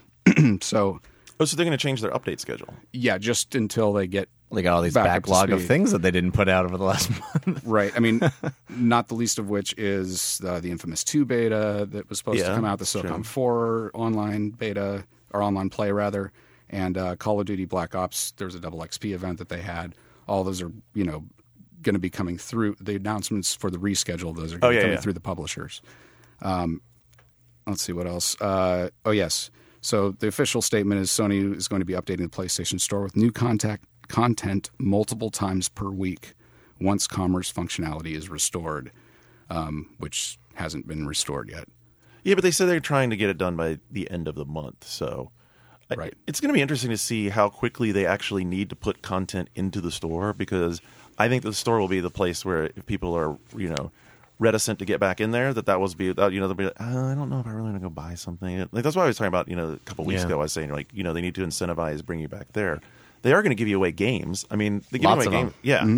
So, oh, so they're going to change their update schedule. yeah, just until they get They got all these back up to backlog of speed. things that they didn't put out over the last month. Right. I mean, not the least of which is uh, the Infamous two beta that was supposed Yeah, to come out, the true. SOCOM four online beta, or online play, rather, and uh, Call of Duty Black Ops. There was a double X P event that they had. All those are, you know, going to be coming through. The announcements for the reschedule, those are Oh, going to yeah, be coming yeah. through the publishers. Um, let's see what else. Uh, oh, yes. So the official statement is Sony is going to be updating the PlayStation Store with new contact content multiple times per week once commerce functionality is restored, um, which hasn't been restored yet. Yeah, but they said they're trying to get it done by the end of the month. So I- Right. it's going to be interesting to see how quickly they actually need to put content into the store, because I think the store will be the place where if people are, you know, reticent to get back in there, that that was be that, you know, they'll be like, oh, I don't know if I really want to go buy something. Like that's why I was talking about, you know, a couple weeks Yeah. ago. I was saying like, you know, they need to incentivize bring you back there. They are going to give you away games. I mean, they give Lots you away of games. them. Yeah.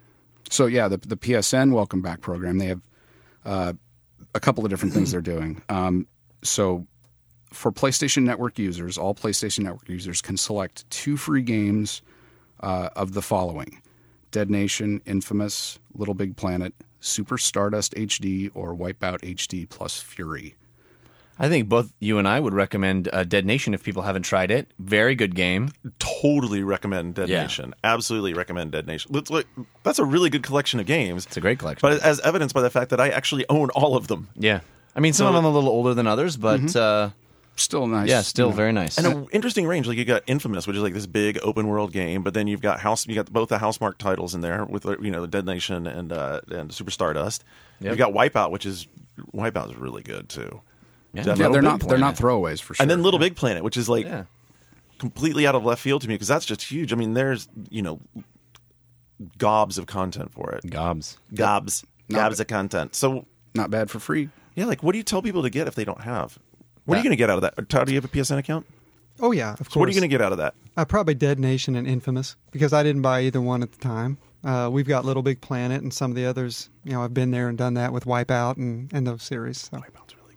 So yeah, the the P S N Welcome Back program, they have uh, a couple of different things they're doing. Um, so for PlayStation Network users, all PlayStation Network users can select two free games uh, of the following: Dead Nation, Infamous, Little Big Planet, Super Stardust H D, or Wipeout H D plus Fury. I think both you and I would recommend uh, Dead Nation if people haven't tried it. Very good game. Totally recommend Dead Yeah. Nation. Absolutely recommend Dead Nation. Let's look, that's a really good collection of games. It's a great collection. But as evidenced by the fact that I actually own all of them. Yeah. I mean, some of them are a little older than others, but uh, Still nice. yeah, still you know. very nice. And an interesting range. Like you got Infamous, which is like this big open world game, but then you've got house. You got both the Housemarque titles in there with you know Dead Nation and uh, and Super Stardust. Yep. You've got Wipeout, which is Wipeout is really good too. Yeah. Definitely. Yeah, they're Little not Big they're not Planet. throwaways for sure. And then Little Big Planet, which is like Yeah. completely out of left field to me because that's just huge. I mean, there's you know gobs of content for it. Gobs. Gobs, Not gobs bad. of content. So not bad for free. yeah, like what do you tell people to get if they don't have? What are you That- going to get out of that? Todd, do you have a P S N account? Oh yeah, of course. So what are you going to get out of that? Uh, probably Dead Nation and Infamous because I didn't buy either one at the time. Uh, we've got Little Big Planet and some of the others. You know, I've been there and done that with Wipeout and, and those series. So. Wipeout's really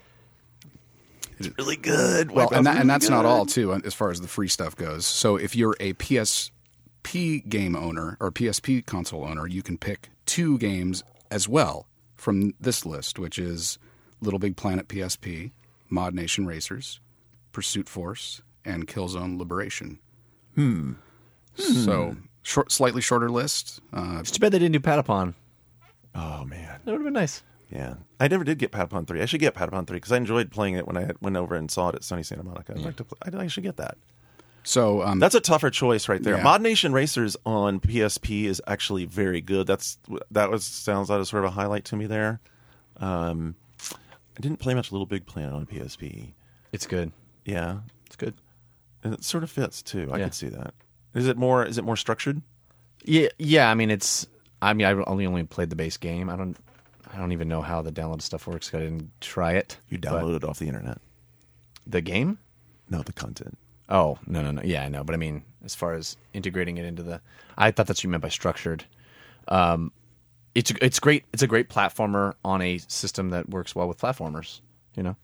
good. It's really good. Well, Wipeout's and, that, and really that's not good. all, too, as far as the free stuff goes. So if you're a P S P game owner or P S P console owner, you can pick two games as well from this list, which is Little Big Planet P S P, Mod Nation Racers, Pursuit Force, and Killzone Liberation. Hmm. So short, slightly shorter list. Uh, It's too bad they didn't do Patapon. Oh man, That would have been nice. yeah. I never did get Patapon three. I should get Patapon three because I enjoyed playing it when I had, went over and saw it at Sunny Santa Monica. I'd like to. Play, I, I should get that. so um, That's a tougher choice right there. Yeah. Mod Nation Racers on P S P is actually very good. That's that was sounds like a sort of a highlight to me there. Um, I didn't play much Little Big Planet on P S P. It's good. Yeah, It's good. and it sort of fits too. I Yeah. could see that. Is it more? Is it more structured? Yeah, yeah. I mean, it's. I mean, I only only played the base game. I don't. I don't even know how the download stuff works. 'Cause I didn't try it. You but- download it off the internet. the game. No, the content. Oh no no no yeah I know, but I mean as far as integrating it into the, I thought that's what you meant by structured. Um, it's it's great. It's a great platformer on a system that works well with platformers. You know.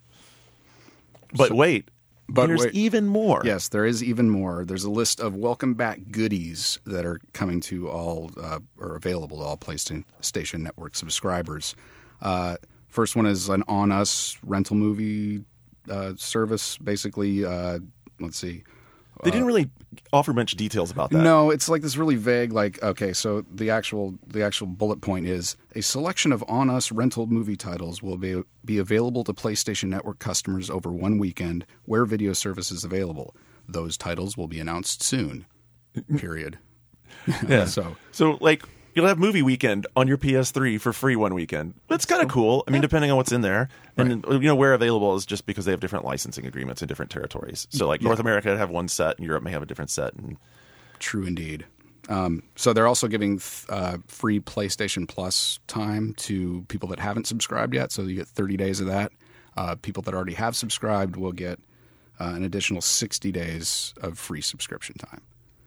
But wait, but there's wait. even more. Yes, there is even more. There's a list of welcome back goodies that are coming to all, uh, or available to all PlayStation Network subscribers. Uh, first one is an On Us rental movie uh, service. Basically, uh, let's see. They didn't really offer much details about that. No, it's like this really vague. Like, okay, so the actual the actual bullet point is a selection of On Us rental movie titles will be be available to PlayStation Network customers over one weekend, where video service is available. Those titles will be announced soon. Period. Yeah. so So, like, you'll have movie weekend on your P S three for free one weekend. That's kind of cool. I mean, depending on what's in there. And, you know, where available is just because they have different licensing agreements in different territories. So, like, North America would have one set, and Europe may have a different set. And true indeed. Um, so they're also giving uh, free PlayStation Plus time to people that haven't subscribed yet. So you get thirty days of that. Uh, people that already have subscribed will get uh, an additional sixty days of free subscription time.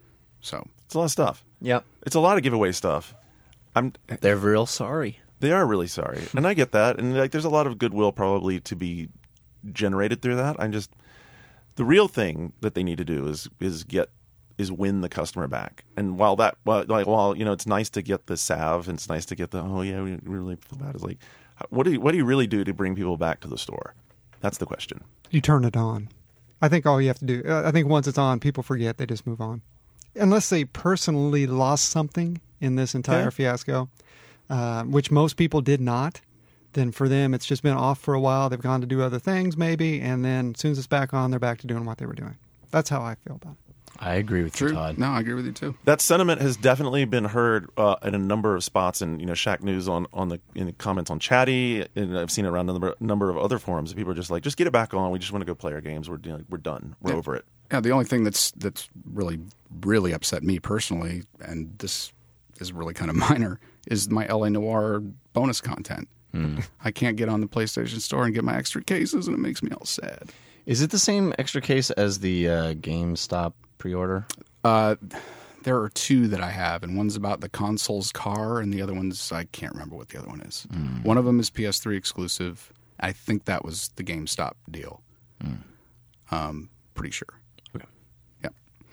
So it's a lot of stuff. Yep. It's a lot of giveaway stuff. I'm. They're real sorry. They are really sorry, and I get that. And like, there's a lot of goodwill probably to be generated through that. I'm just the real thing that they need to do is is get is win the customer back. And while that, well, like, while you know, it's nice to get the salve, and it's nice to get the oh yeah, we really feel bad. It's like, what do you, what do you really do to bring people back to the store? That's the question. You turn it on. I think all you have to do. Uh, I think once it's on, people forget. They just move on, unless they personally lost something in this entire Yeah. fiasco, uh, which most people did not. Then for them, it's just been off for a while. They've gone to do other things maybe, and then as soon as it's back on, they're back to doing what they were doing. That's how I feel about it. I agree with true. you, Todd. No, I agree with you too. That sentiment has definitely been heard uh, in a number of spots, and you know, Shack News on on the in the comments on Chatty, and I've seen it around a number, number of other forums. People are just like, just get it back on. We just want to go play our games. We're you know, we're done. We're Yeah. over it. Yeah, the only thing that's that's really really upset me personally, and this is really kind of minor, is my L A Noire bonus content. I can't get on the PlayStation Store and get my extra cases, and it makes me all sad. Is it the same extra case as the uh, GameStop pre-order? Uh, there are two that I have, and one's about the console's car, and the other one's I can't remember what the other one is. Mm. One of them is P S three exclusive. I think that was the GameStop deal. Mm. Um, pretty sure. Okay. Yeah.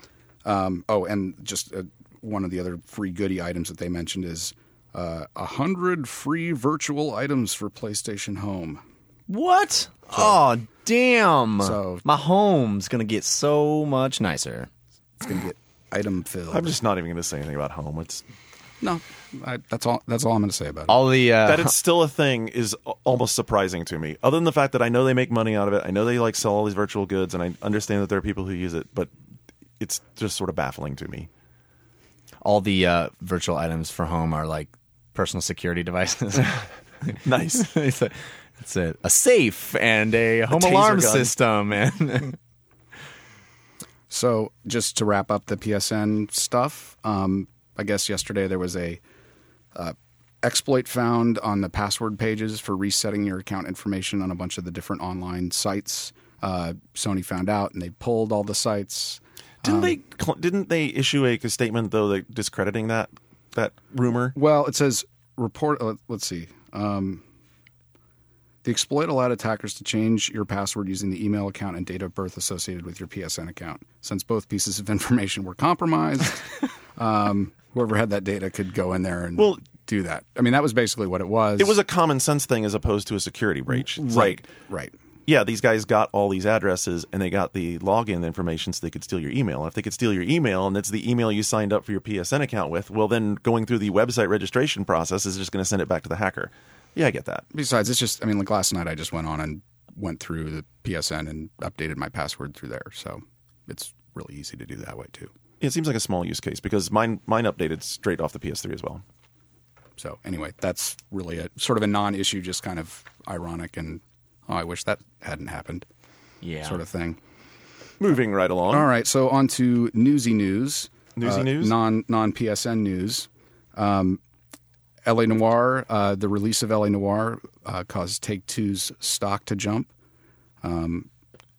Um, oh, and just uh, one of the other free goodie items that they mentioned is uh, a hundred free virtual items for PlayStation Home. What? Oh, damn. So- my home's going to get so much nicer. It's gonna get item filled. I'm just not even going to say anything about home. It's no. I, that's all. That's all I'm going to say about it. All the uh, that it's still a thing is a- almost surprising to me. Other than the fact that I know they make money out of it, I know they like sell all these virtual goods, and I understand that there are people who use it, but it's just sort of baffling to me. all the uh, virtual items for home are like personal security devices. Nice. it's a, it's a, a safe and a home taser alarm gun. system. And So, just to wrap up the P S N stuff, um, I guess yesterday there was a uh, exploit found on the password pages for resetting your account information on a bunch of the different online sites. Uh, Sony found out, and they pulled all the sites. Didn't they? cl- Didn't they issue a statement though, that discrediting that that rumor? Well, it says report. Uh, let's see. Um, the exploit allowed attackers to change your password using the email account and date of birth associated with your P S N account. Since both pieces of information were compromised, um, whoever had that data could go in there and Well, do that. I mean, that was basically what it was. It was a common sense thing as opposed to a security breach. It's right, like, right. yeah, these guys got all these addresses and they got the login information so they could steal your email. If they could steal your email and it's the email you signed up for your P S N account with, well, then going through the website registration process is just going to send it back to the hacker. Yeah, I get that. Besides, it's just, I mean, like last night I just went on and went through the P S N and updated my password through there. So it's really easy to do that way too. It seems like a small use case because mine mine updated straight off the P S three as well. So anyway, that's really a sort of a non-issue, just kind of ironic and, oh, I wish that hadn't happened yeah, sort of thing. Moving right along. All right, so on to newsy news. Newsy uh, news? Non, non-P S N news. Um, L A Noire, uh, the release of L A Noire uh, caused Take-Two's stock to jump. Well,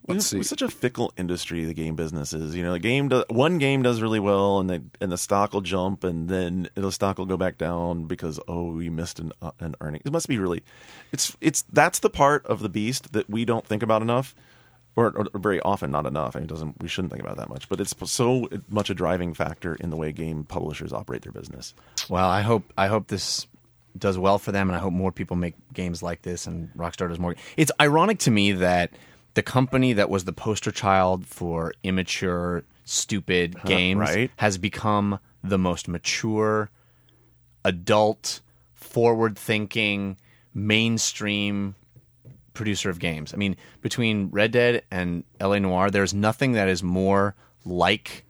let's It's, see. it's such a fickle industry. The game business is. You know, the game does, one game does really well, and the and the stock will jump, and then the stock will go back down because oh, you missed an uh, an earning. It must be really. It's it's that's the part of the beast that we don't think about enough. Or, or very often, not enough. I mean, it doesn't. We shouldn't think about it that much, but it's so much a driving factor in the way game publishers operate their business. Well, I hope I hope this does well for them, and I hope more people make games like this, and Rockstar does more. It's ironic to me that the company that was the poster child for immature, stupid games right. has become the most mature, adult, forward-thinking, mainstream producer of games. I mean, between Red Dead and L A Noire, there's nothing that is more like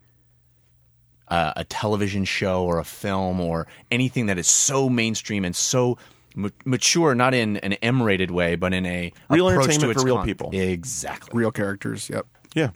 uh, a television show or a film or anything that is so mainstream and so ma- mature, not in an M-rated way, but in a Real approach to entertainment its for real con- people. Exactly. Real characters. Yep. Yeah.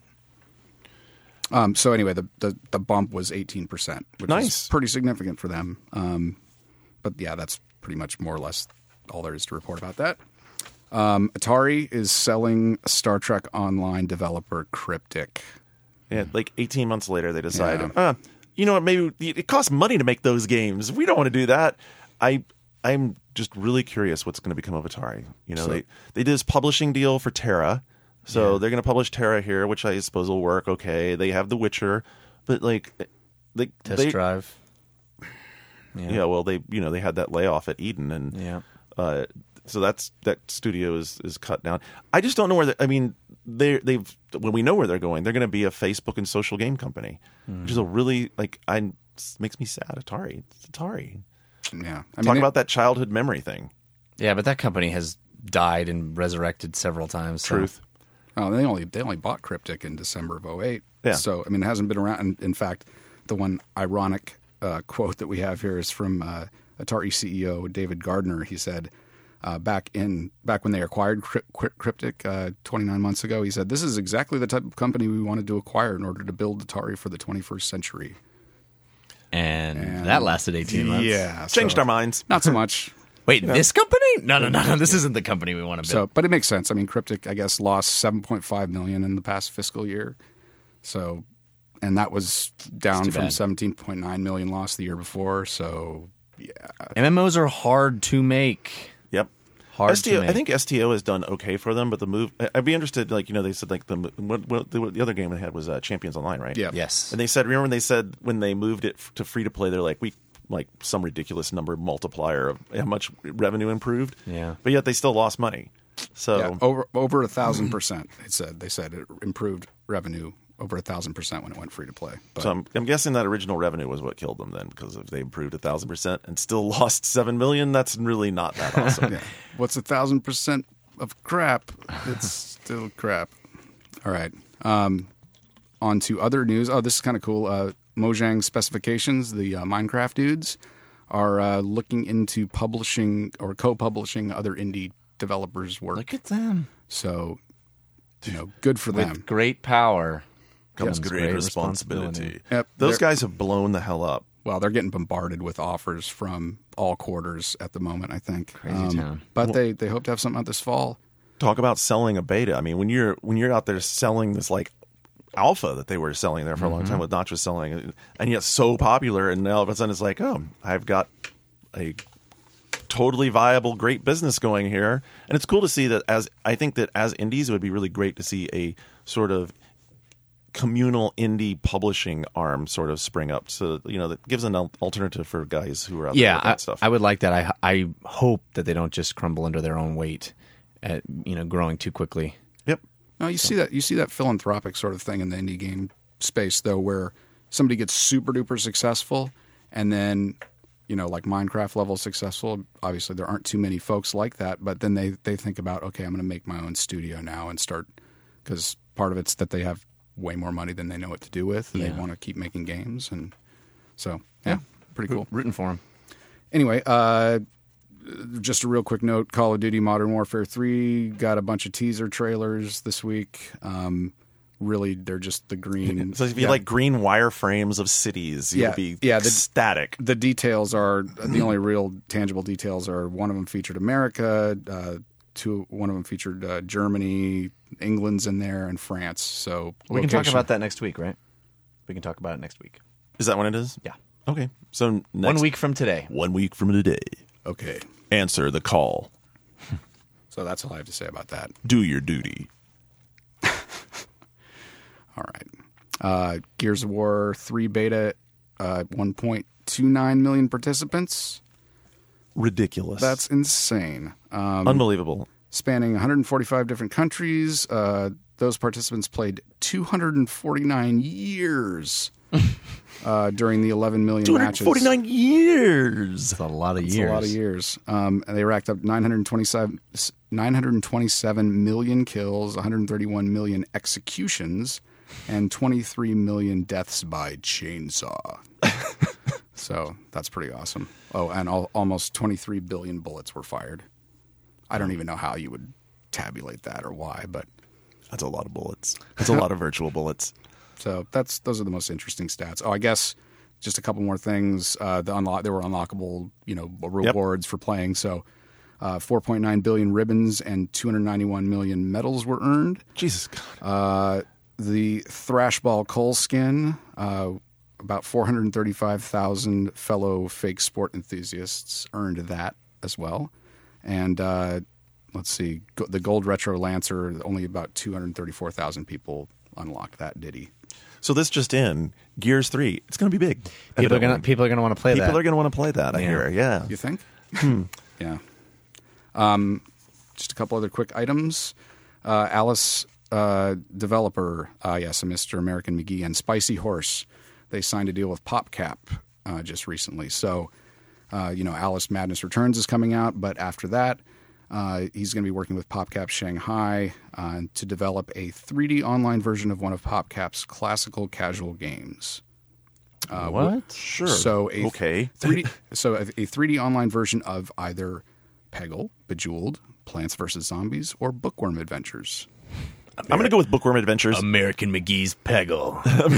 Um, so anyway, the, the the bump was eighteen percent, which Nice. is pretty significant for them. Um, but yeah, that's pretty much more or less all there is to report about that. Um, Atari is selling Star Trek Online developer Cryptic. Yeah, like eighteen months later, they decide, Yeah. uh, you know what? Maybe it costs money to make those games. We don't want to do that. I, I'm just really curious what's going to become of Atari. You know, So- they they did this publishing deal for Terra, so they're going to publish Terra here, which I suppose will work. Okay, they have The Witcher, but like, they Test they, drive. Yeah. well, they you know they had that layoff at Eden, and Yeah. uh, so that's that studio is is cut down. I just don't know where. I mean, they they've when we know where they're going, they're going to be a Facebook and social game company, which is a really like I it makes me sad. Atari, it's Atari. Yeah, I Talk mean, about that childhood memory thing. Yeah, but that company has died and resurrected several times. so- Truth. Oh, they only they only bought Cryptic in December of oh eight. Yeah. So I mean, it hasn't been around. And in fact, the one ironic uh, quote that we have here is from uh, Atari C E O David Gardner. He said, uh, back in back when they acquired Cryp- Cryp- Cryptic uh, twenty-nine months ago, he said, "This is exactly the type of company we wanted to acquire in order to build Atari for the twenty-first century." And, And- that lasted eighteen months. Yeah, Changed so- our minds. Not so much. Wait, this company? No, no, no, no. This isn't the company we want to build. So, but it makes sense. I mean, Cryptic, I guess, lost seven point five million in the past fiscal year. So, and that was down too from bad. seventeen point nine million lost the year before. So, yeah, M M Os are hard to make. Yep. Hard S T O, to make. I think S T O has done okay for them, but the move. I- I'd be interested. Like you know, they said like the what, what the, the other game they had was uh, Champions Online, right? yeah, Yes. And they said, remember when they said when they moved it f- to free to play, they're like, we like some ridiculous number multiplier of how much revenue improved. Yeah. But yet they still lost money. So yeah, over over a thousand percent. They said they said it improved revenue over a thousand percent when it went free to play. But so I'm, I'm guessing that original revenue was what killed them then, because if they improved a thousand percent and still lost seven million, that's really not that awesome. yeah, what's a thousand percent of crap? It's still crap. All right. Um, on to other news. Oh, this is kind of cool. Uh, Mojang Specifications, the uh, Minecraft dudes, are uh, looking into publishing or co-publishing other indie developers' work. Look at them. So, you know, good for them. With great power Comes comes great responsibility. Yep, Those they're- guys have blown the hell up. Well, they're getting bombarded with offers from all quarters at the moment, I think. Um, Crazy town. But they, they hope to have something out this fall. Talk about selling a beta. I mean, when you're when you're out there selling this like alpha that they were selling there for a long time, what Notch was selling, and yet so popular, and now all of a sudden it's like, oh, I've got a totally viable, great business going here, and it's cool to see that. As I think that as indies, it would be really great to see a sort of communal indie publishing arm sort of spring up. So you know that gives an al- alternative for guys who are out there Yeah, with I, that stuff. I would like that. I I hope that they don't just crumble under their own weight, at you know, growing too quickly. yep. No, you see that you see that philanthropic sort of thing in the indie game space though, where somebody gets super duper successful, and then you know, like Minecraft level successful. Obviously, there aren't too many folks like that, but then they they think about, okay, I'm going to make my own studio now and start, because part of it's that they have way more money than they know what to do with, and Yeah. they want to keep making games, and so yeah, pretty cool. Rooting for them. Anyway, uh, just a real quick note: Call of Duty Modern Warfare three got a bunch of teaser trailers this week. Um, really, they're just the green. So if you yeah. like green wireframes of cities, you'll Yeah, be yeah, the- ecstatic. The details are the only real tangible details are one of them featured America. Uh, two, one of them featured uh, Germany, England's in there, and France. So We can talk location- about that next week, right? We can talk about it next week. Is that when it is? Yeah. Okay. So next, One week from today. One week from today. Okay. Answer the call. So that's all I have to say about that. Do your duty. All right. Uh, Gears of War three beta, uh, one point two nine million participants. Ridiculous. That's insane. Um, unbelievable. Spanning one hundred forty-five different countries. Uh, those participants played two hundred forty-nine years uh, during the eleven million two hundred matches. forty-nine years. That's a lot of It's years. a lot of years. Um, and they racked up nine hundred twenty-seven, nine hundred twenty-seven million kills, one hundred thirty-one million executions, and twenty-three million deaths by chainsaw. So that's pretty awesome. Oh, and al- almost twenty-three billion bullets were fired. I don't even know how you would tabulate that or why, but That's a lot of bullets. That's a lot of virtual bullets. so that's those are the most interesting stats. Oh, I guess just a couple more things. Uh, the unlock there were unlockable, you know, rewards for playing. So, uh, four point nine billion ribbons and two hundred ninety-one million medals were earned. Jesus God. Uh, the Thrashball Cole skin, uh, about four hundred thirty-five thousand fellow fake sport enthusiasts earned that as well. And uh, let's see, go- the Gold Retro Lancer, only about two hundred thirty-four thousand people unlocked that ditty. So this just in, Gears three, it's going to be big. People are Evidently. gonna people are gonna want to play People that. are going to want to play that, I Yeah. hear. Yeah. You think? Yeah. Um, just a couple other quick items. Uh, Alice uh, developer, uh, yes, Mister American McGee and Spicy Horse, they signed a deal with PopCap uh, just recently. So, uh, you know, Alice Madness Returns is coming out, but after that, uh, he's going to be working with PopCap Shanghai uh, to develop a three D online version of one of PopCap's classical casual games. Uh, What? Sure. So a okay. three D, so a, a three D online version of either Peggle, Bejeweled, Plants vs Zombies, or Bookworm Adventures. I'm going to go with Bookworm Adventures. American McGee's Peggle.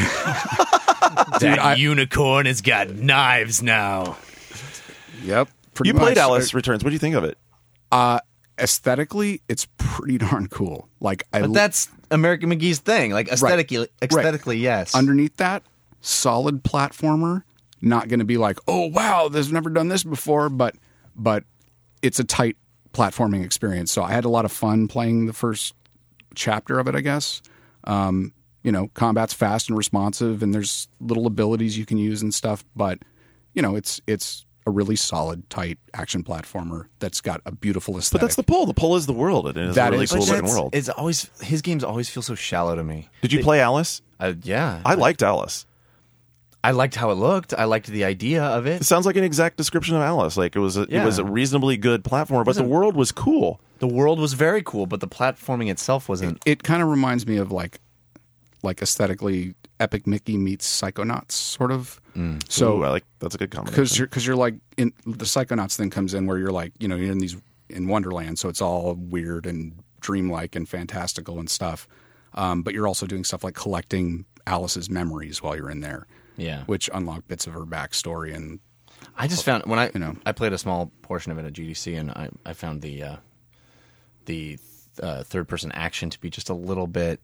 That unicorn has got knives now. Yep, pretty you much. played Alice Returns. What do you think of it? Uh, aesthetically, it's pretty darn cool. Like, I But that's American McGee's thing. Like aesthetically, aesthetically, yes. underneath that, solid platformer. Not going to be like, oh wow, there's never done this before, but but it's a tight platforming experience. So I had a lot of fun playing the first chapter of it, I guess. Um, you know, combat's fast and responsive, and there's little abilities you can use and stuff. But you know, it's it's a really solid, tight action platformer that's got a beautiful aesthetic. But that's the pull. The pull is the world. It is That a really is- cool But looking That's- world. It's always his games always feel so shallow to me. Did you play Alice? Uh, yeah, I liked Alice. I liked how it looked. I liked the idea of It it. sounds like an exact description of Alice. Like it was a, Yeah. it was a reasonably good platformer, but the world was cool. The world was very cool, but the platforming itself wasn't. it kind of reminds me of like like aesthetically Epic Mickey meets Psychonauts, sort of. So Ooh, I like that's a good combination. because you're because you're like in the Psychonauts thing comes in where you're like, you know, you're in these in Wonderland, so it's all weird and dreamlike and fantastical and stuff. Um, but you're also doing stuff like collecting Alice's memories while you're in there, Yeah, which unlock bits of her backstory. And I just found when I You know. I played a small portion of it at G D C, and I I found the uh, the uh, third person action to be just a little bit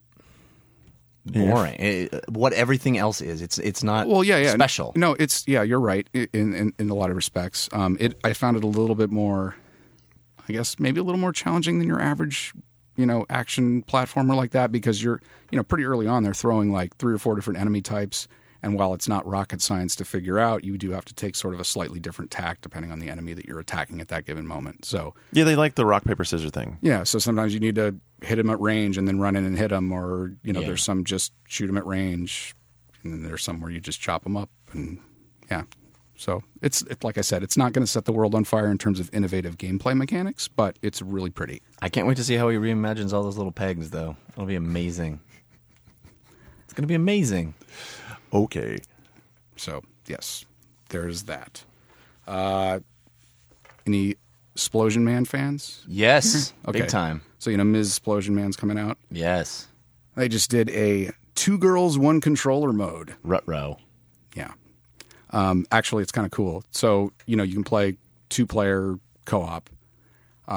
boring. It- what everything else is, it's it's not well, yeah, yeah, special. No, it's yeah, you're right i- in in, in a lot of respects. Um, it I found it a little bit more, I guess maybe a little more challenging than your average, you know, action platformer like that because you're you know pretty early on they're throwing like three or four different enemy types, and while it's not rocket science to figure out, you do have to take sort of a slightly different tack depending on the enemy that you're attacking at that given moment. So yeah, they like the rock paper scissors thing. yeah, so sometimes you need to hit him at range and then run in and hit him, or you know, Yeah. there's some just shoot him at range, and then there's some where you just chop him up, and yeah. So it's it, like I said, it's not going to set the world on fire in terms of innovative gameplay mechanics, but it's really pretty. I can't wait to see how he reimagines all those little pegs, though. It'll be amazing. It's gonna be amazing. Okay. So yes, there's that. Uh, any Splosion Man fans? Yes, Okay. big time. So you know, Miz Splosion Man's coming out. Yes, They just did a two girls, one controller mode. Rut-row. Yeah. Um, actually, it's kind of cool. So, you know, you can play two player co op. Um,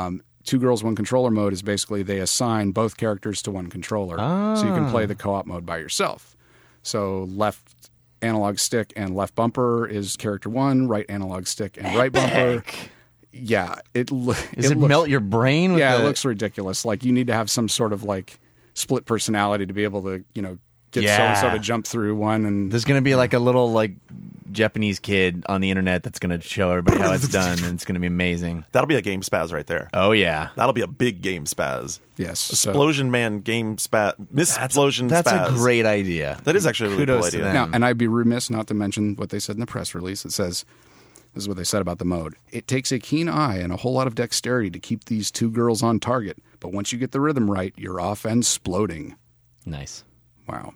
Two Girls, One Controller mode is basically they assign both characters to one controller. So you can play the co-op mode by yourself. So left analog stick and left bumper is character one, right analog stick and right bumper. Yeah. It, lo- Does it, looks, melt your brain? With Yeah, the... it looks ridiculous. Like you need to have some sort of like split personality to be able to, you know, get Yeah. so-and-so to jump through one. And There's going to be like a little like Japanese kid on the internet that's going to show everybody how it's done, and it's going to be amazing. That'll be a game spaz right there. Oh yeah, That'll be a big game spaz. yes. So, Explosion Man game spaz. Miss Explosion that's spaz. a great idea. That is actually a really Kudos cool to idea. them. now, and I'd be remiss not to mention what they said in the press release. It says, this is what they said about the mode. It takes a keen eye and a whole lot of dexterity to keep these two girls on target. But once you get the rhythm right, you're off and sploding. Nice. Wow.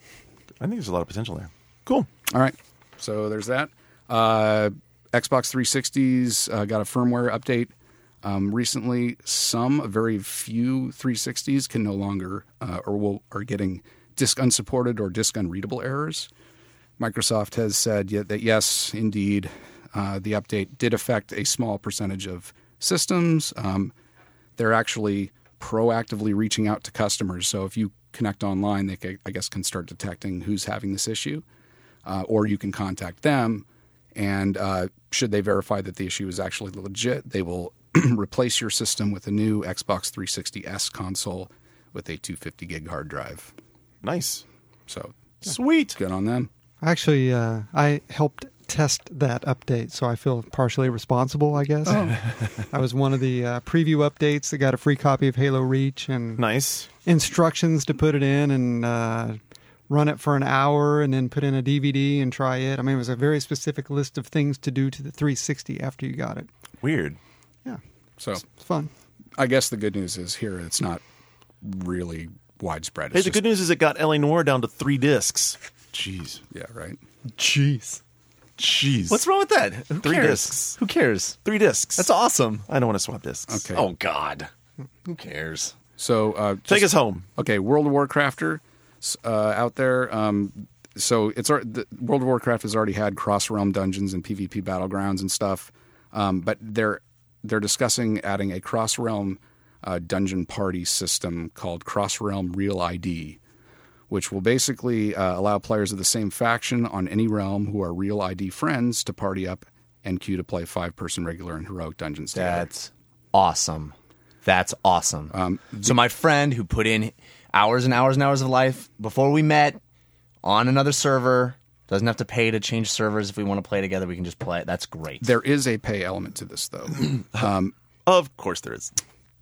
I think there's a lot of potential there. Cool. All right. So there's that. Uh, Xbox three sixties uh, got a firmware update um, recently. Some, very few three sixties can no longer uh, or will are getting disk unsupported or disk unreadable errors. Microsoft has said yet that yes, indeed, uh, the update did affect a small percentage of systems. Um, they're actually proactively reaching out to customers. So if you connect online, they, ca- I guess, can start detecting who's having this issue, uh, or you can contact them. And uh, should they verify that the issue is actually legit, they will replace your system with a new Xbox three sixty S console with a two hundred fifty gig hard drive. Nice. So Sweet. good on them. Actually, uh, I helped test that update, so I feel partially responsible, I guess. I was one of the uh, preview updates that got a free copy of Halo Reach and Nice. instructions to put it in and uh, run it for an hour and then put in a D V D and try it. I mean, it was a very specific list of things to do to the three sixty after you got it. Weird. Yeah, So it's fun. I guess the good news is here it's not really widespread. It's Hey, the just- good news is it got L A Noire down to three discs. Jeez. Yeah, right. Jeez. Jeez. What's wrong with that? Who Three cares? discs. Who cares? Three discs. That's awesome. I don't want to swap discs. Okay. Oh God. Who cares? So uh, Take just- us home. Okay, World of Warcrafter uh, out there. Um, so it's al- the, World of Warcraft has already had cross realm dungeons and PvP battlegrounds and stuff, um, but they're they're discussing adding a cross realm uh, dungeon party system called Cross Realm Real I D, which will basically uh, allow players of the same faction on any realm who are Real I D friends to party up and queue to play five person regular and heroic dungeons together. That's awesome. That's awesome. Um, so my friend who put in hours and hours and hours of life before we met on another server doesn't have to pay to change servers. If we want to play together, we can just play. That's great. There is a pay element to this, though. um, Of course there is.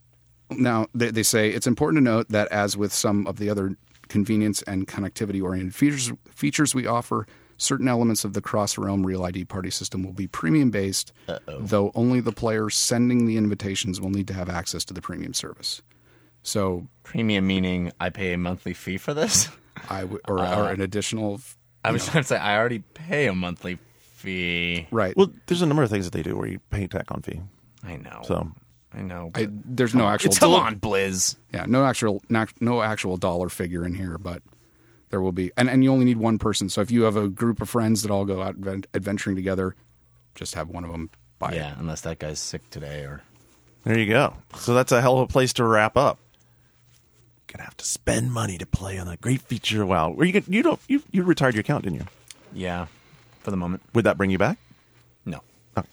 Now, they, they say it's important to note that as with some of the other convenience and connectivity-oriented features, features we offer, certain elements of the cross-realm Real I D party system will be premium-based, though only the players sending the invitations will need to have access to the premium service. So, Premium meaning I pay a monthly fee for this? I w- or, or an additional, I was trying to say I already pay a monthly fee. right? Well, there's a number of things that they do where you pay tack on fee. I know. So I know. I, there's no actual, It's come on, Blizz. yeah, no actual, no actual dollar figure in here, but there will be, and, and you only need one person. So if you have a group of friends that all go out advent- adventuring together, just have one of them buy it. Yeah, unless that guy's sick today or. there you go. So that's a hell of a place to wrap up. Gonna have to spend money to play on a great feature. Wow. Where you get, you don't you you retired your account, didn't you? Yeah, for the moment. Would that bring you back? No.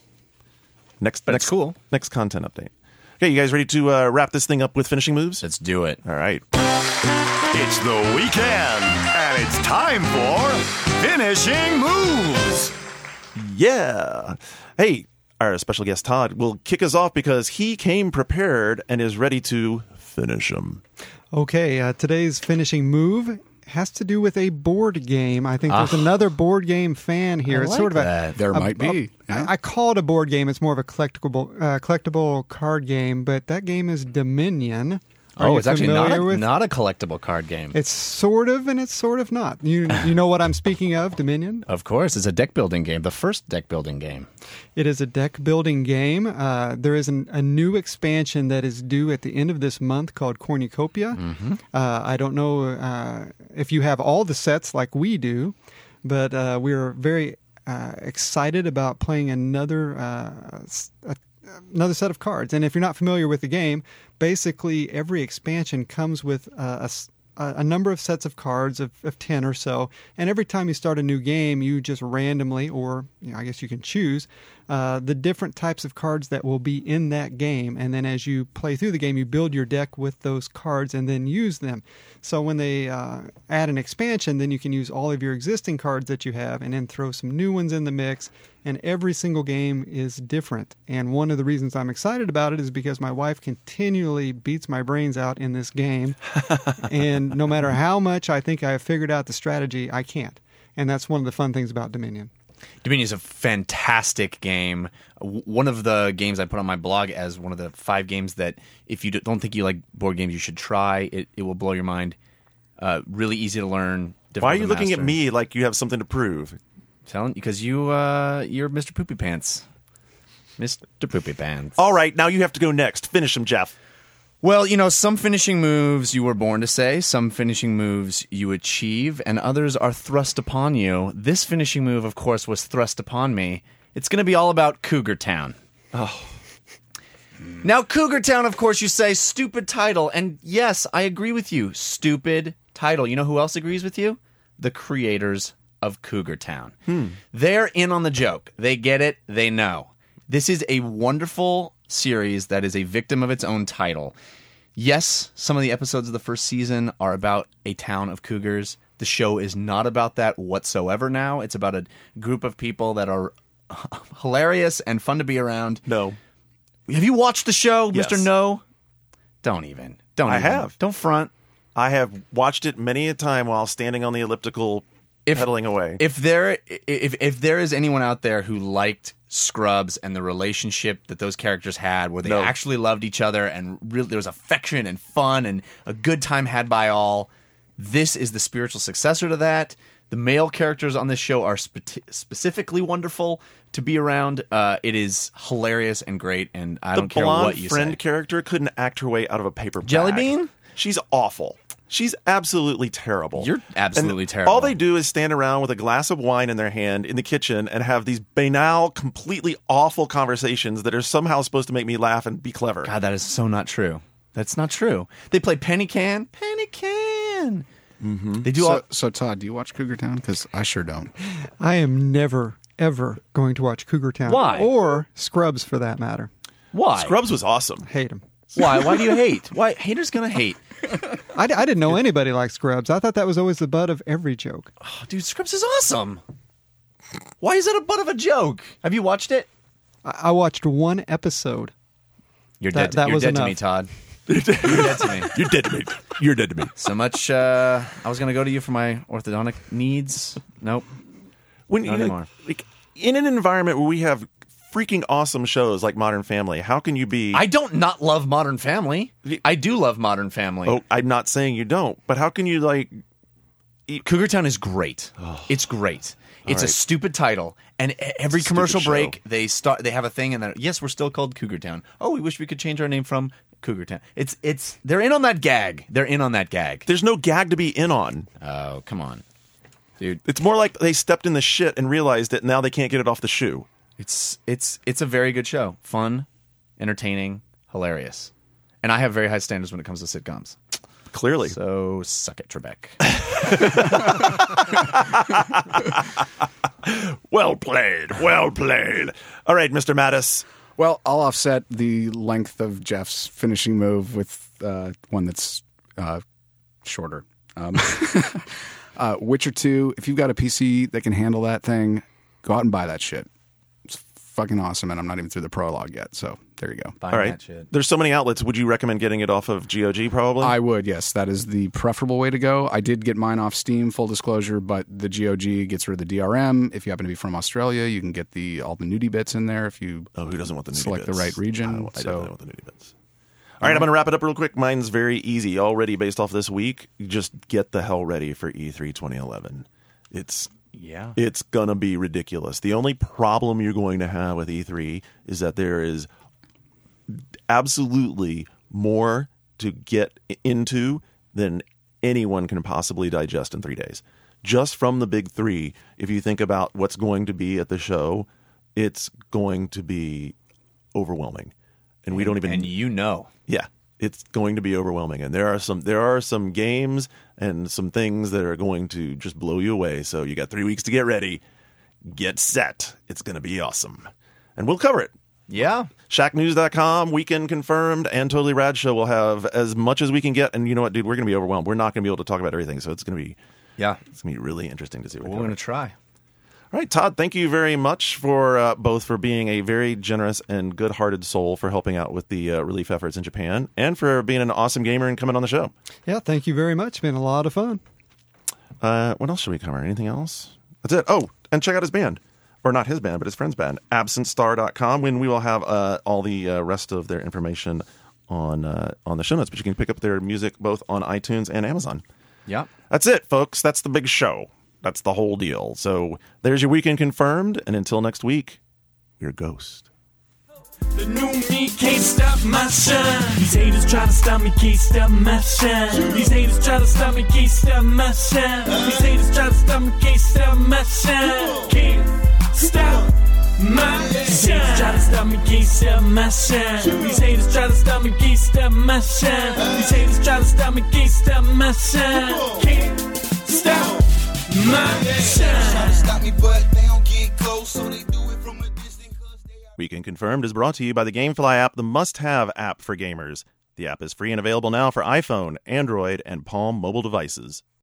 Next, But next, it's cool. Next content update. Okay, you guys ready to uh, wrap this thing up with finishing moves? Let's do it. All right. It's the weekend, and it's time for finishing moves. Yeah. Hey, our special guest Todd will kick us off because he came prepared and is ready to finish them. Okay, uh, today's finishing move has to do with a board game. I think there's another board game fan here. I it's like sort of that. a There a- might a- be, yeah. I, I call it a board game. It's more of a collectible uh, collectible card game, but that game is Dominion. Are oh, you it's actually not familiar a, with? not a collectible card game. It's sort of and it's sort of not. You you know what I'm speaking of, Dominion? Of course, it's a deck building game. The first deck building game. It is a deck building game. Uh, there is an, a new expansion that is due at the end of this month called Cornucopia. Mm-hmm. Uh, I don't know uh, if you have all the sets like we do, but uh, we're very uh, excited about playing another uh, s- a, another set of cards. And if you're not familiar with the game, basically every expansion comes with uh, a, s- a- a number of sets of cards of, of ten or so. And every time you start a new game, you just randomly, or you know, I guess you can choose, uh, the different types of cards that will be in that game. And then as you play through the game, you build your deck with those cards and then use them. So when they uh, add an expansion, then you can use all of your existing cards that you have and then throw some new ones in the mix. And every single game is different. And one of the reasons I'm excited about it is because my wife continually beats my brains out in this game. And no matter how much I think I have figured out the strategy, I can't. And that's one of the fun things about Dominion. Dominion is a fantastic game. W- One of the games I put on my blog as one of the five games that if you d- don't think you like board games, you should try. It, it will blow your mind. Uh, really easy to learn. Why are you difficult to looking at master. me like you have something to prove? Telling because you uh, you're Mister Poopy Pants, Mister Poopy Pants. All right, now you have to go next. Finish him, Jeff. Well, you know, some finishing moves you were born to say, some finishing moves you achieve, and others are thrust upon you. This finishing move, of course, was thrust upon me. It's going to be all about Cougar Town. Oh. Now, Cougar Town, of course, you say, stupid title. And yes, I agree with you. Stupid title. You know who else agrees with you? The creators of Cougar Town. They're in on the joke. They get it. They know. This is a wonderful series that is a victim of its own title. Yes, some of the episodes of the first season are about a town of cougars. The show is not about that whatsoever now. It's about a group of people that are hilarious and fun to be around. No. Have you watched the show, Yes. Mister No? Don't even. Don't I even. have. Don't front. I have watched it many a time while standing on the elliptical, If- pedaling away. If there if if there is anyone out there who liked Scrubs and the relationship that those characters had, where they No. actually loved each other and really there was affection and fun and a good time had by all, this is the spiritual successor to that. The male characters on this show are spe- specifically wonderful to be around. Uh, it is hilarious and great, and I the don't care blonde what you friend say. character couldn't act her way out of a paper bag. Jelly Bean? She's awful. She's absolutely terrible. You're absolutely And terrible. All they do is stand around with a glass of wine in their hand in the kitchen and have these banal, completely awful conversations that are somehow supposed to make me laugh and be clever. God, that is so not true. That's not true. They play Penny Can. Penny Can. Mm-hmm. They do So, all. so Todd, do you watch Cougar Town? Because I sure don't. I am never, ever going to watch Cougar Town. Why? Or Scrubs, for that matter. Why? Scrubs was awesome. Hate them. Why? Why do you hate? Why? Haters gonna hate. I, I didn't know anybody liked Scrubs. I thought that was always the butt of every joke. Oh, dude, Scrubs is awesome. Why is that a butt of a joke? Have you watched it? I, I watched one episode. You're That- dead. To, that you're was dead to enough. me, Todd. You're dead to me. You're dead to me. You're dead to me. So much. Uh, I was gonna go to you for my orthodontic needs. Nope. When Not you know, anymore. like in an environment where we have freaking awesome shows like Modern Family, how can you be? I don't not love Modern Family. I do love Modern Family. Oh, I'm not saying you don't, but how can you like? Cougar Town is great. It's great. It's a right. stupid title, and e- every It's a commercial stupid break show. they start. They have a thing, and then yes, we're still called Cougar Town. Oh, we wish we could change our name from Cougar Town. It's it's. They're in on that gag. They're in on that gag. There's no gag to be in on. Oh, come on, dude. It's more like they stepped in the shit and realized it. And now they can't get it off the shoe. It's it's it's a very good show. Fun, entertaining, hilarious, and I have very high standards when it comes to sitcoms. Clearly, So suck it, Trebek. well played. Well played. All right, Mister Mattis. Well, I'll offset the length of Jeff's finishing move with uh, one that's uh, shorter. Um, uh, Witcher two, if you've got a P C that can handle that thing, go out and buy that shit. It's fucking awesome, and I'm not even through the prologue yet, so there you go. Buying All right. that shit. There's so many outlets. Would you recommend getting it off of G O G? Probably. I would, yes. That is the preferable way to go. I did get mine off Steam, full disclosure, but the G O G gets rid of the D R M. If you happen to be from Australia, you can get the all the nudie bits in there if you oh, who doesn't want the nudie select the bits? right region. I, I so definitely want the nudie bits. All right, I'm going to wrap it up real quick. Mine's very easy. Already based off this week, just get the hell ready for E three twenty eleven. It's Yeah. It's going to be ridiculous. The only problem you're going to have with E three is that there is absolutely more to get into than anyone can possibly digest in three days. Just from the big three, if you think about what's going to be at the show, it's going to be overwhelming, and we don't even. And you know. Yeah, it's going to be overwhelming, and there are some there are some games and some things that are going to just blow you away. So you got three weeks to get ready. Get set. It's going to be awesome, and we'll cover it. Yeah. Shack News dot com, Weekend Confirmed, and Totally Rad Show will have as much as we can get. And you know what, dude? We're going to be overwhelmed. We're not going to be able to talk about everything, so it's going to be Yeah. it's going to be really interesting to see what We're going to try. All right, Todd, thank you very much for uh, both for being a very generous and good-hearted soul for helping out with the uh, relief efforts in Japan, and for being an awesome gamer and coming on the show. Yeah, thank you very much. Been a lot of fun. Uh, what else should we cover? Anything else? That's it. Oh, and check out his band. Or not his band, but his friend's band, absent star dot com, when we will have uh, all the uh, rest of their information on uh, on the show notes. But you can pick up their music both on iTunes and Amazon. Yeah. That's it, folks. That's the big show. That's the whole deal. So there's your Weekend Confirmed, and until next week, you're a ghost. The new me can't stop my shine. These haters try to stop me, can't stop my shine. These haters try to stop me, can't stop my shine. These haters try to stop me, can't stop my shine. Can't stop my shine. These haters try to stop me, can't stop my shine. These haters try to stop me, can't stop my shine. These haters try to stop me, can't stop my shine. Can't stop my shine. Stop me, but they don't get close, so they do it from a distance. Weekend Confirmed is brought to you by the GameFly app, the must-have app for gamers. The app is free and available now for iPhone, Android, and Palm mobile devices.